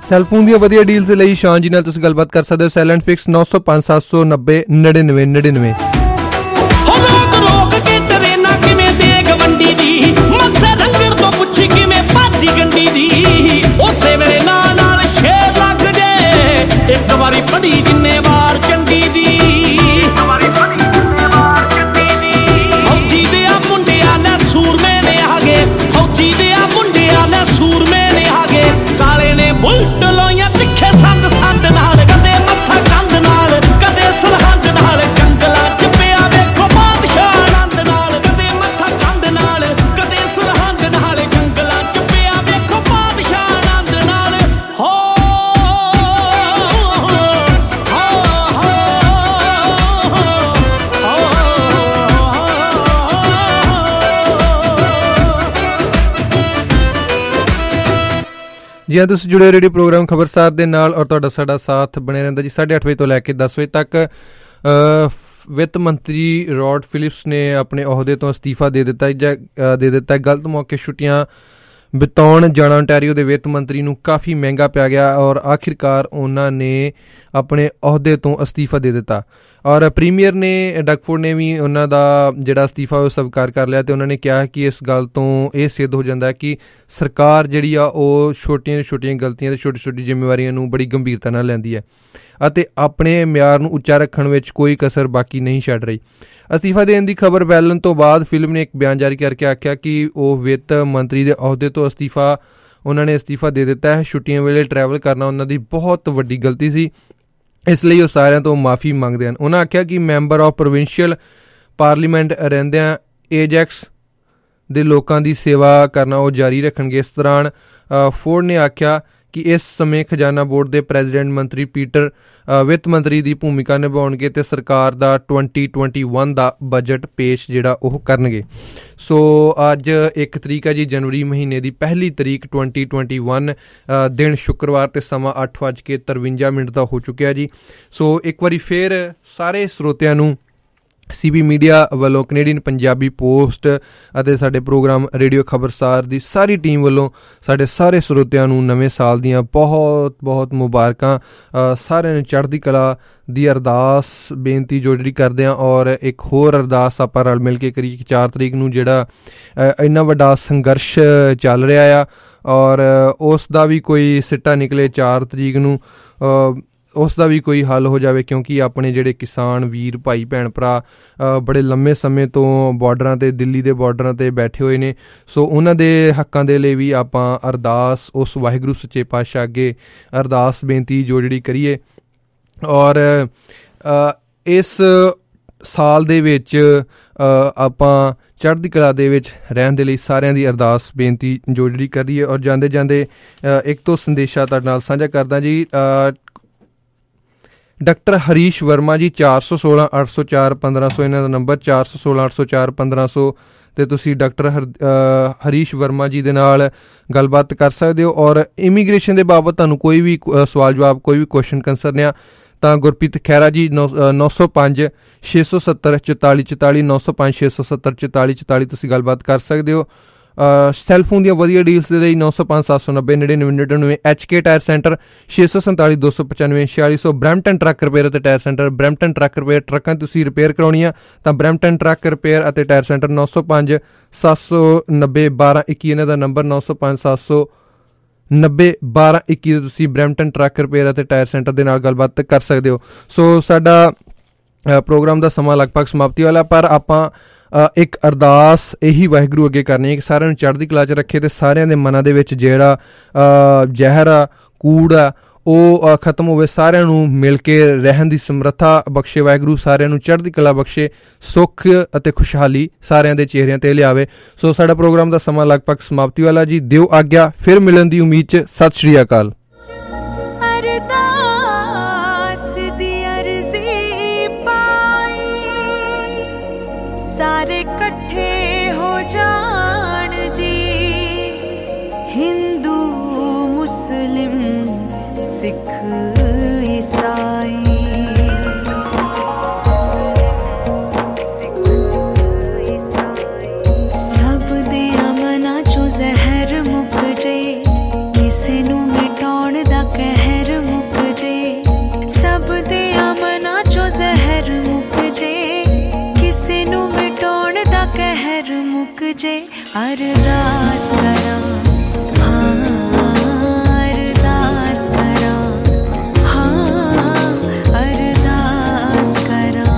ਸੈਲਫੋਨ ਦੀਆਂ ਵਧੀਆ ਡੀਲਸ ਲਈ ਸ਼ਾਨ ਜੀ ਨਾਲ ਤੁਸੀਂ ਗੱਲਬਾਤ ਕਰ ਸਕਦੇ ਹੋ। Silent fix 905 790 99 99। ਰੋਕ ਕੇ ਟਰੇਨਾ ਕਿਵੇਂ ਦੇਗ ਵੰਡੀ ਦੀ ਮੱਸੇ ਰੰਗਣ ਤੋਂ ਪੁੱਛੀ ਕਿਵੇਂ ਭਾਜੀ ਗੰਡੀ ਦੀ ਉਸੇ ਵੇਲੇ ਨਾਲ ਸ਼ੇਰ ਲੱਗ ਜੇ ਇੱਕ ਵਾਰੀ ਪੜੀ ਜਿੰਨੇ ਵਾਰ ਚੰਡੀ ਦੀ ਫੌਜੀ ਦੇ ਆ ਮੁੰਡਿਆਂ ਲੈ ਸੂਰਮੇ ਨੇ ਆਗੇ ਫੌਜੀ ਦੇ ਆ ਮੁੰਡਿਆਂ ਲੈ ਸੂਰਮੇ ਨੇ ਆਗੇ ਕਾਲੇ ਨੇ ਬੁਲਟ ਲੋਈਆਂ ਤਿੱਖੇ ਸੰਦ ਸੰਦ ਨਾਲ ਕਦੇ ਮੱਥਾ ਕੰਧ ਨਾਲ ਕਦੇ ਸਰਹੰਦ ਨਾਲ ਜੰਗਲਾਂ ਚ ਪਿਆ ਵੇਖੋ ਬਾਦਸ਼ਾਹ ਆਨੰਦ ਨਾਲ ਕਦੇ ਮੱਥਾ ਕੰਧ ਨਾਲ ਕਦੇ ਸਰਹੰਦ ਨਾਲ ਜੰਗਲਾਂ ਚ ਪਿਆ ਵੇਖੋ ਬਾਦਸ਼ਾਹ ਆਨੰਦ ਨਾਲ ਹੋ ਜੀ ਹਾਂ, ਤੁਸੀਂ ਜੁੜੇ ਰੇਡੀਓ ਪ੍ਰੋਗਰਾਮ ਖਬਰਸਾਰ ਦੇ ਨਾਲ ਔਰ ਤੁਹਾਡਾ ਸਾਡਾ ਸਾਥ ਬਣਿਆ ਰਹਿੰਦਾ ਜੀ। 8:30 ਵਜੇ ਤੋਂ ਲੈ ਕੇ 10 ਵਜੇ ਤੱਕ ਵਿੱਤ ਮੰਤਰੀ ਰੌਡ ਫਿਲਿਪਸ ਨੇ ਆਪਣੇ ਅਹੁਦੇ ਤੋਂ ਅਸਤੀਫਾ ਦੇ ਦਿੱਤਾ। ਗਲਤ ਮੌਕੇ ਛੁੱਟੀਆਂ ਬਿਤਾਉਣ ਜਾਣਾ ontario ਦੇ ਵਿੱਤ ਮੰਤਰੀ ਨੂੰ ਕਾਫੀ ਮਹਿੰਗਾ ਪਿਆ ਗਿਆ ਔਰ ਆਖਿਰਕਾਰ ਉਹਨਾਂ ਨੇ ਆਪਣੇ ਅਹੁਦੇ ਤੋਂ ਅਸਤੀਫਾ ਦੇ ਦਿੱਤਾ ਔਰ ਪ੍ਰੀਮੀਅਰ ਨੇ ਡਗਫੋਰਡ ਨੇ ਵੀ ਉਹਨਾਂ ਦਾ ਜਿਹੜਾ ਅਸਤੀਫਾ ਉਹ ਸਵੀਕਾਰ ਕਰ ਲਿਆ ਅਤੇ ਉਹਨਾਂ ਨੇ ਕਿਹਾ ਕਿ ਇਸ ਗੱਲ ਤੋਂ ਇਹ ਸਿੱਧ ਹੋ ਜਾਂਦਾ ਕਿ ਸਰਕਾਰ ਜਿਹੜੀ ਆ ਉਹ ਛੋਟੀਆਂ ਛੋਟੀਆਂ ਗਲਤੀਆਂ ਅਤੇ ਛੋਟੀ ਛੋਟੀ ਜ਼ਿੰਮੇਵਾਰੀਆਂ ਨੂੰ ਬੜੀ ਗੰਭੀਰਤਾ ਨਾਲ ਲੈਂਦੀ ਹੈ ਅਤੇ ਆਪਣੇ ਮਿਆਰ ਨੂੰ ਉੱਚਾ ਰੱਖਣ ਵਿੱਚ ਕੋਈ ਕਸਰ ਬਾਕੀ ਨਹੀਂ ਛੱਡ ਰਹੀ। ਅਸਤੀਫਾ ਦੇਣ ਦੀ ਖਬਰ ਫੈਲਣ ਤੋਂ ਬਾਅਦ ਫਿਲਮ ਨੇ ਇੱਕ ਬਿਆਨ ਜਾਰੀ ਕਰਕੇ ਆਖਿਆ ਕਿ ਉਹ ਵਿੱਤ ਮੰਤਰੀ ਦੇ ਅਹੁਦੇ ਤੋਂ ਉਹਨਾਂ ਨੇ ਅਸਤੀਫਾ ਦੇ ਦਿੱਤਾ ਹੈ। ਛੁੱਟੀਆਂ ਵੇਲੇ ਟਰੈਵਲ ਕਰਨਾ ਉਹਨਾਂ ਦੀ ਬਹੁਤ ਵੱਡੀ ਗਲਤੀ ਸੀ, ਇਸ ਲਈ ਉਹ ਸਾਰਿਆਂ ਤੋਂ ਮਾਫੀ ਮੰਗਦੇ ਹਨ। ਉਹਨਾਂ ਆਖਿਆ ਕਿ ਮੈਂਬਰ ਆਫ ਪ੍ਰੋਵਿੰਸ਼ੀਅਲ ਪਾਰਲੀਮੈਂਟ ਰਹਿੰਦਿਆਂ ਏਜੈਕਸ ਦੇ ਲੋਕਾਂ ਦੀ ਸੇਵਾ ਕਰਨਾ ਉਹ ਜਾਰੀ ਰੱਖਣਗੇ। ਇਸ ਦੌਰਾਨ ਫੋਰਡ ਨੇ ਆਖਿਆ ਕਿ ਇਸ ਸਮੇਂ ਖਜ਼ਾਨਾ ਬੋਰਡ ਦੇ ਪ੍ਰੈਜ਼ੀਡੈਂਟ ਮੰਤਰੀ ਪੀਟਰ ਵਿੱਤ ਮੰਤਰੀ ਦੀ ਭੂਮਿਕਾ ਨਿਭਾਉਣਗੇ ਅਤੇ ਸਰਕਾਰ ਦਾ 2021 ਦਾ ਬਜਟ ਪੇਸ਼ ਜਿਹੜਾ ਉਹ ਕਰਨਗੇ। ਸੋ ਅੱਜ 1 ਤਰੀਕ ਹੈ ਜੀ, ਜਨਵਰੀ ਮਹੀਨੇ ਦੀ ਪਹਿਲੀ ਤਰੀਕ 2021 ਦਿਨ ਸ਼ੁੱਕਰਵਾਰ ਅਤੇ ਸਮਾਂ 8:53 ਦਾ ਹੋ ਚੁੱਕਿਆ ਜੀ। ਸੋ ਇੱਕ ਵਾਰੀ ਫਿਰ ਸਾਰੇ ਸਰੋਤਿਆਂ ਨੂੰ CB ਮੀਡੀਆ ਵੱਲੋਂ ਕੈਨੇਡੀਅਨ ਪੰਜਾਬੀ ਪੋਸਟ ਅਤੇ ਸਾਡੇ ਪ੍ਰੋਗਰਾਮ ਰੇਡੀਓ ਖਬਰਸਾਰ ਦੀ ਸਾਰੀ ਟੀਮ ਵੱਲੋਂ ਸਾਡੇ ਸਾਰੇ ਸਰੋਤਿਆਂ ਨੂੰ ਨਵੇਂ ਸਾਲ ਦੀਆਂ ਬਹੁਤ ਬਹੁਤ ਮੁਬਾਰਕਾਂ। ਸਾਰਿਆਂ ਨੂੰ ਚੜ੍ਹਦੀ ਕਲਾ ਦੀ ਅਰਦਾਸ ਬੇਨਤੀ ਜੋੜੀ ਕਰਦੇ ਹਾਂ ਔਰ ਇੱਕ ਹੋਰ ਅਰਦਾਸ ਆਪਾਂ ਰਲ ਮਿਲ ਕੇ ਕਰੀਏ ਕਿ 4 ਤਰੀਕ ਨੂੰ ਜਿਹੜਾ ਇੰਨਾ ਵੱਡਾ ਸੰਘਰਸ਼ ਚੱਲ ਰਿਹਾ ਆ ਔਰ ਉਸ ਦਾ ਵੀ ਕੋਈ ਸਿੱਟਾ ਨਿਕਲੇ, 4 ਤਰੀਕ ਨੂੰ ਉਸ ਦਾ ਵੀ ਕੋਈ ਹੱਲ ਹੋ ਜਾਵੇ, ਕਿਉਂਕਿ ਆਪਣੇ ਜਿਹੜੇ ਕਿਸਾਨ ਵੀਰ ਭਾਈ ਭੈਣ ਭਰਾ ਬੜੇ ਲੰਮੇ ਸਮੇਂ ਤੋਂ ਬਾਰਡਰਾਂ 'ਤੇ ਦਿੱਲੀ ਦੇ ਬਾਰਡਰਾਂ 'ਤੇ ਬੈਠੇ ਹੋਏ ਨੇ। ਸੋ ਉਹਨਾਂ ਦੇ ਹੱਕਾਂ ਦੇ ਲਈ ਵੀ ਆਪਾਂ ਅਰਦਾਸ ਉਸ ਵਾਹਿਗੁਰੂ ਸੱਚੇ ਪਾਤਸ਼ਾਹ ਅੱਗੇ ਅਰਦਾਸ ਬੇਨਤੀ ਜਿਹੜੀ ਕਰੀਏ ਔਰ ਇਸ ਸਾਲ ਦੇ ਵਿੱਚ ਆਪਾਂ ਚੜ੍ਹਦੀ ਕਲਾ ਦੇ ਵਿੱਚ ਰਹਿਣ ਦੇ ਲਈ ਸਾਰਿਆਂ ਦੀ ਅਰਦਾਸ ਬੇਨਤੀ ਜਿਹੜੀ ਕਰੀਏ। ਔਰ ਜਾਂਦੇ ਜਾਂਦੇ ਇੱਕ ਤੋਂ ਸੰਦੇਸ਼ਾ ਤੁਹਾਡੇ ਨਾਲ ਸਾਂਝਾ ਕਰਦਾ ਜੀ। ਡਾਕਟਰ ਹਰੀਸ਼ ਵਰਮਾ ਜੀ 416 804 1500 ਇਹਨਾਂ ਦਾ ਨੰਬਰ 416 804 1500 ਅਤੇ ਤੁਸੀਂ ਡਾਕਟਰ ਹਰੀਸ਼ ਵਰਮਾ ਜੀ ਦੇ ਨਾਲ ਗੱਲਬਾਤ ਕਰ ਸਕਦੇ ਹੋ। ਔਰ ਇਮੀਗ੍ਰੇਸ਼ਨ ਦੇ ਬਾਬਤ ਤੁਹਾਨੂੰ ਕੋਈ ਵੀ ਸਵਾਲ ਜਵਾਬ ਕੋਈ ਵੀ ਕੁਐਸਚਨ ਕੰਸਰਨ ਆ ਤਾਂ ਗੁਰਪ੍ਰੀਤ ਖਹਿਰਾ ਜੀ 905 670 44 44 905 670 44 44 ਤੁਸੀਂ ਗੱਲਬਾਤ ਕਰ ਸਕਦੇ ਹੋ। ਸੈਲਫੋਨ ਦੀਆਂ ਵਧੀਆ ਡੀਲਸ ਦੇ ਲਈ 905 790 99 99 HK tyre centre 647 295 4600 Brampton truck repair ਅਤੇ tyre centre Brampton truck repair ਟਰੱਕਾਂ ਤੁਸੀਂ ਰਿਪੇਅਰ ਕਰਾਉਣੀ ਆ ਤਾਂ ਬਰੈਂਪਟਨ ਟਰੱਕ ਰਿਪੇਅਰ ਅਤੇ ਟਾਇਰ ਸੈਂਟਰ 905 790 1221 ਇਹਨਾਂ ਦਾ ਨੰਬਰ 905 790 1221 ਤੁਸੀਂ ਬਰੈਂਪਟਨ ਟਰੱਕ ਰਿਪੇਅਰ ਅਤੇ ਟਾਇਰ ਸੈਂਟਰ ਦੇ ਨਾਲ ਗੱਲਬਾਤ ਕਰ ਸਕਦੇ ਹੋ। ਸੋ ਸਾਡਾ ਪ੍ਰੋਗਰਾਮ ਦਾ ਸਮਾਂ ਲਗਭਗ ਸਮਾਪਤੀ ਵਾਲਾ, ਪਰ ਆਪਾਂ ਇੱਕ ਅਰਦਾਸ ਇਹੀ ਵਾਹਿਗੁਰੂ ਅੱਗੇ ਕਰਨੀ ਹੈ ਕਿ ਸਾਰਿਆਂ ਨੂੰ ਚੜ੍ਹਦੀ ਕਲਾ 'ਚ ਰੱਖੇ ਅਤੇ ਸਾਰਿਆਂ ਦੇ ਮਨਾਂ ਦੇ ਵਿੱਚ ਜਿਹੜਾ ਜ਼ਹਿਰ ਆ ਕੂੜ ਆ ਉਹ ਖਤਮ ਹੋਵੇ, ਸਾਰਿਆਂ ਨੂੰ ਮਿਲ ਕੇ ਰਹਿਣ ਦੀ ਸਮਰੱਥਾ ਬਖਸ਼ੇ ਵਾਹਿਗੁਰੂ, ਸਾਰਿਆਂ ਨੂੰ ਚੜ੍ਹਦੀ ਕਲਾ ਬਖਸ਼ੇ, ਸੁੱਖ ਅਤੇ ਖੁਸ਼ਹਾਲੀ ਸਾਰਿਆਂ ਦੇ ਚਿਹਰਿਆਂ 'ਤੇ ਲਿਆਵੇ। ਸੋ ਸਾਡਾ ਪ੍ਰੋਗਰਾਮ ਦਾ ਸਮਾਂ ਲਗਭਗ ਸਮਾਪਤੀ ਵਾਲਾ ਜੀ। ਦਿਓ ਆਗਿਆ, ਫਿਰ ਮਿਲਣ ਦੀ ਉਮੀਦ 'ਚ ਸਤਿ ਸ਼੍ਰੀ ਅਕਾਲ। ਸਾਰੇ ਇਕੱਠੇ ਹੋ ਜਾਣ ਜੀ, ਹਿੰਦੂ ਮੁਸਲਿਮ ਸਿੱਖ ਈਸਾਈ, ਸਭ ਦੇ ਅਮਨਾਂ ਚੋਂ ਜ਼ਹਿਰ ਮੁੱਕ ਜੇ, ਕਿਸੇ ਨੂੰ ਮਿਟਾਉਣ ਦਾ मुक जे अरदास करा, अरदास करा, अरदास करा।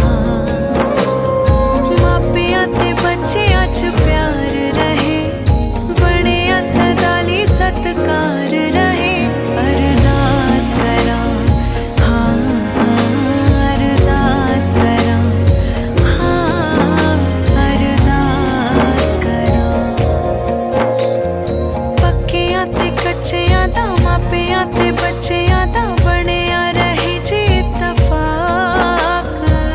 मापिया ते बच्चियां च प्यार रहे, बड़िया सदाली सत्कार रहे, अरदास करा, अरदास करा, अरदास करा। पक्कियां ते कच्चियां दा, मापियां ते बच्चियां दा बनिया रहे जी इत्तफाक।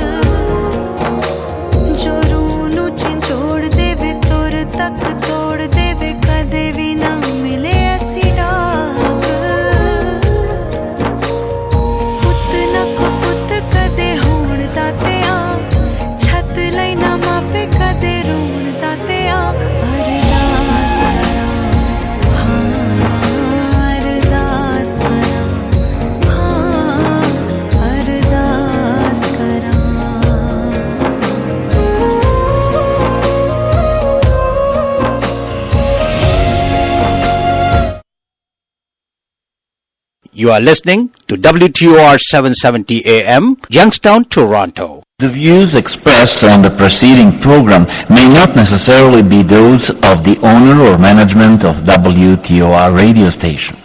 जो रूह नू झिंझोड़ देवे, तुर तक तोड़ देवे, कदे भी ना मिले ऐसी डाक। पुत ना को पुत कदे होण दातिया, छत लई ना मापे कदे रोण दातिया, अरदास करा, अरदास करा, अरदास करा। You are listening to WTOR 770 AM, Youngstown, Toronto. The views expressed on the preceding program may not necessarily be those of the owner or management of WTOR radio station.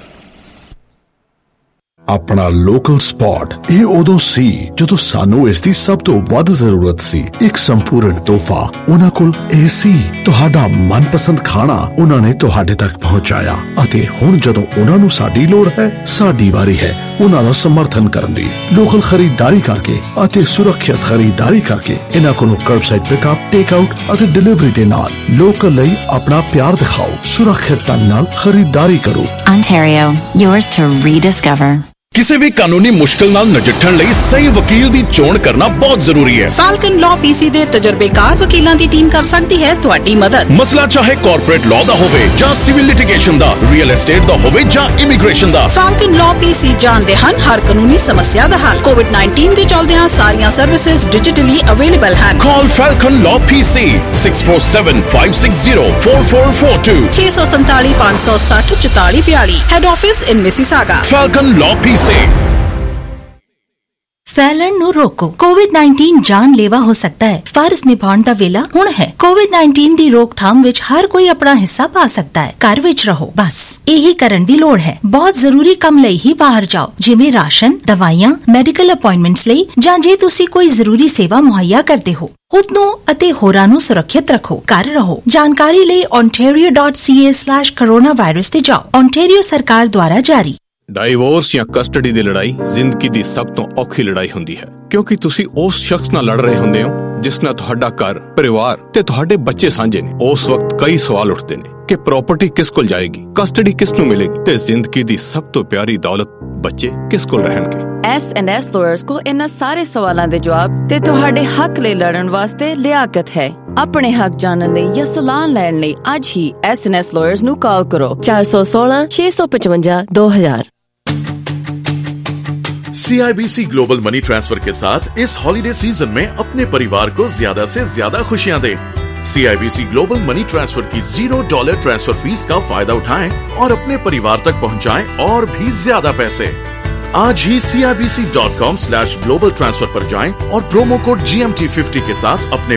ਆਪਣਾ ਲੋਕਲ ਸਪੌਟ ਇਹ ਉਦੋਂ ਸੀ ਜਦੋਂ ਸਾਨੂੰ ਇਸ ਦੀ ਸਭ ਤੋਂ ਵੱਧ ਜ਼ਰੂਰਤ ਸੀ। ਇੱਕ ਸੰਪੂਰਨ ਤੋਹਫਾ ਉਹਨਾਂ ਕੋਲ ਇਹ ਸੀ। ਤੁਹਾਡਾ ਮਨਪਸੰਦ ਖਾਣਾ ਉਹਨਾਂ ਨੇ ਤੁਹਾਡੇ ਤੱਕ ਪਹੁੰਚਾਇਆ ਅਤੇ ਹੁਣ ਜਦੋਂ ਉਹਨਾਂ ਨੂੰ ਸਾਡੀ ਲੋੜ ਹੈ, ਸਾਡੀ ਵਾਰੀ ਹੈ ਉਹਨਾਂ ਦਾ ਸਮਰਥਨ ਕਰਨ ਦੀ। ਲੋਕਲ ਖਰੀਦਦਾਰੀ ਕਰਕੇ ਅਤੇ ਸੁਰੱਖਿਅਤ ਖਰੀਦਦਾਰੀ ਕਰਕੇ ਇਹਨਾਂ ਕੋਲੋਂ ਕਰਬਸਾਈਡ ਪਿਕਅਪ, ਟੇਕ ਆਊਟ ਅਤੇ ਡਿਲੀਵਰੀ ਦੇ ਨਾਲ ਲੋਕਲ ਲਈ ਆਪਣਾ ਪਿਆਰ ਦਿਖਾਓ। ਸੁਰੱਖਿਅਤ ਢੰਗ ਨਾਲ ਖਰੀਦਦਾਰੀ ਕਰੋ। Ontario, yours to rediscover. ਕਿਸੇ ਵੀ ਕਾਨੂੰਨੀ ਮੁਸ਼ਕਲ ਨਾਲ ਨਜਿੱਠਣ ਲਈ ਸਹੀ ਵਕੀਲ ਦੀ ਚੋਣ ਕਰਨਾ ਬਹੁਤ ਜ਼ਰੂਰੀ ਹੈ। ਫਾਲਕਨ ਲਾਅ ਪੀਸੀ ਦੇ ਤਜਰਬੇਕਾਰ ਵਕੀਲਾਂ ਦੀ ਟੀਮ ਕਰ ਸਕਦੀ ਹੈ ਤੁਹਾਡੀ ਮਦਦ। ਮਸਲਾ ਚਾਹੇ ਕਾਰਪੋਰੇਟ ਲਾਅ ਦਾ ਹੋਵੇ ਜਾਂ ਸਿਵਲ ਲਿਟੀਗੇਸ਼ਨ ਦਾ, ਰੀਅਲ ਐਸਟੇਟ ਦਾ ਹੋਵੇ ਜਾਂ ਇਮੀਗ੍ਰੇਸ਼ਨ ਦਾ, ਫਾਲਕਨ ਲਾਅ ਪੀਸੀ ਜਾਣਦੇ ਹਨ ਹਰ ਕਾਨੂੰਨੀ ਸਮੱਸਿਆ ਦਾ ਹੱਲ। ਕੋਵਿਡ-19 ਦੇ ਚੱਲਦਿਆਂ ਸਾਰੀਆਂ ਸਰਵਿਸਿਜ਼ ਡਿਜੀਟਲੀ ਅਵੇਲੇਬਲ ਹਨ। Call Falcon law PC 6475604442 647 560 4442। Head office in Mississauga. Falcon law PC. फैलन नु रोको। कोविड-19 जानलेवा हो सकता है। फर्ज निभाउण दा वेला हुण है। कोविड-19 दी रोकथाम विच हर कोई अपना हिस्सा पा सकता है। घर विच रहो, बस यही करन दी लोड़ है। बहुत जरूरी काम लई ही बाहर जाओ, जिवें राशन, दवाइयां, मेडिकल अपॉइंटमेंट्स लई जां जे तुसी कोई जरूरी सेवा मुहैया करते हो। खुद नू अते होरां नू सुरक्षित रखो। घर रहो। जानकारी लई ontario.ca/coronavirus ते जाओ। ओंटारियो सरकार द्वारा जारी। ਡਾਈਵੋਰਸ ਜਾਂ ਕਸਟਡੀ ਦੀ ਲੜਾਈ ਜ਼ਿੰਦਗੀ ਦੀ ਸਭ ਤੋਂ ਔਖੀ ਲੜਾਈ ਹੁੰਦੀ ਹੈ, ਕਿਉਂਕਿ ਤੁਸੀਂ ਉਸ ਸ਼ਖਸ ਨਾਲ ਲੜ ਰਹੇ ਹੁੰਦੇ ਹੋ ਜਿਸ ਨਾਲ ਤੁਹਾਡਾ ਘਰ, ਪਰਿਵਾਰ ਤੇ ਤੁਹਾਡੇ ਬੱਚੇ ਸਾਂਝੇ ਨੇ। ਉਸ ਵਕਤ ਕਈ ਸਵਾਲ ਉੱਠਦੇ ਨੇ ਕਿ ਪ੍ਰਾਪਰਟੀ ਕਿਸ ਕੋਲ ਜਾਏਗੀ, ਕਸਟਡੀ ਕਿਸ ਨੂੰ ਮਿਲੇਗੀ ਤੇ ਜ਼ਿੰਦਗੀ ਦੀ ਸਭ ਤੋਂ ਪਿਆਰੀ ਦੌਲਤ ਬੱਚੇ ਕਿਸ ਕੋਲ ਰਹਿਣਗੇ। S&S ਲਾਇਰਸ ਕੋਲ ਇਹਨਾਂ ਸਾਰੇ ਸਵਾਲਾਂ ਦੇ ਜਵਾਬ ਤੇ ਤੁਹਾਡੇ ਹੱਕ ਲਈ ਲੜਨ ਵਾਸਤੇ ਲਿਆਕਤ ਹੈ। ਆਪਣੇ ਹੱਕ ਜਾਣਨ ਲਈ ਜਾਂ ਸਲਾਹ ਲੈਣ ਲਈ ਅੱਜ ਹੀ S&S ਲਾਇਰਸ ਨੂੰ ਕਾਲ ਕਰੋ 416 655 2000। CIBC ग्लोबल मनी ट्रांसफर के साथ इस हॉलिडे सीजन में अपने परिवार को ज्यादा से ज्यादा खुशियां दें। CIBC ग्लोबल मनी ट्रांसफर की $0 ट्रांसफर फीस का फायदा उठाएं और अपने परिवार तक पहुंचाएं और भी ज्यादा पैसे। आज ही CIBC.com/global transfer पर जाएं और प्रोमो कोड GMT50 के साथ अपने